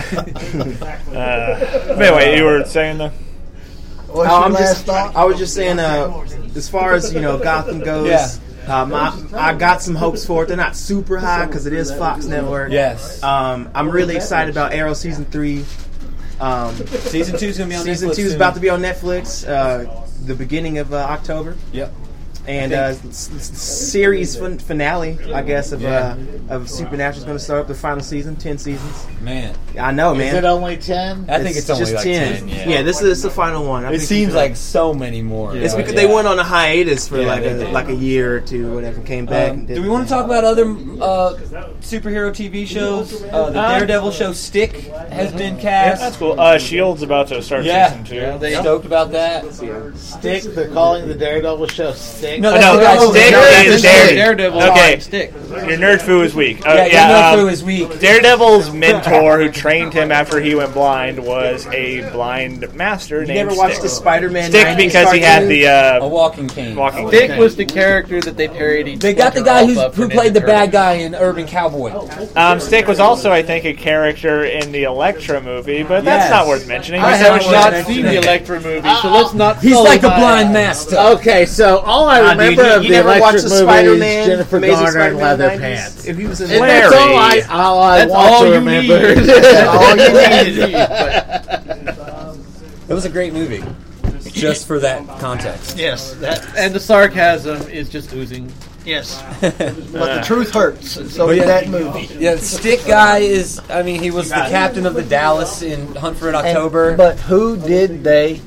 Speaker 9: Uh, anyway, you were saying though.
Speaker 6: What's
Speaker 8: Oh,
Speaker 6: your
Speaker 8: I'm
Speaker 6: last
Speaker 8: just,
Speaker 6: thought?
Speaker 8: I was just saying, uh, as far as, you know, Gotham goes,
Speaker 1: Yeah.
Speaker 8: um, I, I got some hopes for it. They're not super high because it is Fox Network.
Speaker 1: Yes.
Speaker 8: Um, I'm really excited about Arrow season three. Um,
Speaker 1: Season two's gonna be on
Speaker 8: season
Speaker 1: Netflix
Speaker 8: two is
Speaker 1: soon.
Speaker 8: about to be on Netflix. Uh, the beginning of uh, October.
Speaker 1: Yep.
Speaker 8: And uh, s- s- series fin- finale, I guess, of uh, of Supernatural is going to start up the final season, ten seasons.
Speaker 1: Man,
Speaker 8: I know,
Speaker 2: Is
Speaker 8: man.
Speaker 2: it only ten?
Speaker 1: I think it's, only
Speaker 8: just
Speaker 1: like ten. yeah.
Speaker 8: yeah, this is the final one. I
Speaker 1: It
Speaker 8: think
Speaker 1: seems
Speaker 8: it's-
Speaker 1: like so many more.
Speaker 8: it's
Speaker 1: but
Speaker 8: because
Speaker 1: yeah.
Speaker 8: they went on a hiatus for
Speaker 1: Yeah,
Speaker 8: like
Speaker 1: they
Speaker 8: a
Speaker 1: did.
Speaker 8: like a year or two, or whatever. Came back.
Speaker 1: Um,
Speaker 8: and did
Speaker 1: do we want to talk about other uh, superhero T V shows? Uh, the
Speaker 9: Uh,
Speaker 1: Daredevil show Stick has been
Speaker 9: Yeah,
Speaker 1: cast.
Speaker 9: that's cool. Uh, Shield's about to start
Speaker 1: Yeah.
Speaker 9: season two.
Speaker 5: Yeah, they-
Speaker 1: Stoked about that.
Speaker 2: Stick. They're calling the Daredevil show Stick.
Speaker 1: No,
Speaker 9: Oh,
Speaker 1: that's
Speaker 9: no,
Speaker 1: the guy
Speaker 9: no,
Speaker 1: Stick.
Speaker 9: no,
Speaker 1: That's
Speaker 9: it's
Speaker 1: the
Speaker 9: Daredevil.
Speaker 1: Stick.
Speaker 5: Daredevil.
Speaker 9: Okay.
Speaker 5: Stick.
Speaker 9: Your nerd foo is weak. Uh,
Speaker 1: Yeah,
Speaker 9: yeah,
Speaker 1: yeah,
Speaker 9: um,
Speaker 1: through his week.
Speaker 9: Daredevil's mentor, who trained him after he went blind, was a blind master
Speaker 8: You
Speaker 9: named
Speaker 8: never watched
Speaker 9: Stick.
Speaker 8: the Spider-Man
Speaker 9: Stick
Speaker 8: nineties
Speaker 9: because he had
Speaker 8: cartoon?
Speaker 9: the
Speaker 1: A
Speaker 9: uh,
Speaker 1: walking cane.
Speaker 9: walking.
Speaker 5: Stick was the character that they parodied.
Speaker 1: They got the
Speaker 5: Splinter
Speaker 1: guy
Speaker 5: off
Speaker 1: who's,
Speaker 5: of
Speaker 1: who
Speaker 5: for
Speaker 1: played the
Speaker 5: Ninja
Speaker 1: bad
Speaker 5: Turtles.
Speaker 1: guy in Urban Cowboy.
Speaker 9: Um, Stick was also, I think, a character in the Elektra movie, but that's
Speaker 1: Yes.
Speaker 9: not worth mentioning.
Speaker 5: I
Speaker 9: because
Speaker 5: have
Speaker 9: that was-
Speaker 5: not seen the Elektra movie, so let's not.
Speaker 1: He's
Speaker 5: sully
Speaker 1: like a
Speaker 5: my-
Speaker 1: blind master.
Speaker 2: Okay, so all I
Speaker 8: Ah, dude,
Speaker 2: remember
Speaker 8: you-
Speaker 2: of
Speaker 8: you
Speaker 2: the
Speaker 8: never watched
Speaker 2: Electric
Speaker 8: the
Speaker 2: movie
Speaker 8: Spider-Man,
Speaker 2: is Jennifer
Speaker 8: Amazing
Speaker 2: Garner in
Speaker 8: Spider-Man
Speaker 2: leather
Speaker 8: nineties?
Speaker 2: pants.
Speaker 8: If he was in
Speaker 2: And
Speaker 9: Larry.
Speaker 2: that's all I, all I
Speaker 5: That's
Speaker 2: want
Speaker 5: all
Speaker 2: to
Speaker 5: you
Speaker 2: remember.
Speaker 5: need. That's all you
Speaker 2: That's
Speaker 5: need. But
Speaker 1: It was a great movie, just for that context.
Speaker 6: Yes, that
Speaker 5: And the sarcasm is just oozing.
Speaker 6: yes. But the truth hurts, and so
Speaker 1: But
Speaker 6: did
Speaker 1: yeah.
Speaker 6: that movie.
Speaker 1: Yeah, the stick guy is. I mean, he was the captain of the Dallas in Hunt for Red
Speaker 6: And-
Speaker 1: October.
Speaker 6: but who did they?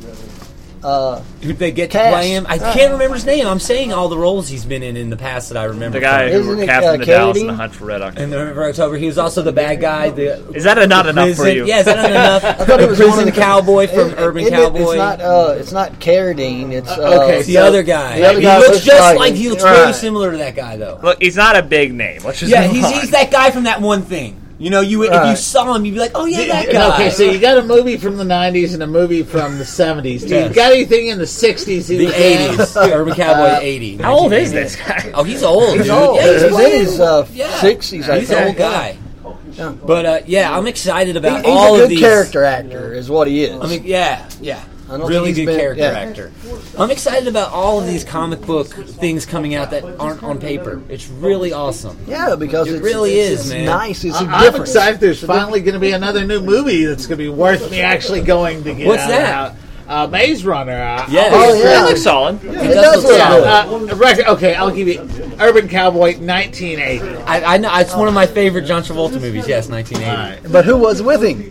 Speaker 6: Uh,
Speaker 1: Who'd they get to
Speaker 6: Cast.
Speaker 1: play him? I can't remember his name. I'm saying all the roles he's been in in the past that I remember.
Speaker 9: The guy
Speaker 1: from.
Speaker 9: who
Speaker 6: Isn't
Speaker 9: were
Speaker 6: it,
Speaker 9: captain
Speaker 6: uh,
Speaker 9: the Dallas
Speaker 6: Carradine?
Speaker 9: and the Hunt for Red October.
Speaker 1: In the Red October, he was also the bad guy. The
Speaker 9: Is that a, not enough for
Speaker 1: prison-
Speaker 9: you?
Speaker 1: Yeah, is that not enough?
Speaker 6: I thought
Speaker 1: the
Speaker 6: it was
Speaker 1: prison
Speaker 6: one of the-
Speaker 1: cowboy from
Speaker 6: it-
Speaker 1: Urban
Speaker 6: isn't it-
Speaker 1: Cowboy.
Speaker 6: It's not. Uh, it's not Carradine. It's uh,
Speaker 2: okay,
Speaker 1: It's the
Speaker 2: so-
Speaker 1: other guy.
Speaker 6: the other
Speaker 1: he
Speaker 6: guy
Speaker 1: looks
Speaker 6: looks
Speaker 1: just
Speaker 6: like-
Speaker 1: like he looks
Speaker 6: right.
Speaker 1: very similar to that guy, though.
Speaker 9: Look, he's not a big name. Let's just
Speaker 1: Yeah,
Speaker 9: move
Speaker 1: he's
Speaker 9: on.
Speaker 1: he's that guy from that one thing. You know, you if you
Speaker 6: Right.
Speaker 1: saw him, you'd be like, "Oh yeah, that guy."
Speaker 2: Okay, so you got a movie from the nineties and a movie from the seventies. Do
Speaker 1: Yes.
Speaker 2: you got anything in the sixties?
Speaker 1: the eighties, Urban Cowboy eighty.
Speaker 9: How old is
Speaker 1: nineteen eighty.
Speaker 9: this guy?
Speaker 1: Oh, he's old.
Speaker 6: He's
Speaker 1: dude.
Speaker 6: old.
Speaker 1: Yeah, he's,
Speaker 6: He's in
Speaker 1: playing-
Speaker 6: his uh,
Speaker 1: yeah.
Speaker 6: sixties. I
Speaker 1: He's an
Speaker 6: think.
Speaker 1: old guy.
Speaker 6: Yeah.
Speaker 1: But uh, yeah, I'm excited
Speaker 6: He-
Speaker 1: about
Speaker 6: he's
Speaker 1: all
Speaker 6: a
Speaker 1: of
Speaker 6: good
Speaker 1: these.
Speaker 6: character actor, is what he is.
Speaker 1: I mean, yeah, yeah.
Speaker 6: I don't
Speaker 1: Really
Speaker 6: think
Speaker 1: good
Speaker 6: he's been-
Speaker 1: character
Speaker 6: yeah.
Speaker 1: actor. I'm excited about all of these comic book things coming out that aren't on paper. It's really awesome.
Speaker 6: yeah, because
Speaker 1: It
Speaker 6: it's,
Speaker 1: really
Speaker 6: it's,
Speaker 1: is,
Speaker 6: it's
Speaker 1: man.
Speaker 6: nice. It's a
Speaker 2: I'm
Speaker 6: different.
Speaker 2: excited. There's finally going to be another new movie that's going to be worth me actually going to get.
Speaker 1: What's
Speaker 2: out
Speaker 1: that?
Speaker 2: Out. Uh, Maze Runner. Uh,
Speaker 1: Yeah.
Speaker 6: Oh,
Speaker 9: That
Speaker 6: yeah.
Speaker 9: looks solid.
Speaker 6: It
Speaker 1: does
Speaker 6: does
Speaker 1: look
Speaker 6: look
Speaker 1: solid.
Speaker 6: good.
Speaker 2: Uh, record, okay, I'll give you Urban Cowboy nineteen eighty.
Speaker 1: I, I know it's one of my favorite John Travolta movies. Yes, nineteen eighty.
Speaker 2: All right.
Speaker 6: But who was with him?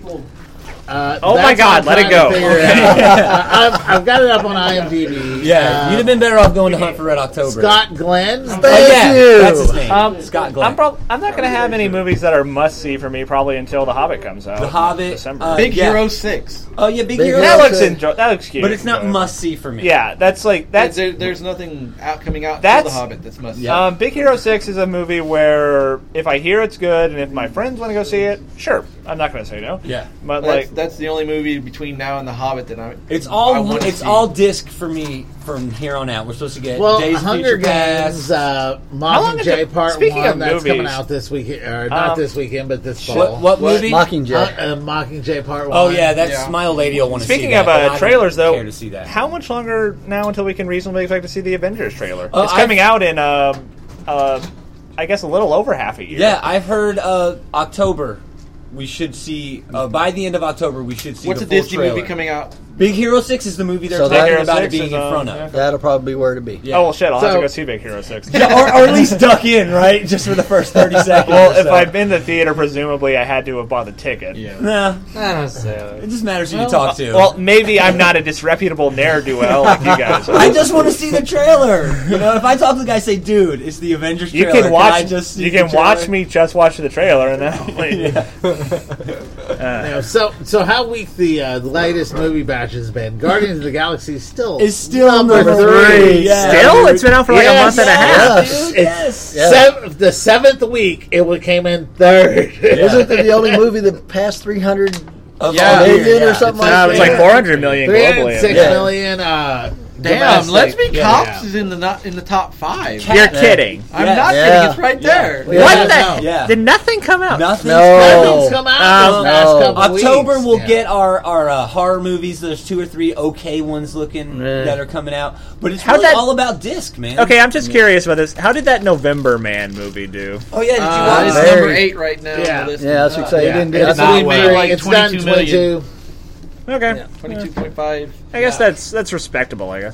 Speaker 2: Uh,
Speaker 9: Oh my
Speaker 2: that's
Speaker 9: God,
Speaker 2: what
Speaker 9: let
Speaker 2: I'm
Speaker 9: it go.
Speaker 2: trying to figure out. Uh, I've, I've got it up on IMDb.
Speaker 1: Yeah,
Speaker 2: Uh,
Speaker 1: you'd have been better off going to Hunt for Red October.
Speaker 2: Scott Glenn.
Speaker 1: Oh,
Speaker 6: Thank
Speaker 1: yeah,
Speaker 6: you.
Speaker 1: that's his name.
Speaker 9: Um,
Speaker 1: Scott Glenn.
Speaker 9: I'm, prob- I'm not going to have any movies that are must see for me probably until The Hobbit comes out.
Speaker 1: The Hobbit,
Speaker 9: in December.
Speaker 1: uh,
Speaker 5: Big
Speaker 1: yeah.
Speaker 5: Hero six.
Speaker 1: Oh yeah, Big,
Speaker 6: Big
Speaker 1: Hero.
Speaker 9: that
Speaker 6: Hero
Speaker 9: looks
Speaker 6: six.
Speaker 9: enjoy- That looks cute.
Speaker 1: But it's not
Speaker 9: but-
Speaker 1: must see for me.
Speaker 9: Yeah, that's like that's.
Speaker 5: There, there's nothing out coming out
Speaker 9: That's-
Speaker 5: for The Hobbit that's must.
Speaker 1: Yeah.
Speaker 9: Um, Big Hero Six is a movie where if I hear it's good and if my friends want to go see it, sure, I'm not going to say no.
Speaker 1: Yeah.
Speaker 9: but
Speaker 5: That's,
Speaker 9: like
Speaker 5: that's the only movie between now and The Hobbit that I.
Speaker 1: It's
Speaker 5: I
Speaker 1: all
Speaker 5: want to
Speaker 1: it's
Speaker 5: see.
Speaker 1: all disc for me from here on out. We're supposed to get
Speaker 2: Well,
Speaker 1: Days of
Speaker 2: Hunger
Speaker 1: Future
Speaker 2: Games,
Speaker 1: Past.
Speaker 2: uh,
Speaker 9: long is
Speaker 2: Mockingjay
Speaker 9: it-
Speaker 2: Part
Speaker 9: speaking
Speaker 2: One.
Speaker 9: of
Speaker 2: That's
Speaker 9: movies,
Speaker 2: coming out this weekend, or not
Speaker 9: um,
Speaker 2: this weekend, but this fall.
Speaker 1: what what movie?
Speaker 6: Mockingjay.
Speaker 2: Uh, uh, Mockingjay Part One.
Speaker 1: Oh yeah, that's
Speaker 5: Yeah.
Speaker 1: my old lady will want to see
Speaker 9: speaking
Speaker 1: that.
Speaker 9: of
Speaker 1: but I
Speaker 9: uh,
Speaker 1: don't
Speaker 9: trailers though,
Speaker 1: care to see that.
Speaker 9: how much longer now until we can reasonably expect to see the Avengers trailer?
Speaker 1: Uh,
Speaker 9: it's
Speaker 1: I've-
Speaker 9: coming out in um, uh, I guess a little over half a year.
Speaker 1: Yeah, I've heard uh, October. We should see uh, by the end of October. We should see
Speaker 5: What's
Speaker 1: the
Speaker 5: a
Speaker 1: full
Speaker 5: Disney
Speaker 1: trailer.
Speaker 5: movie coming out?
Speaker 1: Big Hero Six is the movie they're
Speaker 6: So
Speaker 1: talking
Speaker 6: that-
Speaker 9: Hero
Speaker 1: about it
Speaker 9: six
Speaker 1: being
Speaker 9: is,
Speaker 1: in
Speaker 9: uh,
Speaker 1: front of.
Speaker 9: yeah.
Speaker 6: That'll probably be where to be.
Speaker 1: Yeah.
Speaker 9: Oh well, shit! I'll have
Speaker 2: So-
Speaker 9: to go see Big Hero Six.
Speaker 1: or, or at least duck in, right? Just for the first thirty seconds.
Speaker 9: Well,
Speaker 1: or
Speaker 9: if
Speaker 1: so.
Speaker 9: I've been to the theater, presumably I had to have bought the ticket.
Speaker 5: Yeah.
Speaker 1: Nah,
Speaker 7: Not necessarily.
Speaker 1: it just matters who you talk to.
Speaker 9: Well, maybe I'm not a disreputable ne'er-do-well like you guys.
Speaker 1: I just want to see the trailer. You know, if I talk to the guy, and say, "Dude, it's the Avengers
Speaker 9: You
Speaker 1: trailer."
Speaker 9: can watch.
Speaker 1: I just see
Speaker 9: you
Speaker 1: the
Speaker 9: can watch
Speaker 1: trailer?
Speaker 9: me just watch the trailer, and then I'll leave.
Speaker 2: Yeah, so, so how weak the, uh, the latest movie batch has been? Guardians of the Galaxy is still
Speaker 1: It's still
Speaker 2: number
Speaker 1: number
Speaker 2: three.
Speaker 1: three. Yeah.
Speaker 9: Still, it's been out for like
Speaker 2: Yes.
Speaker 9: a month and a half.
Speaker 6: Yes.
Speaker 1: Dude,
Speaker 2: It's
Speaker 1: yes.
Speaker 6: Yeah.
Speaker 2: sev- the seventh week it would came in third.
Speaker 6: Isn't it the only movie that passed three hundred
Speaker 1: Of
Speaker 5: Yeah.
Speaker 1: all year,
Speaker 6: million
Speaker 1: yeah.
Speaker 6: or something
Speaker 9: Uh,
Speaker 6: like
Speaker 9: it's
Speaker 6: that?
Speaker 9: like four hundred million
Speaker 2: Three
Speaker 9: globally.
Speaker 2: hundred six
Speaker 6: Yeah.
Speaker 2: million. Uh,
Speaker 5: Damn,
Speaker 2: domestic.
Speaker 5: Let's Be
Speaker 2: Yeah.
Speaker 5: Cops is in the not in the top five.
Speaker 1: Cat-
Speaker 9: You're kidding.
Speaker 5: I'm
Speaker 1: Yeah.
Speaker 5: not
Speaker 6: Yeah.
Speaker 5: kidding. It's right there.
Speaker 6: Yeah.
Speaker 9: What
Speaker 2: Yeah,
Speaker 9: the?
Speaker 2: no.
Speaker 1: Yeah.
Speaker 9: Did nothing come out?
Speaker 1: Nothing.
Speaker 6: No.
Speaker 2: Nothing's come out
Speaker 9: Um,
Speaker 2: in the past
Speaker 6: no.
Speaker 2: couple
Speaker 1: October
Speaker 2: weeks.
Speaker 1: we'll
Speaker 2: Yeah.
Speaker 1: get our our uh, horror movies. There's two or three okay ones looking
Speaker 6: Yeah.
Speaker 1: that are coming out, but it's
Speaker 9: How'd
Speaker 1: really
Speaker 9: that-
Speaker 1: all about disc, man.
Speaker 9: Okay, I'm just curious about this. How did that November Man movie do?
Speaker 1: Oh yeah, did you
Speaker 5: Uh,
Speaker 1: watch
Speaker 5: it's
Speaker 1: it?
Speaker 6: Very-
Speaker 5: number eight right now.
Speaker 2: Yeah.
Speaker 5: On the list.
Speaker 6: Yeah, that's what I say.
Speaker 2: Yeah.
Speaker 6: It didn't do
Speaker 2: It's
Speaker 6: that.
Speaker 5: only
Speaker 2: not
Speaker 5: made
Speaker 2: very-
Speaker 5: like
Speaker 2: it's done
Speaker 5: twenty-two million.
Speaker 2: twenty-two.
Speaker 9: Okay,
Speaker 5: Twenty-two point five.
Speaker 9: I guess that's that's respectable. I guess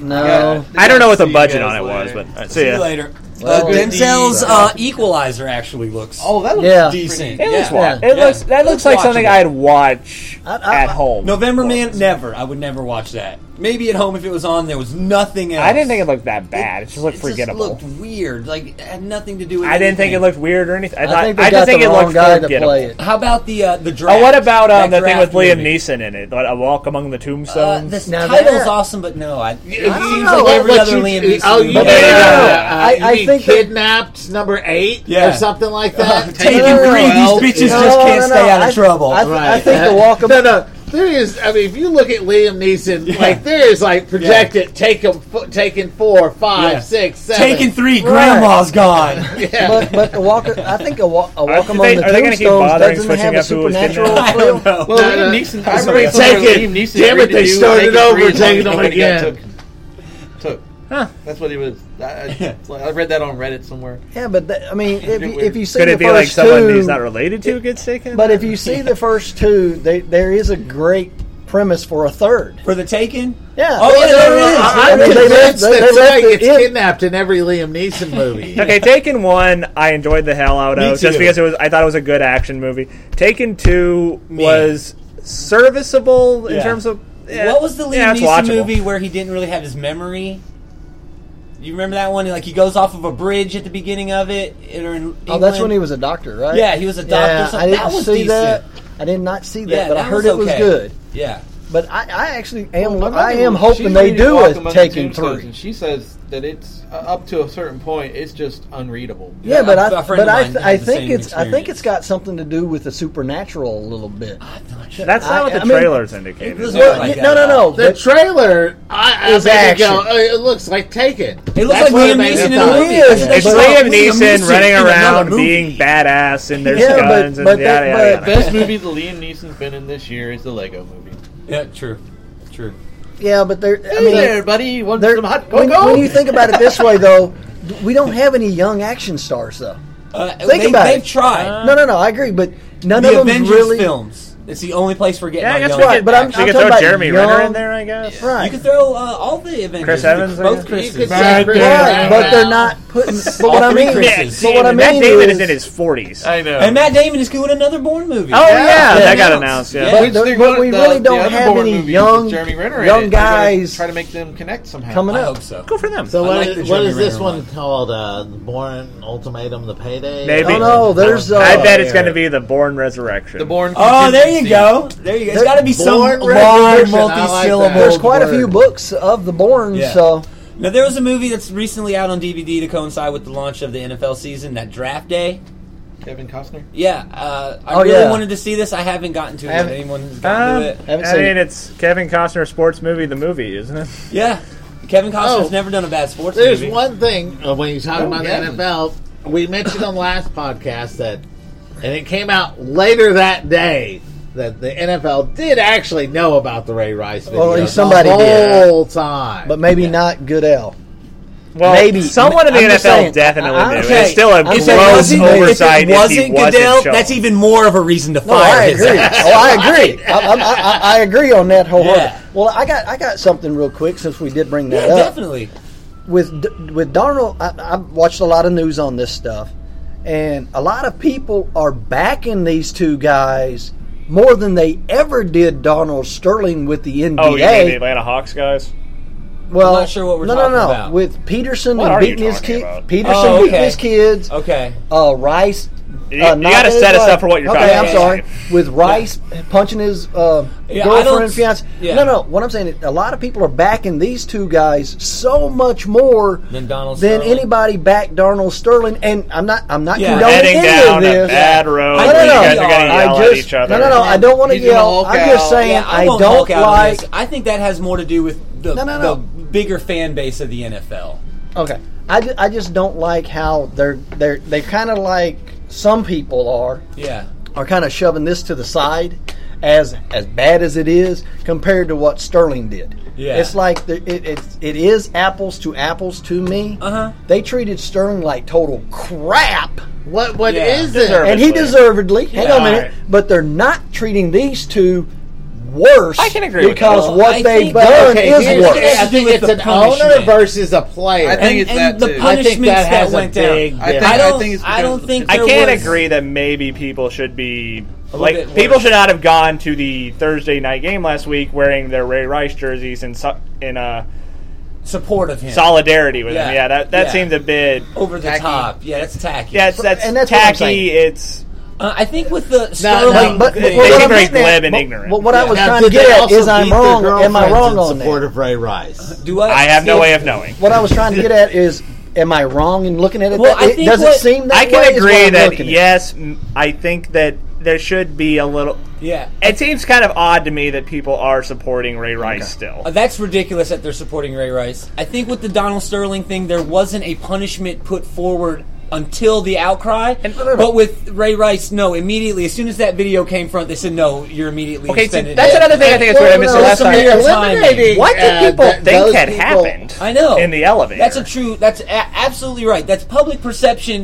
Speaker 6: No.
Speaker 9: I don't know what the
Speaker 5: See you
Speaker 9: budget
Speaker 5: guys
Speaker 9: on it was,
Speaker 5: later.
Speaker 9: but uh,
Speaker 1: See
Speaker 9: see
Speaker 1: you
Speaker 9: ya.
Speaker 1: later.
Speaker 6: Well,
Speaker 1: uh,
Speaker 6: good
Speaker 1: Denzel's
Speaker 6: deed.
Speaker 1: uh, Equalizer actually looks
Speaker 5: Oh, that looks
Speaker 6: Yeah.
Speaker 1: decent.
Speaker 9: It looks
Speaker 1: Yeah.
Speaker 9: wa- It
Speaker 1: Yeah.
Speaker 9: looks that
Speaker 1: It
Speaker 9: looks like something
Speaker 1: watchable.
Speaker 9: I'd watch
Speaker 6: I- I-
Speaker 9: at home.
Speaker 1: November Man, never. I would never watch that. Maybe at home if it was on. There was nothing else.
Speaker 9: I didn't think it looked that bad. It, just looked
Speaker 1: It
Speaker 9: forgettable.
Speaker 1: looked weird. Like it had nothing to do with.
Speaker 9: I didn't think it
Speaker 1: anything.
Speaker 9: looked weird or anything. I,
Speaker 6: I
Speaker 9: thought,
Speaker 6: think they
Speaker 9: I
Speaker 6: got
Speaker 9: just think
Speaker 6: the
Speaker 9: it
Speaker 6: wrong
Speaker 9: looked
Speaker 6: guy to
Speaker 9: forgettable.
Speaker 6: play it.
Speaker 1: How about the uh, the draft?
Speaker 9: Oh, what about um,
Speaker 1: That
Speaker 9: the thing with
Speaker 1: draft
Speaker 9: Liam
Speaker 1: movie?
Speaker 9: Neeson in it? What, A Walk Among the
Speaker 1: Uh,
Speaker 9: Tombstones?
Speaker 1: this
Speaker 6: Now
Speaker 1: title's
Speaker 6: that-
Speaker 1: awesome, but no, I, it
Speaker 2: don't
Speaker 1: seems
Speaker 2: know.
Speaker 1: like every
Speaker 2: What
Speaker 1: other
Speaker 2: you-
Speaker 1: Liam Neeson.
Speaker 2: Oh, you
Speaker 1: movie.
Speaker 2: mean,
Speaker 6: But they-
Speaker 2: uh,
Speaker 6: I-
Speaker 2: you
Speaker 6: I
Speaker 2: mean
Speaker 6: think that-
Speaker 2: kidnapped number eight
Speaker 1: Yeah.
Speaker 2: or something like that.
Speaker 1: Taking
Speaker 6: No, no,
Speaker 1: three,
Speaker 5: no.
Speaker 1: these bitches
Speaker 6: No,
Speaker 1: just can't
Speaker 6: no, no.
Speaker 1: stay out
Speaker 6: I-
Speaker 1: of trouble.
Speaker 6: I, th- I
Speaker 2: Right.
Speaker 6: think the walk of
Speaker 2: No, no. There is. I mean, if you look at Liam Neeson, like there is like projected, take him, taking four, five,
Speaker 1: Yeah.
Speaker 2: six, seven.
Speaker 1: Taking three,
Speaker 6: Right.
Speaker 1: grandma's gone.
Speaker 2: Yeah.
Speaker 6: but but the walk. I think a walk, a walk
Speaker 9: Are
Speaker 6: among
Speaker 9: they-
Speaker 6: the
Speaker 9: are they gonna keep
Speaker 6: tombstones
Speaker 9: bothering
Speaker 6: doesn't
Speaker 9: switching
Speaker 6: have a
Speaker 9: up who was getting
Speaker 6: supernatural
Speaker 1: I
Speaker 6: feel.
Speaker 1: don't know.
Speaker 5: Well,
Speaker 2: No,
Speaker 5: Liam
Speaker 2: no.
Speaker 5: Neeson. I
Speaker 2: So
Speaker 5: read
Speaker 2: they
Speaker 5: somewhere
Speaker 2: take it.
Speaker 5: Liam Neeson
Speaker 2: Damn it,
Speaker 5: agreed to
Speaker 2: they
Speaker 5: do
Speaker 2: started
Speaker 5: Taking
Speaker 2: over,
Speaker 5: Three,
Speaker 2: taking them
Speaker 5: nobody got
Speaker 2: again.
Speaker 5: Took. took.
Speaker 9: Huh.
Speaker 5: That's what he was. I, I, I read that on Reddit somewhere.
Speaker 6: Yeah, but that, I mean, if you, if you see
Speaker 9: Could
Speaker 6: the
Speaker 9: it be
Speaker 6: first
Speaker 9: like someone
Speaker 6: two,
Speaker 9: he's not related to gets taken?
Speaker 6: but if you see the first two, they, there is a great premise for a third.
Speaker 1: For the Taken?
Speaker 6: Yeah.
Speaker 1: Oh, yeah, there is.
Speaker 2: I'm
Speaker 6: They
Speaker 2: convinced
Speaker 6: left- they-
Speaker 2: that
Speaker 6: they left
Speaker 2: somebody
Speaker 6: it
Speaker 2: gets
Speaker 6: in.
Speaker 2: kidnapped in every Liam Neeson movie.
Speaker 9: Okay, Taken one, I enjoyed the hell out
Speaker 1: Me
Speaker 9: of just
Speaker 1: too.
Speaker 9: because it was. I thought it was a good action movie. Taken two was serviceable in
Speaker 1: Yeah.
Speaker 9: terms of. eh,
Speaker 1: What was the Liam
Speaker 9: yeah, it's
Speaker 1: Neeson
Speaker 9: watchable.
Speaker 1: movie where he didn't really have his memory? You remember that one? Like he goes off of a bridge at the beginning of it. Or in
Speaker 6: Oh, that's when he was a doctor, right?
Speaker 1: Yeah, he was a doctor.
Speaker 6: Yeah,
Speaker 1: so
Speaker 6: I didn't
Speaker 1: that was
Speaker 6: see
Speaker 1: decent.
Speaker 6: that. I did not see that,
Speaker 1: Yeah,
Speaker 6: but I
Speaker 1: that
Speaker 6: heard
Speaker 1: was
Speaker 6: it was
Speaker 1: okay.
Speaker 6: good.
Speaker 1: Yeah.
Speaker 6: But I, I actually am.
Speaker 5: Well, my
Speaker 6: I
Speaker 5: mother-
Speaker 6: am
Speaker 5: she's
Speaker 6: hoping they
Speaker 5: reading
Speaker 6: do
Speaker 5: Walk
Speaker 6: a
Speaker 5: Among the
Speaker 6: Taken
Speaker 5: Tombstones,
Speaker 6: three.
Speaker 5: and she says that it's uh, up to a certain point. It's just unreadable.
Speaker 6: Yeah, but
Speaker 1: a-
Speaker 6: I,
Speaker 1: a friend
Speaker 6: but
Speaker 1: of
Speaker 6: I,
Speaker 1: mine
Speaker 6: th-
Speaker 1: had
Speaker 6: I
Speaker 1: the
Speaker 6: think
Speaker 1: same
Speaker 6: it's, I think
Speaker 1: experience.
Speaker 6: it's got something to do with the supernatural a little bit.
Speaker 9: That's not
Speaker 6: I-
Speaker 9: what the
Speaker 6: I mean,
Speaker 9: trailers indicated.
Speaker 1: it was-
Speaker 6: Well,
Speaker 1: like
Speaker 6: no,
Speaker 1: that
Speaker 6: no,
Speaker 1: at
Speaker 6: no.
Speaker 1: all.
Speaker 2: The
Speaker 6: but-
Speaker 2: trailer, I, I
Speaker 6: Is
Speaker 2: made it
Speaker 6: action.
Speaker 2: go, oh, it looks like Taken.
Speaker 1: It looks
Speaker 2: That's
Speaker 1: like
Speaker 2: what
Speaker 1: Liam
Speaker 2: made
Speaker 1: Neeson in
Speaker 2: it
Speaker 1: a
Speaker 2: thought.
Speaker 1: movie.
Speaker 6: It is,
Speaker 1: That's
Speaker 6: but-
Speaker 1: what
Speaker 9: Liam
Speaker 1: Liam
Speaker 9: Neeson running
Speaker 1: in another
Speaker 9: around
Speaker 1: movie.
Speaker 9: being badass and there's
Speaker 6: Yeah, but-
Speaker 9: guns
Speaker 6: but
Speaker 9: and yada
Speaker 6: they-
Speaker 9: yada.
Speaker 6: but-
Speaker 9: yada.
Speaker 5: Best movie that Liam Neeson's been in this year is the Lego Movie.
Speaker 1: Yeah, true. True.
Speaker 6: Yeah, but there. I
Speaker 5: Hey
Speaker 6: mean,
Speaker 5: there, buddy. Want
Speaker 6: there-
Speaker 5: some hot
Speaker 6: when,
Speaker 5: cocoa?
Speaker 6: when you think about it this way, though, we don't have any young action stars, though.
Speaker 1: Uh,
Speaker 6: Think
Speaker 1: they,
Speaker 6: about
Speaker 1: they've
Speaker 6: it.
Speaker 1: tried.
Speaker 6: No, no, no. I agree, but none
Speaker 1: the
Speaker 6: of them
Speaker 1: Avengers
Speaker 6: really.
Speaker 1: films. It's the only place we're getting.
Speaker 9: Yeah, I
Speaker 1: our
Speaker 9: guess
Speaker 1: young
Speaker 9: we
Speaker 6: Right,
Speaker 9: could,
Speaker 6: but I'm-
Speaker 9: we
Speaker 6: I'm
Speaker 9: could
Speaker 6: talking
Speaker 9: throw
Speaker 6: about
Speaker 9: Jeremy
Speaker 6: young-
Speaker 9: Renner in there, I guess.
Speaker 6: Right.
Speaker 1: You can throw uh, all the Avengers.
Speaker 9: Chris Evans, I
Speaker 1: both
Speaker 9: guess.
Speaker 1: Chris's.
Speaker 2: You could
Speaker 1: Right.
Speaker 2: say Chris
Speaker 6: Right,
Speaker 2: Evans.
Speaker 6: but they're not putting. But what
Speaker 1: All
Speaker 6: I
Speaker 1: three
Speaker 6: mean,
Speaker 1: Chris's.
Speaker 6: but what I
Speaker 9: Matt
Speaker 6: mean
Speaker 9: Damon
Speaker 6: is,
Speaker 9: is in his forties.
Speaker 5: I know.
Speaker 1: And Matt Damon is doing another Bourne movie.
Speaker 9: Oh yeah,
Speaker 6: Yeah.
Speaker 9: that got announced. Yeah.
Speaker 1: Yeah.
Speaker 5: Which
Speaker 6: but,
Speaker 5: they're
Speaker 6: but
Speaker 5: going-
Speaker 6: we
Speaker 5: the-
Speaker 6: really
Speaker 5: the
Speaker 6: don't
Speaker 5: other
Speaker 6: have
Speaker 5: Bourne
Speaker 6: any
Speaker 5: movies with
Speaker 6: young,
Speaker 5: Jeremy Renner in
Speaker 6: young
Speaker 5: it. They're gonna
Speaker 6: guys
Speaker 5: Try to make them connect somehow.
Speaker 6: coming
Speaker 1: I
Speaker 6: up.
Speaker 1: hope so.
Speaker 9: Good for them.
Speaker 2: So
Speaker 1: I
Speaker 2: what,
Speaker 1: like the
Speaker 2: what
Speaker 1: Jeremy
Speaker 2: is this
Speaker 1: Renner
Speaker 2: one
Speaker 1: one.
Speaker 2: called? Uh, the Bourne Ultimatum, the Payday?
Speaker 9: Maybe.
Speaker 6: Oh no, there's. Uh,
Speaker 9: I bet it's going to be the Bourne Resurrection.
Speaker 5: The Bourne.
Speaker 1: Oh, there you
Speaker 5: Contingency.
Speaker 1: go. There you go. It's got to be some
Speaker 2: Bourne
Speaker 1: long,
Speaker 2: Resurrection, I like
Speaker 1: multi-syllable.
Speaker 2: that.
Speaker 6: There's quite a
Speaker 1: word.
Speaker 6: few books of the Bourne,
Speaker 1: Yeah.
Speaker 6: so
Speaker 1: Now there was a movie that's recently out on D V D to coincide with the launch of the N F L season. That Draft Day.
Speaker 5: Kevin Costner.
Speaker 1: Yeah, uh, I
Speaker 6: Oh,
Speaker 1: really
Speaker 6: yeah.
Speaker 1: wanted to see this. I haven't gotten to
Speaker 6: I
Speaker 1: it.
Speaker 6: haven't-
Speaker 1: Anyone's gotten
Speaker 9: Um,
Speaker 1: to it?
Speaker 6: haven't
Speaker 9: I
Speaker 6: seen
Speaker 9: mean,
Speaker 6: it.
Speaker 9: it's Kevin Costner sports movie, the movie, isn't it?
Speaker 1: Yeah, Kevin Costner's
Speaker 2: Oh.
Speaker 1: never done a bad sports
Speaker 2: There's
Speaker 1: movie.
Speaker 2: one thing uh, when you talk
Speaker 5: Oh,
Speaker 2: about
Speaker 5: yeah.
Speaker 2: the N F L. We mentioned on the last podcast that, and it came out later that day, that the N F L did actually know about the Ray Rice video
Speaker 6: Well, at least somebody
Speaker 2: the
Speaker 6: did.
Speaker 2: whole time.
Speaker 6: but maybe not Goodell.
Speaker 9: Well,
Speaker 6: Maybe.
Speaker 9: someone in the
Speaker 6: I'm
Speaker 9: N F
Speaker 6: just
Speaker 9: L
Speaker 6: saying,
Speaker 9: definitely
Speaker 6: I-
Speaker 9: did.
Speaker 6: okay,
Speaker 9: It's still a
Speaker 6: I'm
Speaker 9: gross
Speaker 6: saying,
Speaker 1: wasn't-
Speaker 9: oversight
Speaker 1: if it wasn't
Speaker 9: if he wasn't
Speaker 1: Goodell,
Speaker 9: shown.
Speaker 1: that's even more of a reason to
Speaker 6: No, I
Speaker 1: fire his
Speaker 6: agree.
Speaker 1: ass.
Speaker 6: Oh, I agree. I, I, I, I agree on that wholeheartedly.
Speaker 1: Yeah.
Speaker 6: Well, I got I got something real quick since we did bring that
Speaker 1: Yeah,
Speaker 6: up.
Speaker 1: definitely.
Speaker 6: With with Darnold, I, I've watched a lot of news on this stuff, and a lot of people are backing these two guys more than they ever did Donald Sterling with the N B A.
Speaker 9: Oh, you mean the Atlanta Hawks guys?
Speaker 6: Well,
Speaker 1: I'm not sure what we're
Speaker 6: no,
Speaker 1: talking
Speaker 6: no, no.
Speaker 1: about.
Speaker 6: With Peterson
Speaker 9: What
Speaker 6: and
Speaker 9: are you
Speaker 6: beating his
Speaker 9: talking
Speaker 6: kids,
Speaker 9: about?
Speaker 6: Peterson
Speaker 1: Oh,
Speaker 6: beating
Speaker 1: okay.
Speaker 6: his kids,
Speaker 1: Okay.
Speaker 6: uh, Rice.
Speaker 9: You,
Speaker 6: uh,
Speaker 9: you
Speaker 6: not
Speaker 9: got to
Speaker 6: his
Speaker 9: set us
Speaker 6: wife.
Speaker 9: up for what you're
Speaker 6: okay,
Speaker 9: talking
Speaker 6: I'm
Speaker 9: about.
Speaker 6: sorry. With Rice punching his uh,
Speaker 1: Yeah, I don't-
Speaker 6: girlfriend, fiance.
Speaker 1: yeah.
Speaker 6: No, no. What I'm saying, is a lot of people are backing these two guys so much more
Speaker 1: Than Donald
Speaker 6: than
Speaker 1: Sterling.
Speaker 6: anybody backed Darnold Sterling. And I'm not. I'm not
Speaker 1: Yeah.
Speaker 6: condoning
Speaker 9: Heading
Speaker 6: any
Speaker 9: down
Speaker 6: of
Speaker 9: a
Speaker 6: this.
Speaker 9: bad road
Speaker 1: I
Speaker 9: where
Speaker 1: know,
Speaker 9: you
Speaker 1: no,
Speaker 9: guys are going to
Speaker 6: I
Speaker 9: yell
Speaker 6: just,
Speaker 9: at each other.
Speaker 6: No, no, no. I don't want to
Speaker 5: He's gonna
Speaker 6: yell.
Speaker 5: Hulk
Speaker 6: I'm just
Speaker 5: out.
Speaker 6: saying
Speaker 1: Yeah, I,
Speaker 6: I
Speaker 1: won't
Speaker 6: don't
Speaker 1: Hulk out on
Speaker 6: like.
Speaker 1: this. I think that has more to do with the,
Speaker 6: No, no, no.
Speaker 1: the bigger fan base of the N F L.
Speaker 6: Okay, I, ju- I just don't like how they're they're they kind of like some people are
Speaker 1: Yeah.
Speaker 6: are kind of shoving this to the side as as bad as it is compared to what Sterling did.
Speaker 1: Yeah.
Speaker 6: It's like the, it it's, it is apples to apples to me.
Speaker 1: Uh-huh.
Speaker 6: They treated Sterling like total crap,
Speaker 2: what what
Speaker 1: Yeah.
Speaker 2: is it?
Speaker 9: Deserve-
Speaker 6: and he
Speaker 9: Deservedly.
Speaker 6: deservedly. Hang
Speaker 1: Yeah,
Speaker 6: on a minute,
Speaker 9: alright.
Speaker 6: but they're not treating these two worse.
Speaker 9: I can agree with
Speaker 6: because
Speaker 9: that.
Speaker 1: Well,
Speaker 6: what
Speaker 1: I
Speaker 6: they've
Speaker 1: think-
Speaker 6: done
Speaker 2: Okay,
Speaker 6: is
Speaker 2: here's-
Speaker 6: worse.
Speaker 1: It has
Speaker 2: I
Speaker 1: to do
Speaker 2: think
Speaker 1: with
Speaker 2: it's
Speaker 1: the
Speaker 2: an owner
Speaker 1: punishment.
Speaker 2: versus a player.
Speaker 5: I think
Speaker 1: And,
Speaker 5: it's
Speaker 1: and
Speaker 5: that
Speaker 1: the
Speaker 5: too.
Speaker 2: I think
Speaker 1: punishments
Speaker 2: that has
Speaker 1: went
Speaker 2: a
Speaker 1: down.
Speaker 2: big
Speaker 5: I think-
Speaker 1: I
Speaker 5: I
Speaker 1: don't.
Speaker 5: think it's
Speaker 1: I don't
Speaker 5: because
Speaker 1: think
Speaker 5: of the-
Speaker 9: I
Speaker 1: there
Speaker 9: can't
Speaker 1: was-
Speaker 9: agree that maybe people should be
Speaker 1: A little
Speaker 9: like
Speaker 1: bit
Speaker 9: people
Speaker 1: worse.
Speaker 9: should not have gone to the Thursday night game last week wearing their Ray Rice jerseys in so, in uh,
Speaker 1: Support of him.
Speaker 9: solidarity with
Speaker 1: Yeah.
Speaker 9: him. Yeah, that that
Speaker 1: Yeah.
Speaker 9: seems a bit
Speaker 1: Over the
Speaker 5: Tacky.
Speaker 1: top. Yeah, that's tacky.
Speaker 9: yeah, it's, that's
Speaker 6: And that's what I'm
Speaker 9: tacky.
Speaker 6: saying.
Speaker 9: It's
Speaker 1: Uh, I think with the
Speaker 2: no,
Speaker 1: Sterling
Speaker 6: But, but,
Speaker 1: thing,
Speaker 6: but
Speaker 9: They
Speaker 6: what
Speaker 9: seem
Speaker 6: I'm
Speaker 9: very
Speaker 6: getting at-
Speaker 9: glib and
Speaker 6: but-
Speaker 9: ignorant.
Speaker 6: But what I was
Speaker 2: Now,
Speaker 6: trying
Speaker 2: did
Speaker 6: to get
Speaker 2: they
Speaker 6: at
Speaker 2: also
Speaker 6: is I'm
Speaker 2: beat their
Speaker 6: wrong. Am I
Speaker 2: girlfriends
Speaker 6: wrong
Speaker 2: in
Speaker 6: on
Speaker 2: support
Speaker 6: that?
Speaker 2: of Ray Rice?
Speaker 1: do I?
Speaker 9: I have no
Speaker 1: if-
Speaker 9: way of knowing.
Speaker 6: What I was trying to get at is, am I wrong in looking at it?
Speaker 1: Well,
Speaker 6: that,
Speaker 1: I
Speaker 6: it
Speaker 1: think
Speaker 6: does
Speaker 1: what-
Speaker 6: it seem that
Speaker 9: I
Speaker 6: way
Speaker 9: can
Speaker 6: is what
Speaker 9: agree
Speaker 6: I'm
Speaker 9: that
Speaker 6: looking at.
Speaker 9: yes, m- I think that there should be a little.
Speaker 1: Yeah.
Speaker 9: It seems kind of odd to me that people are supporting Ray Rice still.
Speaker 1: Uh, That's ridiculous that they're supporting Ray Rice. I think with the Donald Sterling thing, there wasn't a punishment put forward until the outcry. But with Ray Rice, no, immediately, as soon as that video came front, they said, no, you're immediately
Speaker 9: Okay, see,
Speaker 1: suspended.
Speaker 9: that's another thing I think is weird. I missed the
Speaker 2: no,
Speaker 9: last
Speaker 2: some
Speaker 9: time.
Speaker 2: eliminating,
Speaker 9: What did
Speaker 2: uh,
Speaker 9: people
Speaker 2: th-
Speaker 9: think
Speaker 2: those
Speaker 9: had
Speaker 2: people-
Speaker 9: happened?
Speaker 1: I know.
Speaker 9: In the elevator.
Speaker 1: That's a true, that's a- absolutely right. That's public perception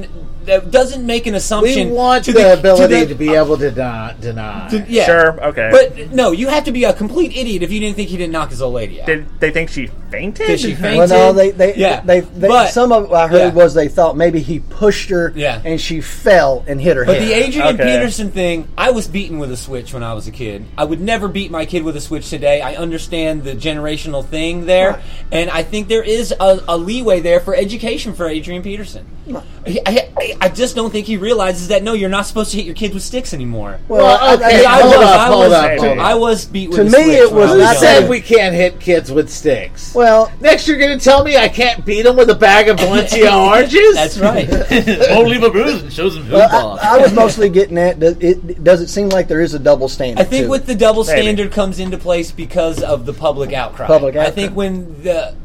Speaker 1: that doesn't make an assumption.
Speaker 2: We want
Speaker 1: to
Speaker 2: the,
Speaker 1: the
Speaker 2: ability
Speaker 1: to,
Speaker 2: to,
Speaker 1: the,
Speaker 2: be able to deny. deny.
Speaker 1: to yeah,
Speaker 9: Sure, okay.
Speaker 1: But no, you have to be a complete idiot if you didn't think he didn't knock his old lady out.
Speaker 9: Did they think she fainted?
Speaker 1: Did she faint?
Speaker 6: Well, no, they, they,
Speaker 1: Yeah.
Speaker 6: they, they
Speaker 1: But-
Speaker 6: some of what I heard
Speaker 1: yeah.
Speaker 6: was they thought maybe he pushed her,
Speaker 1: Yeah.
Speaker 6: and she fell and hit her
Speaker 1: But
Speaker 6: head.
Speaker 1: the Adrian
Speaker 9: Okay.
Speaker 1: Peterson thing, I was beaten with a switch when I was a kid. I would never beat my kid with a switch today. I understand the generational thing there, and I think there is a, a leeway there for education for Adrian Peterson. I, I, I just don't think he realizes that, no, you're not supposed to hit your kids with sticks anymore.
Speaker 6: well,
Speaker 2: Well,
Speaker 6: I-
Speaker 2: okay,
Speaker 6: I-
Speaker 1: I
Speaker 2: hold
Speaker 1: was,
Speaker 2: up,
Speaker 1: I
Speaker 2: hold
Speaker 1: was,
Speaker 2: up, hold up.
Speaker 1: I was beat with
Speaker 6: To
Speaker 1: a
Speaker 6: me,
Speaker 1: switch
Speaker 6: it
Speaker 1: when
Speaker 6: was
Speaker 1: I
Speaker 2: Who
Speaker 6: not
Speaker 1: young.
Speaker 2: said
Speaker 6: that-
Speaker 2: we can't hit kids with sticks?
Speaker 6: well,
Speaker 2: Next, you're going to tell me I can't beat them with a bag of Valencia oranges?
Speaker 1: That's right.
Speaker 7: Won't leave a bruise and shows him who's
Speaker 6: well
Speaker 7: boss.
Speaker 6: I, I was mostly getting at, does it, does it seem like there is a double standard?
Speaker 1: I think
Speaker 6: to
Speaker 1: with
Speaker 6: it?
Speaker 1: the double
Speaker 9: Maybe.
Speaker 1: standard comes into place because of the public outcry.
Speaker 6: Public
Speaker 1: I
Speaker 6: outcry.
Speaker 1: think when the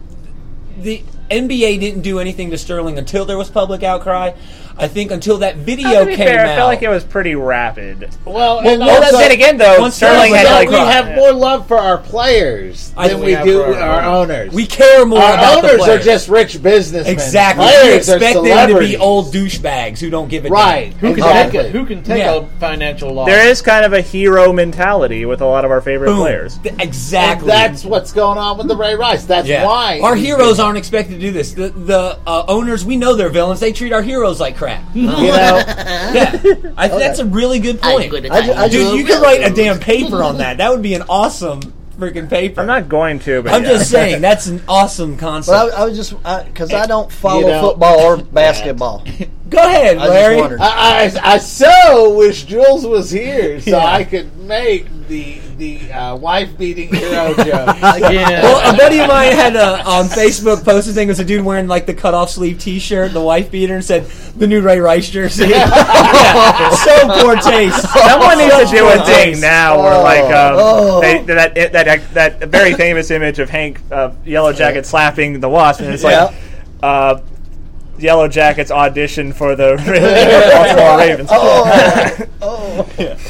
Speaker 1: the N B A didn't do anything to Sterling until there was public outcry. I think until that video
Speaker 9: to be
Speaker 1: came
Speaker 9: fair,
Speaker 1: out.
Speaker 9: I felt like it was pretty rapid.
Speaker 2: Well,
Speaker 1: Well,
Speaker 2: and
Speaker 1: well,
Speaker 2: also,
Speaker 9: then again, though,
Speaker 1: once
Speaker 9: Sterling
Speaker 1: Sterling
Speaker 9: had
Speaker 1: had
Speaker 9: like
Speaker 2: we have
Speaker 9: yeah.
Speaker 2: more love for our players
Speaker 1: I
Speaker 2: than
Speaker 1: think
Speaker 2: we
Speaker 5: we have
Speaker 2: do
Speaker 5: for our
Speaker 2: our owners.
Speaker 1: we care more
Speaker 2: our
Speaker 1: about the
Speaker 2: owners are
Speaker 1: players.
Speaker 2: just rich businessmen.
Speaker 1: Exactly. You
Speaker 2: Players are
Speaker 1: expect them to
Speaker 2: celebrities.
Speaker 1: be old douchebags who don't give a
Speaker 2: Right.
Speaker 1: damn.
Speaker 5: Who can
Speaker 2: Exactly.
Speaker 5: take it? Who can take
Speaker 1: Yeah.
Speaker 5: a financial loss?
Speaker 9: There is kind of a hero mentality with a lot of our favorite
Speaker 1: Boom.
Speaker 9: players.
Speaker 1: Th-
Speaker 2: And
Speaker 1: Exactly.
Speaker 2: that's what's going on with the Ray Rice. That's
Speaker 1: yeah.
Speaker 2: why
Speaker 1: Our
Speaker 2: he's
Speaker 1: heroes
Speaker 2: been-
Speaker 1: aren't expected to do this. The the uh, owners, we know they're villains. They treat our heroes like crap.
Speaker 2: You know,
Speaker 1: Yeah, I, that's a really good point.
Speaker 6: I ju- I
Speaker 1: Dude,
Speaker 6: ju-
Speaker 1: you could write a damn paper on that. That would be an awesome freaking paper.
Speaker 9: I'm not going to, but
Speaker 1: I'm
Speaker 9: yeah.
Speaker 1: just saying that's an awesome concept.
Speaker 6: But I, I was just because I, don't follow
Speaker 2: You know,
Speaker 6: football or basketball.
Speaker 1: Go ahead,
Speaker 6: I
Speaker 1: Larry.
Speaker 6: just wondered.
Speaker 2: I, I, I so wish Jules was here so
Speaker 1: Yeah.
Speaker 2: I could make the the uh, wife beating hero joke.
Speaker 5: Again.
Speaker 1: Well, a buddy of mine had a, on Facebook posted thing. It was a dude wearing like the cutoff sleeve T-shirt, the wife beater, and said the new Ray Rice jersey. Yeah, so poor taste.
Speaker 9: Someone needs to
Speaker 1: Such
Speaker 9: do
Speaker 1: poor
Speaker 9: a thing
Speaker 1: taste.
Speaker 9: now where, like, um,
Speaker 6: Oh.
Speaker 9: they, that, that that that very famous image of Hank uh, Yellow Jacket slapping the Wasp, and it's like,
Speaker 6: Yeah.
Speaker 9: uh, Yellow Jackets audition for the Baltimore Ravens.
Speaker 6: Oh,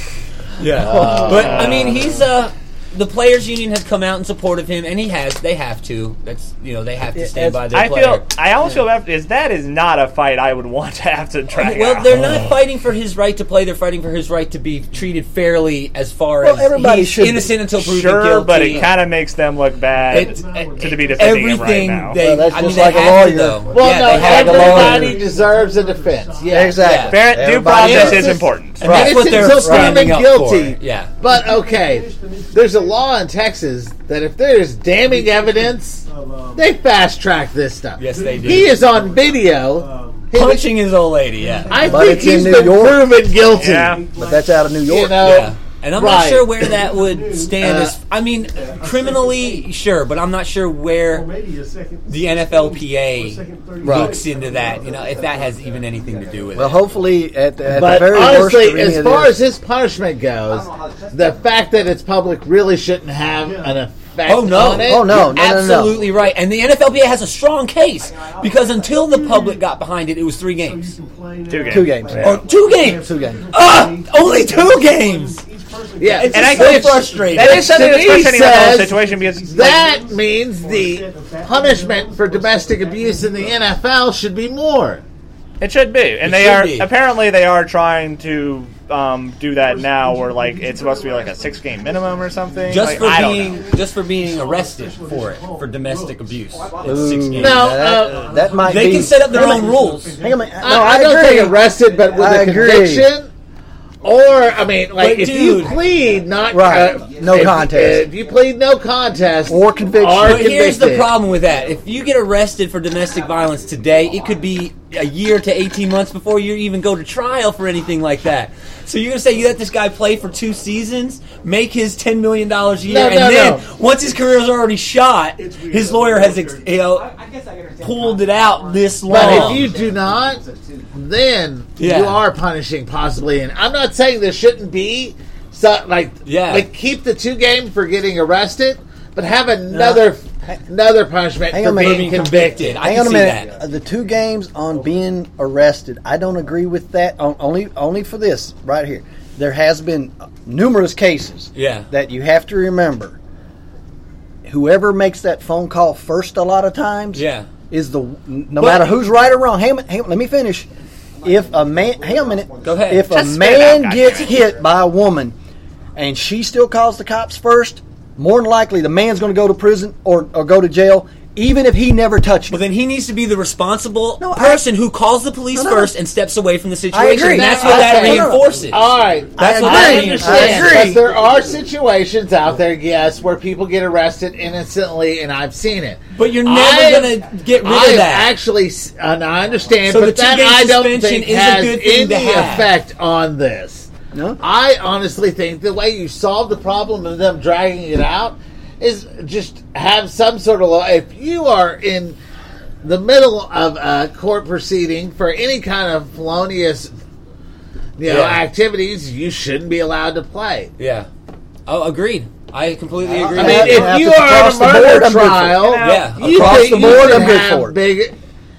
Speaker 1: Yeah, but I mean, he's uh, the players' union has come out in support of him, and he has. They have to. That's you know they have to stand by their
Speaker 9: I
Speaker 1: player.
Speaker 9: feel. I almost feel bad is that is not a fight I would want to have to track
Speaker 1: Well,
Speaker 9: out.
Speaker 1: they're not fighting for his right to play. They're fighting for his right to be treated fairly, as far
Speaker 6: Well,
Speaker 1: as
Speaker 6: everybody
Speaker 1: he's
Speaker 6: should be.
Speaker 1: innocent until proven
Speaker 9: Sure,
Speaker 1: guilty.
Speaker 9: but it kind of makes them look bad
Speaker 1: It's-
Speaker 9: to be defending him right
Speaker 1: everything
Speaker 9: now.
Speaker 1: they.
Speaker 6: Well, that's
Speaker 1: I mean,
Speaker 6: just
Speaker 1: they
Speaker 6: like a
Speaker 1: have to,
Speaker 6: lawyer.
Speaker 1: though.
Speaker 2: Well,
Speaker 1: yeah,
Speaker 2: no,
Speaker 1: they have to.
Speaker 2: everybody deserves a defense. Yeah,
Speaker 6: exactly.
Speaker 9: Fair, due
Speaker 6: Everybody
Speaker 9: process
Speaker 2: else
Speaker 9: is
Speaker 2: is-
Speaker 9: important.
Speaker 1: And that's what
Speaker 2: Innocent
Speaker 1: they're
Speaker 2: until
Speaker 1: standing
Speaker 2: proven
Speaker 1: up
Speaker 2: guilty.
Speaker 1: for. Yeah.
Speaker 2: But okay, there's a law in Texas that if there's damning evidence, they fast track this stuff.
Speaker 1: Yes, they do.
Speaker 2: He is on video. He-
Speaker 1: Punching his old lady. Yeah.
Speaker 2: I
Speaker 6: But
Speaker 2: think
Speaker 6: it's in
Speaker 2: he's
Speaker 6: New
Speaker 2: been
Speaker 6: York.
Speaker 2: proven guilty.
Speaker 9: Yeah.
Speaker 6: but that's out of New York.
Speaker 2: You know,
Speaker 1: Yeah. And I'm not
Speaker 2: Right.
Speaker 1: sure where that would stand.
Speaker 2: Uh,
Speaker 1: as I mean, criminally, sure, but I'm not sure where the N F L P A looks into that. You know, if that has even anything to do with
Speaker 6: Well,
Speaker 1: it.
Speaker 6: hopefully, at the, at
Speaker 2: But
Speaker 6: the very
Speaker 2: honestly,
Speaker 6: worst, of any
Speaker 2: as
Speaker 6: of
Speaker 2: far
Speaker 6: this-
Speaker 2: as his punishment goes, the fact that it's public really shouldn't have an effect
Speaker 1: Oh no!
Speaker 2: on it.
Speaker 6: Oh, no.
Speaker 1: You're
Speaker 6: no, no, no.
Speaker 1: absolutely right. And the N F L P A has a strong case because until the public got behind it, it was three games
Speaker 9: Two games.
Speaker 6: two games,
Speaker 1: or two games.
Speaker 6: two games.
Speaker 1: Ah, only two games.
Speaker 2: Yeah,
Speaker 1: It's
Speaker 9: And I
Speaker 1: so
Speaker 9: think
Speaker 1: frustrating.
Speaker 9: That is something
Speaker 2: To
Speaker 9: that's
Speaker 2: me
Speaker 9: frustrating about the whole
Speaker 2: says
Speaker 9: situation because
Speaker 2: that means the punishment for domestic abuse in the N F L should be more.
Speaker 9: it should be, and
Speaker 1: It
Speaker 9: they
Speaker 1: should
Speaker 9: are
Speaker 1: be.
Speaker 9: apparently they are trying to um, do that now, where like it's supposed to be like a six game minimum or something.
Speaker 1: just
Speaker 9: Like,
Speaker 1: for
Speaker 9: I don't
Speaker 1: being
Speaker 9: know.
Speaker 1: just for being arrested for it for domestic abuse. It's six games.
Speaker 2: No,
Speaker 6: that,
Speaker 2: uh,
Speaker 6: that might
Speaker 1: They
Speaker 6: be.
Speaker 1: can set up their own rules.
Speaker 6: Hang on, a minute.
Speaker 2: I,
Speaker 6: no,
Speaker 2: I,
Speaker 6: I,
Speaker 2: don't
Speaker 6: agree.
Speaker 2: think arrested, but with
Speaker 6: I
Speaker 2: a
Speaker 6: agree.
Speaker 2: conviction. Or, I mean, like,
Speaker 1: But,
Speaker 2: if you
Speaker 1: dude-
Speaker 2: plead not...
Speaker 6: Right.
Speaker 2: Uh,
Speaker 6: No
Speaker 2: if,
Speaker 6: contest.
Speaker 2: If you plead no contest...
Speaker 6: Or conviction.
Speaker 2: Or
Speaker 1: But here's the
Speaker 2: convicted.
Speaker 1: problem with that. If you get arrested for domestic violence today, it could be a year to eighteen months before you even go to trial for anything like that. So you're going to say you let this guy play for two seasons, make his ten million dollars a year,
Speaker 2: No,
Speaker 1: and
Speaker 2: no,
Speaker 1: then
Speaker 2: no.
Speaker 1: once his career is already shot, his lawyer has ex- you know, pulled it out this long.
Speaker 2: But if you do not, then
Speaker 1: Yeah.
Speaker 2: you are punishing possibly. And I'm not saying there shouldn't be, so, like,
Speaker 1: Yeah.
Speaker 2: like keep the two game for getting arrested, but have another another punishment
Speaker 6: Hang
Speaker 2: for
Speaker 6: on a minute.
Speaker 2: being
Speaker 1: Being
Speaker 2: convicted.
Speaker 1: convicted. I
Speaker 6: Hang
Speaker 1: can
Speaker 6: on a
Speaker 1: see
Speaker 6: minute.
Speaker 1: that.
Speaker 6: Uh, The two games on being arrested, I don't agree with that. On, only, only for this right here. There has been numerous cases.
Speaker 1: Yeah.
Speaker 6: That you have to remember. Whoever makes that phone call first, a lot of times.
Speaker 1: Yeah.
Speaker 6: Is the no
Speaker 1: But-
Speaker 6: matter who's right or wrong. Hang on, hang on, let me finish. if a man, hang on a minute.
Speaker 1: Go ahead.
Speaker 6: If a
Speaker 4: Just spit
Speaker 6: man
Speaker 4: it out,
Speaker 6: gets hit by a woman, and she still calls the cops first, more than likely the man's going to go to prison or, or go to jail, even if he never touched her.
Speaker 1: Well, then he needs to be the responsible
Speaker 6: No, I-
Speaker 1: person who calls the police
Speaker 6: No, no.
Speaker 1: first and steps away from the situation.
Speaker 6: agree.
Speaker 1: And that's
Speaker 6: No,
Speaker 1: what that
Speaker 2: okay.
Speaker 1: reinforces.
Speaker 2: All right.
Speaker 1: That's what
Speaker 6: I
Speaker 1: that
Speaker 6: agree.
Speaker 1: reinforces.
Speaker 6: I
Speaker 2: understand,
Speaker 6: agree.
Speaker 2: because there are situations out there, yes, where people get arrested innocently, and I've seen it.
Speaker 1: But you're never
Speaker 2: I-
Speaker 1: going to get rid
Speaker 2: I
Speaker 1: of that.
Speaker 2: actually, s- and I understand,
Speaker 1: So the
Speaker 2: but that
Speaker 1: two-game
Speaker 2: I don't
Speaker 1: suspension
Speaker 2: think
Speaker 1: is a
Speaker 2: has
Speaker 1: good thing to
Speaker 2: any
Speaker 1: have.
Speaker 2: effect on this.
Speaker 6: No?
Speaker 2: I honestly think the way you solve the problem of them dragging it out is just have some sort of law. If you are in the middle of a court proceeding for any kind of felonious, you know,
Speaker 1: Yeah.
Speaker 2: activities, you shouldn't be allowed to play.
Speaker 1: Yeah. Oh, agreed. I completely agree.
Speaker 2: I
Speaker 1: with
Speaker 2: mean,
Speaker 1: that.
Speaker 2: if
Speaker 6: If
Speaker 2: you
Speaker 6: it's
Speaker 2: are
Speaker 6: across
Speaker 2: in
Speaker 6: the
Speaker 2: a
Speaker 6: board,
Speaker 2: murder
Speaker 6: I'm good for it.
Speaker 2: trial,
Speaker 1: Yeah.
Speaker 2: you
Speaker 6: Across
Speaker 2: think
Speaker 6: the
Speaker 2: you
Speaker 6: board,
Speaker 2: should
Speaker 6: I'm good
Speaker 2: have
Speaker 6: for it.
Speaker 2: big,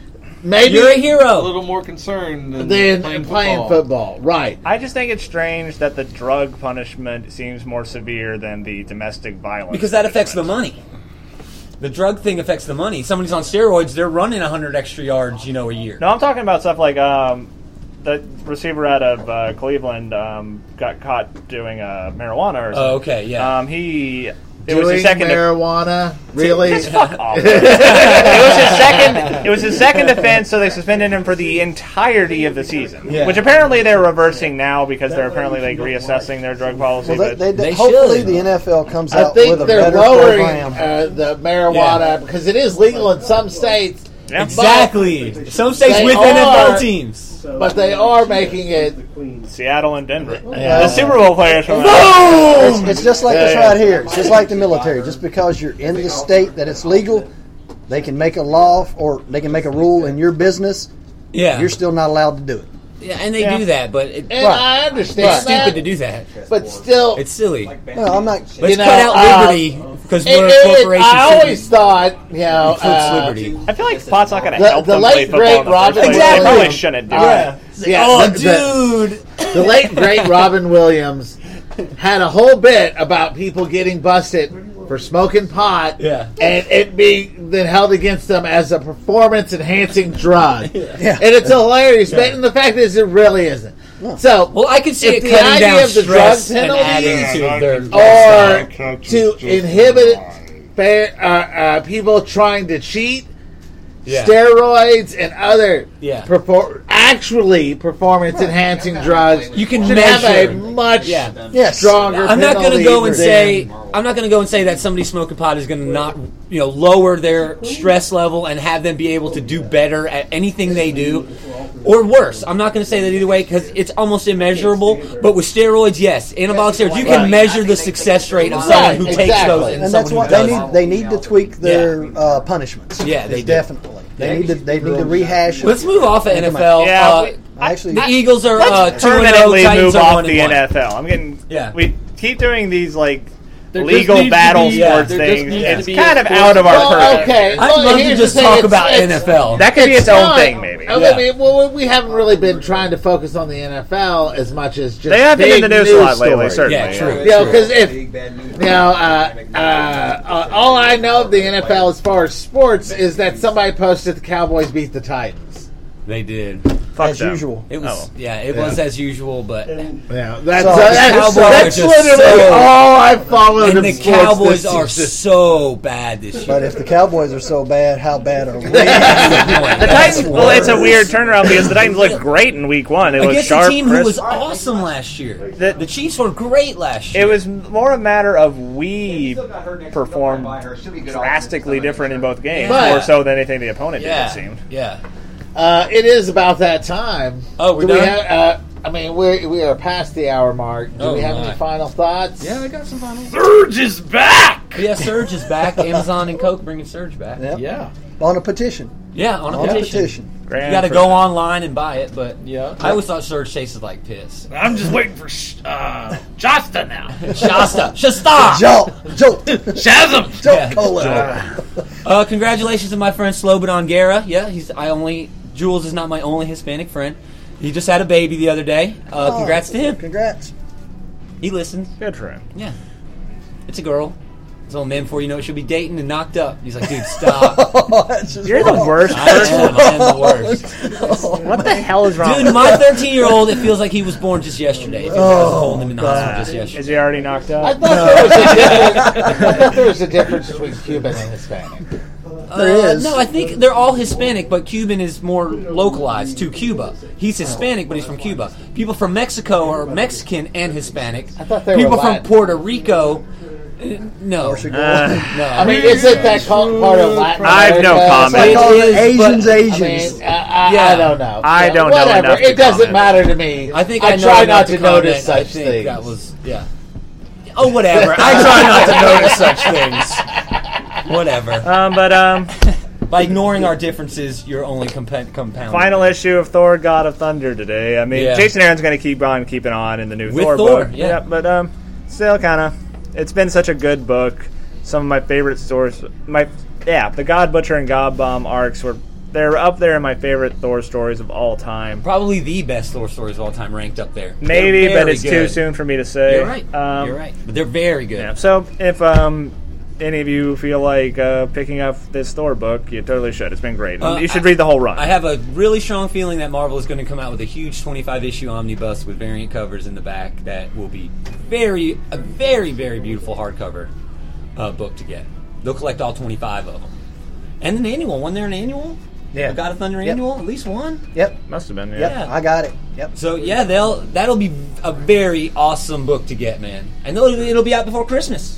Speaker 2: maybe
Speaker 1: You're a
Speaker 7: A
Speaker 1: hero.
Speaker 7: little more concerned than
Speaker 2: than
Speaker 7: playing,
Speaker 2: playing
Speaker 7: football.
Speaker 2: football, right?
Speaker 4: I just think it's strange that the drug punishment seems more severe than the domestic violence.
Speaker 1: Because that affects the
Speaker 4: punishment.
Speaker 1: money. The drug thing affects the money. Somebody's on steroids, they're running one hundred extra yards, you know, a year.
Speaker 4: No, I'm talking about stuff like um, the receiver out of uh, Cleveland um, got caught doing uh, marijuana or something.
Speaker 1: Oh, okay, yeah.
Speaker 4: Um, he it
Speaker 2: Doing
Speaker 4: was his second.
Speaker 2: marijuana, really?
Speaker 4: Just fuck off. it was his second. It was his second offense, so they suspended him for the entirety of the season.
Speaker 1: Yeah.
Speaker 4: Which apparently they're reversing now because they're apparently like reassessing their drug policy.
Speaker 6: Well, they,
Speaker 4: but
Speaker 6: they,
Speaker 1: They
Speaker 6: hopefully
Speaker 1: should.
Speaker 6: the N F L comes
Speaker 2: I
Speaker 6: out
Speaker 2: think
Speaker 6: with a
Speaker 2: they're
Speaker 6: better
Speaker 2: lowering
Speaker 6: program.
Speaker 2: uh, the marijuana because it is legal in some states.
Speaker 4: Yeah.
Speaker 1: Exactly. Some states
Speaker 2: They
Speaker 1: with N F L
Speaker 2: are-
Speaker 1: teams.
Speaker 2: But they are making it.
Speaker 4: Seattle and Denver,
Speaker 6: Yeah.
Speaker 4: the Super Bowl players from.
Speaker 6: It's, it's just like
Speaker 2: Yeah,
Speaker 6: this
Speaker 2: yeah.
Speaker 6: right here. It's just like the military. Just because you're in the state that it's legal, they can make a law or they can make a rule in your business.
Speaker 1: Yeah.
Speaker 6: You're still not allowed to do it.
Speaker 1: Yeah, and they
Speaker 4: Yeah.
Speaker 1: do that, but it,
Speaker 2: And
Speaker 6: Right.
Speaker 2: I understand
Speaker 1: it's
Speaker 2: that,
Speaker 1: stupid to do that.
Speaker 2: but still,
Speaker 1: It's silly.
Speaker 6: No, I'm not.
Speaker 1: Let's
Speaker 2: You know,
Speaker 1: cut out
Speaker 2: uh,
Speaker 1: liberty because
Speaker 2: it-
Speaker 1: we're a
Speaker 2: it-
Speaker 1: corporation.
Speaker 2: I
Speaker 1: shouldn't
Speaker 2: always thought, you know,
Speaker 1: includes
Speaker 2: uh,
Speaker 1: liberty.
Speaker 4: I feel like pot's not going to
Speaker 2: The-
Speaker 4: help
Speaker 2: the
Speaker 4: them
Speaker 2: late,
Speaker 4: play football
Speaker 2: great
Speaker 4: in the
Speaker 2: Robin
Speaker 4: first place.
Speaker 1: Williams-
Speaker 4: They probably shouldn't do
Speaker 2: Yeah.
Speaker 4: it.
Speaker 2: Yeah,
Speaker 1: oh,
Speaker 2: the- the-
Speaker 1: dude.
Speaker 2: the late great Robin Williams had a whole bit about people getting busted for smoking pot,
Speaker 1: Yeah.
Speaker 2: and it being then held against them as a performance-enhancing drug.
Speaker 6: Yeah.
Speaker 2: And it's hilarious, but and the fact is, it really isn't. So,
Speaker 1: Well, I could see
Speaker 2: if
Speaker 1: it
Speaker 2: the
Speaker 1: cutting
Speaker 2: idea
Speaker 1: down
Speaker 2: of the
Speaker 1: stress
Speaker 2: drug
Speaker 1: and adding to
Speaker 2: penalties
Speaker 1: their
Speaker 2: or to inhibit fair, uh, uh, people trying to cheat,
Speaker 1: Yeah.
Speaker 2: steroids and other
Speaker 1: Yeah.
Speaker 2: perfor- actually performance-enhancing drugs,
Speaker 1: You can
Speaker 2: should have
Speaker 1: measure.
Speaker 2: a much
Speaker 1: Yeah.
Speaker 6: Yes.
Speaker 2: stronger.
Speaker 1: I'm not going to
Speaker 2: penalty
Speaker 1: go and
Speaker 2: than-
Speaker 1: say I'm not going to go and say that somebody smoking pot is going to not you know lower their stress level and have them be able to do better at anything they do, or worse. I'm not going to say that either way because it's almost immeasurable. But with steroids, yes, anabolic steroids, you can
Speaker 2: Right.
Speaker 1: measure the success rate of someone
Speaker 2: Right,
Speaker 1: who takes
Speaker 2: exactly.
Speaker 1: those and,
Speaker 6: And that's
Speaker 1: someone
Speaker 6: what
Speaker 1: who
Speaker 6: they
Speaker 1: doesn't.
Speaker 6: need. They need to tweak their uh, punishments.
Speaker 1: Yeah, they
Speaker 6: It's
Speaker 1: do.
Speaker 6: definitely. They need to. They need to rehash. it.
Speaker 1: Let's move off of N F L.
Speaker 4: Yeah,
Speaker 1: uh,
Speaker 4: we-
Speaker 6: Actually,
Speaker 1: the Eagles are uh,
Speaker 4: Let's
Speaker 1: two and oh,
Speaker 4: permanently
Speaker 1: Titans
Speaker 4: move
Speaker 1: are
Speaker 4: off
Speaker 1: one and
Speaker 4: the
Speaker 1: one.
Speaker 4: N F L. I'm getting.
Speaker 1: Yeah.
Speaker 4: We keep doing these like
Speaker 5: There just
Speaker 4: legal
Speaker 5: needs to
Speaker 4: battle
Speaker 5: be-
Speaker 4: sports
Speaker 5: there just
Speaker 4: things.
Speaker 5: needs to
Speaker 4: It's
Speaker 5: be
Speaker 4: kind
Speaker 5: a
Speaker 4: of
Speaker 5: sports-
Speaker 4: out of our
Speaker 2: Well,
Speaker 4: purview.
Speaker 2: okay.
Speaker 1: I'd
Speaker 2: Well,
Speaker 1: love to
Speaker 2: here's
Speaker 1: just
Speaker 2: the thing,
Speaker 1: talk
Speaker 2: it's-
Speaker 1: about
Speaker 2: it's-
Speaker 1: N F L.
Speaker 4: That could be its
Speaker 2: It's
Speaker 4: own
Speaker 2: not-
Speaker 4: thing, maybe.
Speaker 2: I
Speaker 1: Yeah.
Speaker 2: mean, well, we haven't really been trying to focus on the N F L as much as just
Speaker 4: They have been in
Speaker 2: big
Speaker 4: the news a lot lately,
Speaker 2: stories.
Speaker 4: certainly.
Speaker 1: Yeah, true.
Speaker 2: You know, because if you know, uh, uh, uh, all I know of the N F L as far as sports is that somebody posted the Cowboys beat the Titans.
Speaker 1: They did.
Speaker 4: Fuck
Speaker 6: as
Speaker 4: them.
Speaker 6: usual.
Speaker 1: It was
Speaker 4: Oh.
Speaker 1: yeah, it
Speaker 2: Yeah.
Speaker 1: was as usual, but
Speaker 2: Yeah, that's
Speaker 6: So,
Speaker 2: uh,
Speaker 6: the
Speaker 2: that's,
Speaker 1: Cowboys
Speaker 2: that's
Speaker 1: are just
Speaker 2: literally
Speaker 1: so-
Speaker 2: all I followed.
Speaker 1: and
Speaker 2: in
Speaker 1: the
Speaker 2: sports
Speaker 1: Cowboys
Speaker 2: this
Speaker 1: are
Speaker 2: season.
Speaker 1: so bad this year.
Speaker 6: but if the Cowboys are so bad, how bad are we?
Speaker 4: The Titans. Well, it's a weird turnaround because the Titans looked great in Week One. It was
Speaker 1: Against
Speaker 4: sharp.
Speaker 1: a team who
Speaker 4: crisp.
Speaker 1: was awesome last year.
Speaker 4: The-
Speaker 1: The Chiefs were great last year.
Speaker 4: It was more a matter of we performed drastically different in both games,
Speaker 2: But-
Speaker 4: more so than anything the opponent
Speaker 1: yeah,
Speaker 4: did. It seemed.
Speaker 1: yeah.
Speaker 2: Uh, it is about that time.
Speaker 1: Oh, we're
Speaker 2: Do we
Speaker 1: done?
Speaker 2: have, uh, I mean, we we are past the hour mark. Do
Speaker 1: Oh,
Speaker 2: we have
Speaker 1: my.
Speaker 2: any final thoughts?
Speaker 1: Yeah, I got some final.
Speaker 5: Surge is back.
Speaker 1: Yeah, Surge is back. Amazon and Coke bringing Surge back.
Speaker 6: Yep.
Speaker 5: Yeah.
Speaker 6: On a petition.
Speaker 1: Yeah, on a
Speaker 6: On a
Speaker 1: petition.
Speaker 6: petition.
Speaker 4: Grand
Speaker 1: You got to
Speaker 4: for-
Speaker 1: go online and buy it, but
Speaker 5: Yeah.
Speaker 1: I always thought Surge tasted like piss.
Speaker 5: I'm just waiting for sh- uh, Josta now.
Speaker 1: Shasta, Shasta.
Speaker 6: Jolt, jolt,
Speaker 5: Shazam.
Speaker 6: jolt
Speaker 1: Yeah.
Speaker 6: cola.
Speaker 1: Uh, congratulations to my friend Slobodan Guerra. Yeah, he's I only Jules is not my only Hispanic friend. He just had a baby the other day. Uh, congrats to him.
Speaker 6: Congrats.
Speaker 1: He listens.
Speaker 4: Good for him.
Speaker 1: Yeah, it's a girl. So man, before you know it, she'll be dating and knocked up. He's like, dude, stop.
Speaker 9: You're the worst
Speaker 1: I
Speaker 9: person.
Speaker 1: am, I am the worst.
Speaker 9: What the hell is wrong?
Speaker 1: Dude, my thirteen-year-old, it feels like he was born just yesterday. It feels like I was holding him in the hospital just yesterday.
Speaker 9: Is he already knocked
Speaker 2: I
Speaker 9: up?
Speaker 2: thought, there was a difference, I thought there was a difference between Cuban and Hispanic.
Speaker 6: There
Speaker 1: Uh,
Speaker 6: is.
Speaker 1: No, I think they're all Hispanic, but Cuban is more localized to Cuba. He's Hispanic, but he's from Cuba. People from Mexico are Mexican and Hispanic.
Speaker 2: I thought they
Speaker 1: People
Speaker 2: were
Speaker 1: from
Speaker 2: Latin.
Speaker 1: Puerto Rico, uh, no.
Speaker 9: Uh,
Speaker 1: no.
Speaker 2: I mean, isn't that called part of Latin
Speaker 9: I have no
Speaker 2: America?
Speaker 9: comment.
Speaker 1: It
Speaker 6: Call it
Speaker 1: is,
Speaker 6: Asians,
Speaker 1: but-
Speaker 2: I
Speaker 6: Asians.
Speaker 2: mean, I, I,
Speaker 1: Yeah.
Speaker 2: I don't know.
Speaker 9: I
Speaker 2: Yeah,
Speaker 9: don't know
Speaker 2: whatever.
Speaker 9: enough to
Speaker 2: It doesn't
Speaker 9: comment.
Speaker 2: matter to me.
Speaker 1: I think I,
Speaker 2: I
Speaker 1: know
Speaker 2: try
Speaker 1: enough
Speaker 2: not to
Speaker 1: comment.
Speaker 2: notice
Speaker 1: I
Speaker 2: such
Speaker 1: think
Speaker 2: things.
Speaker 1: That was yeah. Oh, whatever. I try not to notice such things. Whatever.
Speaker 9: um, but um,
Speaker 1: By ignoring our differences, you're only compa- compounding.
Speaker 9: final issue of Thor: God of Thunder today. I mean,
Speaker 1: Yeah.
Speaker 9: Jason Aaron's going to keep on keeping on in the new
Speaker 1: With
Speaker 9: Thor,
Speaker 1: Thor,
Speaker 9: book.
Speaker 1: yeah.
Speaker 9: But um, still, kind of, it's been such a good book. Some of my favorite stories, my yeah, the God Butcher and God Bomb arcs were they're up there in my favorite Thor stories of all time.
Speaker 1: Probably the best Thor stories of all time, ranked up there.
Speaker 9: Maybe,
Speaker 1: They're
Speaker 9: but it's
Speaker 1: very
Speaker 9: too
Speaker 1: good.
Speaker 9: soon for me to say.
Speaker 1: You're right.
Speaker 9: Um,
Speaker 1: You're right. But they're very good.
Speaker 9: Yeah. So if um, any of you feel like uh, picking up this Thor book, you totally should. It's been great.
Speaker 1: Uh,
Speaker 9: you should
Speaker 1: I-
Speaker 9: read the whole run.
Speaker 1: I have a really strong feeling that Marvel is going to come out with a huge twenty-five issue omnibus with variant covers in the back that will be very, a very, very beautiful hardcover uh, book to get. They'll collect all twenty-five of them. And an annual. Wasn't there an annual?
Speaker 6: Yeah.
Speaker 1: A God of Thunder
Speaker 6: Yep.
Speaker 1: annual? At least one?
Speaker 6: Yep.
Speaker 9: Must have been. Yeah.
Speaker 6: Yep.
Speaker 1: Yeah.
Speaker 6: I got it. Yep.
Speaker 1: So, yeah, they'll that'll be a very awesome book to get, man. And it'll, it'll be out before Christmas.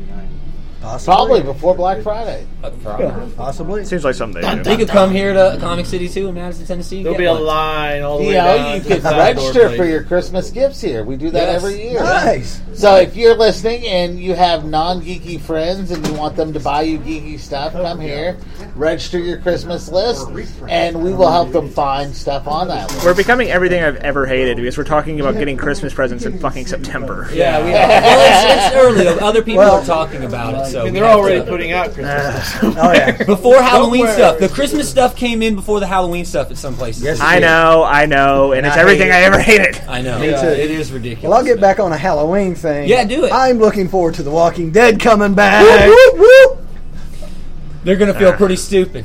Speaker 6: Possibly.
Speaker 2: Probably before Black Friday.
Speaker 1: Uh, probably.
Speaker 6: Possibly.
Speaker 9: Seems like something they do.
Speaker 1: They could come here to Comic City, too, in Madison, Tennessee.
Speaker 5: There'll
Speaker 1: get
Speaker 5: be a
Speaker 1: one.
Speaker 5: line all the
Speaker 2: You
Speaker 5: way
Speaker 2: know,
Speaker 5: down
Speaker 2: you
Speaker 5: to
Speaker 2: can
Speaker 5: the side door
Speaker 2: register
Speaker 5: place.
Speaker 2: for your Christmas gifts here. We do that
Speaker 1: Yes.
Speaker 2: every year.
Speaker 6: Nice.
Speaker 2: So if you're listening and you have non-geeky friends and you want them to buy you geeky stuff, come here, register your Christmas list, and we will help them find stuff on that list.
Speaker 9: We're becoming everything I've ever hated because we're talking about getting Christmas presents in fucking September.
Speaker 1: Yeah, we are. Well, it's, it's early. though. Other people
Speaker 6: Well,
Speaker 1: are talking about it, so
Speaker 5: I mean,
Speaker 1: we
Speaker 5: they're
Speaker 1: have
Speaker 5: already
Speaker 1: to-
Speaker 5: putting out Christmas stuff.
Speaker 6: Oh yeah.
Speaker 1: before Halloween
Speaker 5: worry.
Speaker 1: stuff. The Christmas stuff came in before the Halloween stuff at some places.
Speaker 6: Yes,
Speaker 9: I know, I know, and it's
Speaker 6: I
Speaker 9: everything
Speaker 6: hate
Speaker 9: I ever hated.
Speaker 1: I know.
Speaker 6: Me
Speaker 1: Yeah,
Speaker 6: too.
Speaker 1: It is ridiculous.
Speaker 6: Well, I'll get back on a Halloween thing.
Speaker 1: Yeah, do it.
Speaker 6: I'm looking forward to The Walking Dead coming back.
Speaker 1: Whoop, whoop, whoop. They're gonna feel pretty stupid.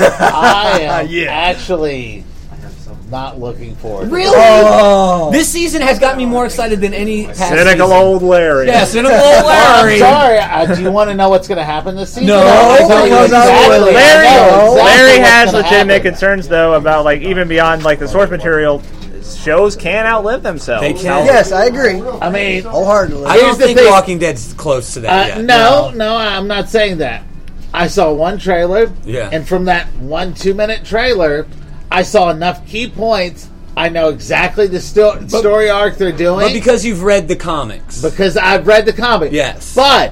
Speaker 2: I am
Speaker 6: Yeah.
Speaker 2: actually not looking forward.
Speaker 1: Really?
Speaker 6: Oh.
Speaker 1: This season has got me more excited than any past
Speaker 9: Cynical
Speaker 1: season.
Speaker 9: old Larry.
Speaker 1: Yeah, cynical old
Speaker 2: Oh, I'm
Speaker 1: Larry.
Speaker 2: sorry. Uh, do you want to know what's going to happen this season?
Speaker 1: No,
Speaker 2: I'll tell you
Speaker 6: because I
Speaker 2: exactly.
Speaker 6: will.
Speaker 2: I
Speaker 9: Larry,
Speaker 2: know exactly
Speaker 9: Larry
Speaker 2: what's
Speaker 9: has
Speaker 2: gonna
Speaker 9: legitimate
Speaker 2: happen.
Speaker 9: concerns though about like even beyond like the source material. Shows can outlive themselves.
Speaker 1: They can.
Speaker 6: Yes, I agree.
Speaker 2: I mean,
Speaker 6: Wholeheartedly.
Speaker 1: I
Speaker 2: Here's
Speaker 1: don't
Speaker 2: the
Speaker 1: think
Speaker 2: thing.
Speaker 1: Walking Dead's close to that
Speaker 2: Uh,
Speaker 1: yet.
Speaker 2: no, no, I'm not saying that. I saw one trailer,
Speaker 1: Yeah.
Speaker 2: and from that one two-minute trailer, I saw enough key points. I know exactly the sto- story arc they're doing
Speaker 1: But because you've read the comics.
Speaker 2: because I've read the comic.
Speaker 1: Yes.
Speaker 2: But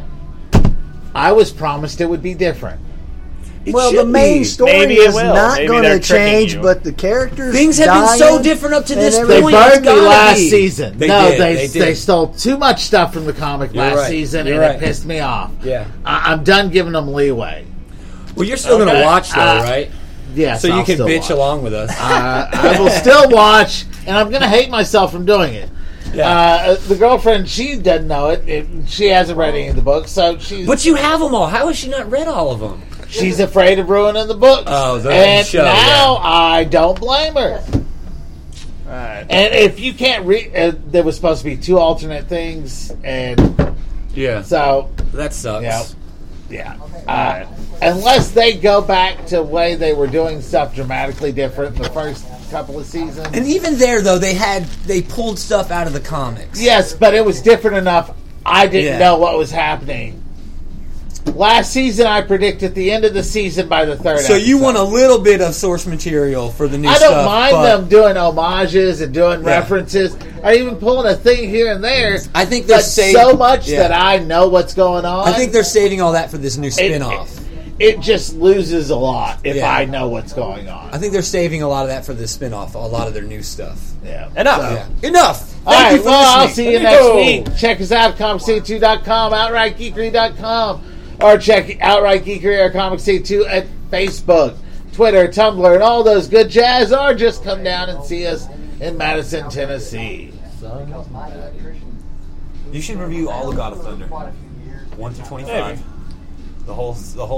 Speaker 2: I was promised it would be different.
Speaker 1: It
Speaker 6: well, the
Speaker 1: should
Speaker 6: main
Speaker 1: be.
Speaker 6: story
Speaker 9: Maybe it
Speaker 6: is
Speaker 9: will.
Speaker 6: not
Speaker 9: Maybe
Speaker 6: going
Speaker 9: they're
Speaker 6: to
Speaker 9: tricking
Speaker 6: change,
Speaker 9: you.
Speaker 6: but the characters
Speaker 1: Things have been so
Speaker 6: dying
Speaker 1: different up to
Speaker 6: and
Speaker 1: this
Speaker 2: They
Speaker 6: everything.
Speaker 1: point. It's
Speaker 2: burned me
Speaker 1: gotta
Speaker 2: last
Speaker 1: be.
Speaker 2: season.
Speaker 1: They
Speaker 2: no,
Speaker 1: did.
Speaker 2: they
Speaker 1: They
Speaker 2: they,
Speaker 1: did.
Speaker 2: stole too much stuff from the comic
Speaker 1: You're
Speaker 2: last
Speaker 1: right.
Speaker 2: season,
Speaker 1: You're
Speaker 2: and
Speaker 1: right.
Speaker 2: it pissed me off.
Speaker 1: Yeah.
Speaker 2: I- I'm done giving them leeway.
Speaker 1: Well, you're still going
Speaker 2: Okay.
Speaker 1: to watch, though,
Speaker 2: Uh,
Speaker 1: right?
Speaker 2: Yes,
Speaker 1: So you
Speaker 2: I'll
Speaker 1: can
Speaker 2: still
Speaker 1: bitch
Speaker 2: watch.
Speaker 1: along with us.
Speaker 2: Uh, I will still watch, and I'm going to hate myself from doing it.
Speaker 1: Yeah.
Speaker 2: Uh, the girlfriend, she doesn't know it. it. She hasn't read any of the books, so she's
Speaker 1: But you have them all. How has she not read all of them?
Speaker 2: she's afraid of ruining the books.
Speaker 1: Oh, the
Speaker 2: and
Speaker 1: show,
Speaker 2: now I don't blame her.
Speaker 9: Alright.
Speaker 2: And if you can't read, uh, there was supposed to be two alternate things, and
Speaker 1: Yeah.
Speaker 2: so
Speaker 1: That sucks.
Speaker 2: yeah, yeah. Uh, unless they go back to the way they were doing stuff dramatically different in the first couple of seasons.
Speaker 1: And even there, though, they had they pulled stuff out of the comics.
Speaker 2: Yes, but it was different enough. I didn't
Speaker 1: Yeah.
Speaker 2: know what was happening. Last season, I predicted the end of the season by the third.
Speaker 1: So you
Speaker 2: episode.
Speaker 1: want a little bit of source material for the new
Speaker 2: I
Speaker 1: stuff.
Speaker 2: don't mind
Speaker 1: but
Speaker 2: them doing homages and doing
Speaker 1: Yeah.
Speaker 2: references, or even pulling a thing here and there.
Speaker 1: I think they're
Speaker 2: but
Speaker 1: saving
Speaker 2: so much
Speaker 1: yeah.
Speaker 2: that I know what's going on.
Speaker 1: I think they're saving all that for this new
Speaker 2: it,
Speaker 1: spin-off.
Speaker 2: It, it just loses a lot if
Speaker 1: Yeah.
Speaker 2: I know what's going on.
Speaker 1: I think they're saving a lot of that for this spin-off, a lot of their new stuff.
Speaker 2: Yeah.
Speaker 9: Enough.
Speaker 1: Yeah. Enough! Thank
Speaker 2: All
Speaker 1: you
Speaker 2: right,
Speaker 1: for
Speaker 2: well, I'll
Speaker 1: listening.
Speaker 2: see you
Speaker 9: There
Speaker 2: next
Speaker 9: you go.
Speaker 2: week. Check us out at comic c two dot com, outright geekery dot com, or check Outright Geekery or Comic C two at Facebook, Twitter, Tumblr, and all those good jazz, or just come down and see us in Madison, Tennessee.
Speaker 1: You should review all of God of Thunder. one through twenty-five.
Speaker 9: Maybe.
Speaker 1: The whole the whole